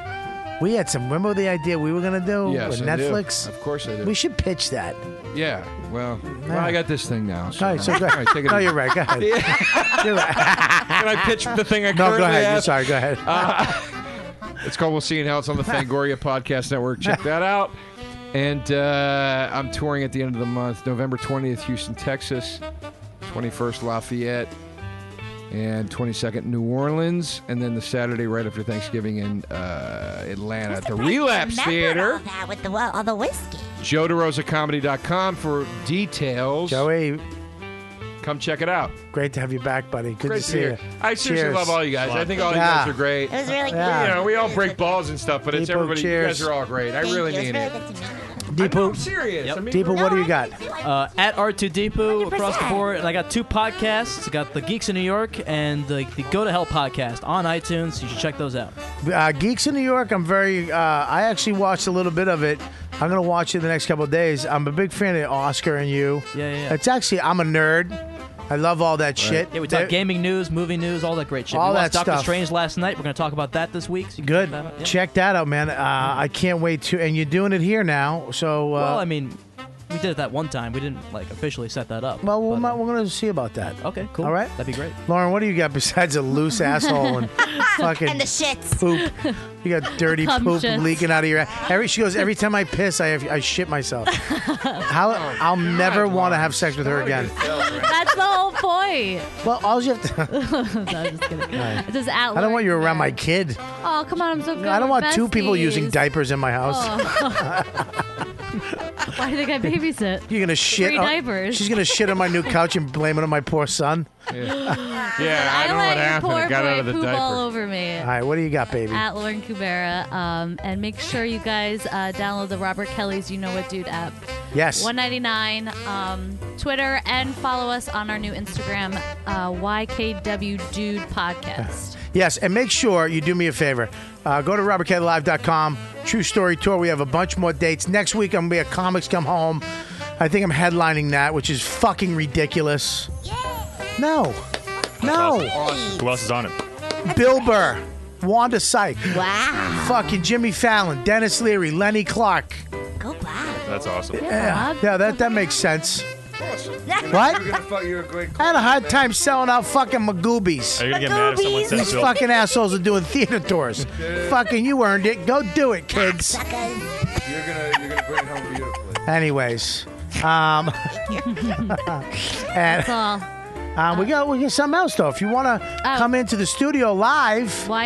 We had some. Remember the idea we were gonna do Yes, with I do. Netflix? Of course I do. We should pitch that. Yeah. Well, I got this thing now. So, All right, so go All right, take it No, easy. you're right. Go ahead. You're right. Can I pitch the thing I No, currently go ahead. have? You're sorry. Go ahead. It's called We'll See You in Hell. It's on the Fangoria Podcast Network. Check that out. And I'm touring at the end of the month. November 20th, Houston, Texas. 21st, Lafayette. And 22nd, New Orleans. And then the Saturday right after Thanksgiving in Atlanta at the Relapse Theater. All that with all the whiskey. JoeDeRosaComedy.com for details. Joey, come check it out. Great to have you back, buddy. Good Great to see you. I seriously Cheers. love all you guys. I think all you Yeah. guys are great. It was really Yeah. You know, we all break balls and stuff, but it's Deepu, everybody. cheers. You guys are all great. I Thank really you. It was mean really it. good to meet you. Deepu. I'm serious. Yep. I mean, Deepu, what do you got? At R2Deepu across the board. And I got 2 podcasts. I got the Geeks in New York and the Go to Hell podcast on iTunes. You should check those out. Geeks in New York, I'm very. I actually watched a little bit of it. I'm gonna watch it the next couple of days. I'm a big fan of Oscar and you. Yeah. It's actually. I'm a nerd. I love all that shit. Yeah, we talk gaming news, movie news, all that great shit. All we that watched Doctor stuff. Strange last night. We're going to talk about that this week. So you can Good. check that out. Yeah. Check that out, man. I can't wait to. And you're doing it here now, so. Well, I mean, we did it that one time. We didn't officially set that up. Well, we're going to see about that. Okay, cool. All right, that'd be great. Lauren, what do you got besides a loose asshole and fucking And the shits. poop? You got dirty Cum poop shits. leaking out of your. She goes every time I piss, I shit myself. I'll never want to have sex with her again. That's the whole point. Well, all you have to. No, I'm just kidding. Right. It says at I don't want you around my kid. Oh, come on, I'm so good. I don't We're want 2 people using besties. diapers in my house. Oh. Why do you think I babysit? You're gonna shit. Free diapers. She's gonna shit on my new couch and blame it on my poor son. Yeah, I don't know let what your happened. poor It got boy out of the poop diaper. all over me. All right, what do you got, baby? At Lauren Kubera. And make sure you guys download the Robert Kelly's You Know What Dude app. Yes. $1.99. Twitter, and follow us on our new Instagram, YKW Dude Podcast. Yes, and make sure you do me a favor. Go to RobertKLive.com. True Story Tour. We have a bunch more dates. Next week, I'm going to be at Comics Come Home. I think I'm headlining that, which is fucking ridiculous. No. Who else is on it? Bill Burr, Wanda Sykes. Wow. Fucking Jimmy Fallon, Dennis Leary, Lenny Clark. Go Bob. That's awesome. Yeah, that makes sense. What? You're gonna fuck. You're a great. I had a hard time selling out fucking Magoobies. Are you going to get mad if someone says These Bill? fucking assholes are doing theater tours. Fucking you earned it. Go do it, kids. You're gonna bring it home beautifully. Anyways, That's all. we got something else though. If you want to come into the studio live,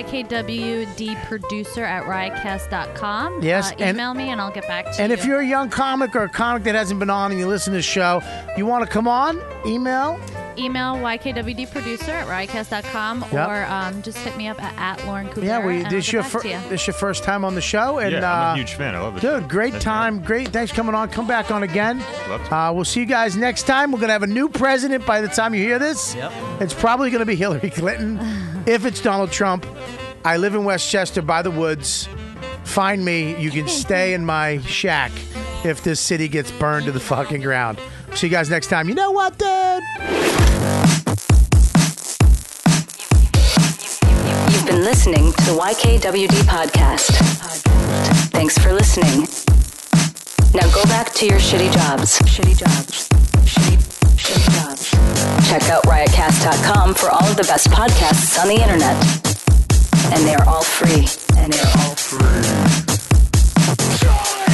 YKWDproducer@riotcast.com. Yes, and- email me and I'll get back to you. and if you're a young comic or a comic that hasn't been on and you listen to the show, you want to come on, email. Email YKWDproducer@riotcast.com Yep. or just hit me up at Lauren Kubera. Yeah, and I'll this get your back to you. this your first time on the show, and Yeah, I'm a huge fan. I love it. dude, great time, great. Thanks for coming on. Come back on again. Love to. We'll see you guys next time. We're gonna have a new president by the time you hear this. Yep. It's probably gonna be Hillary Clinton. If it's Donald Trump, I live in Westchester by the woods. Find me. You can stay in my shack if this city gets burned to the fucking ground. See you guys next time. You know what, dude? You've been listening to the YKWD podcast. Thanks for listening. Now go back to your shitty jobs. Shitty jobs. Shitty jobs. Check out riotcast.com for all of the best podcasts on the internet. And they are all free.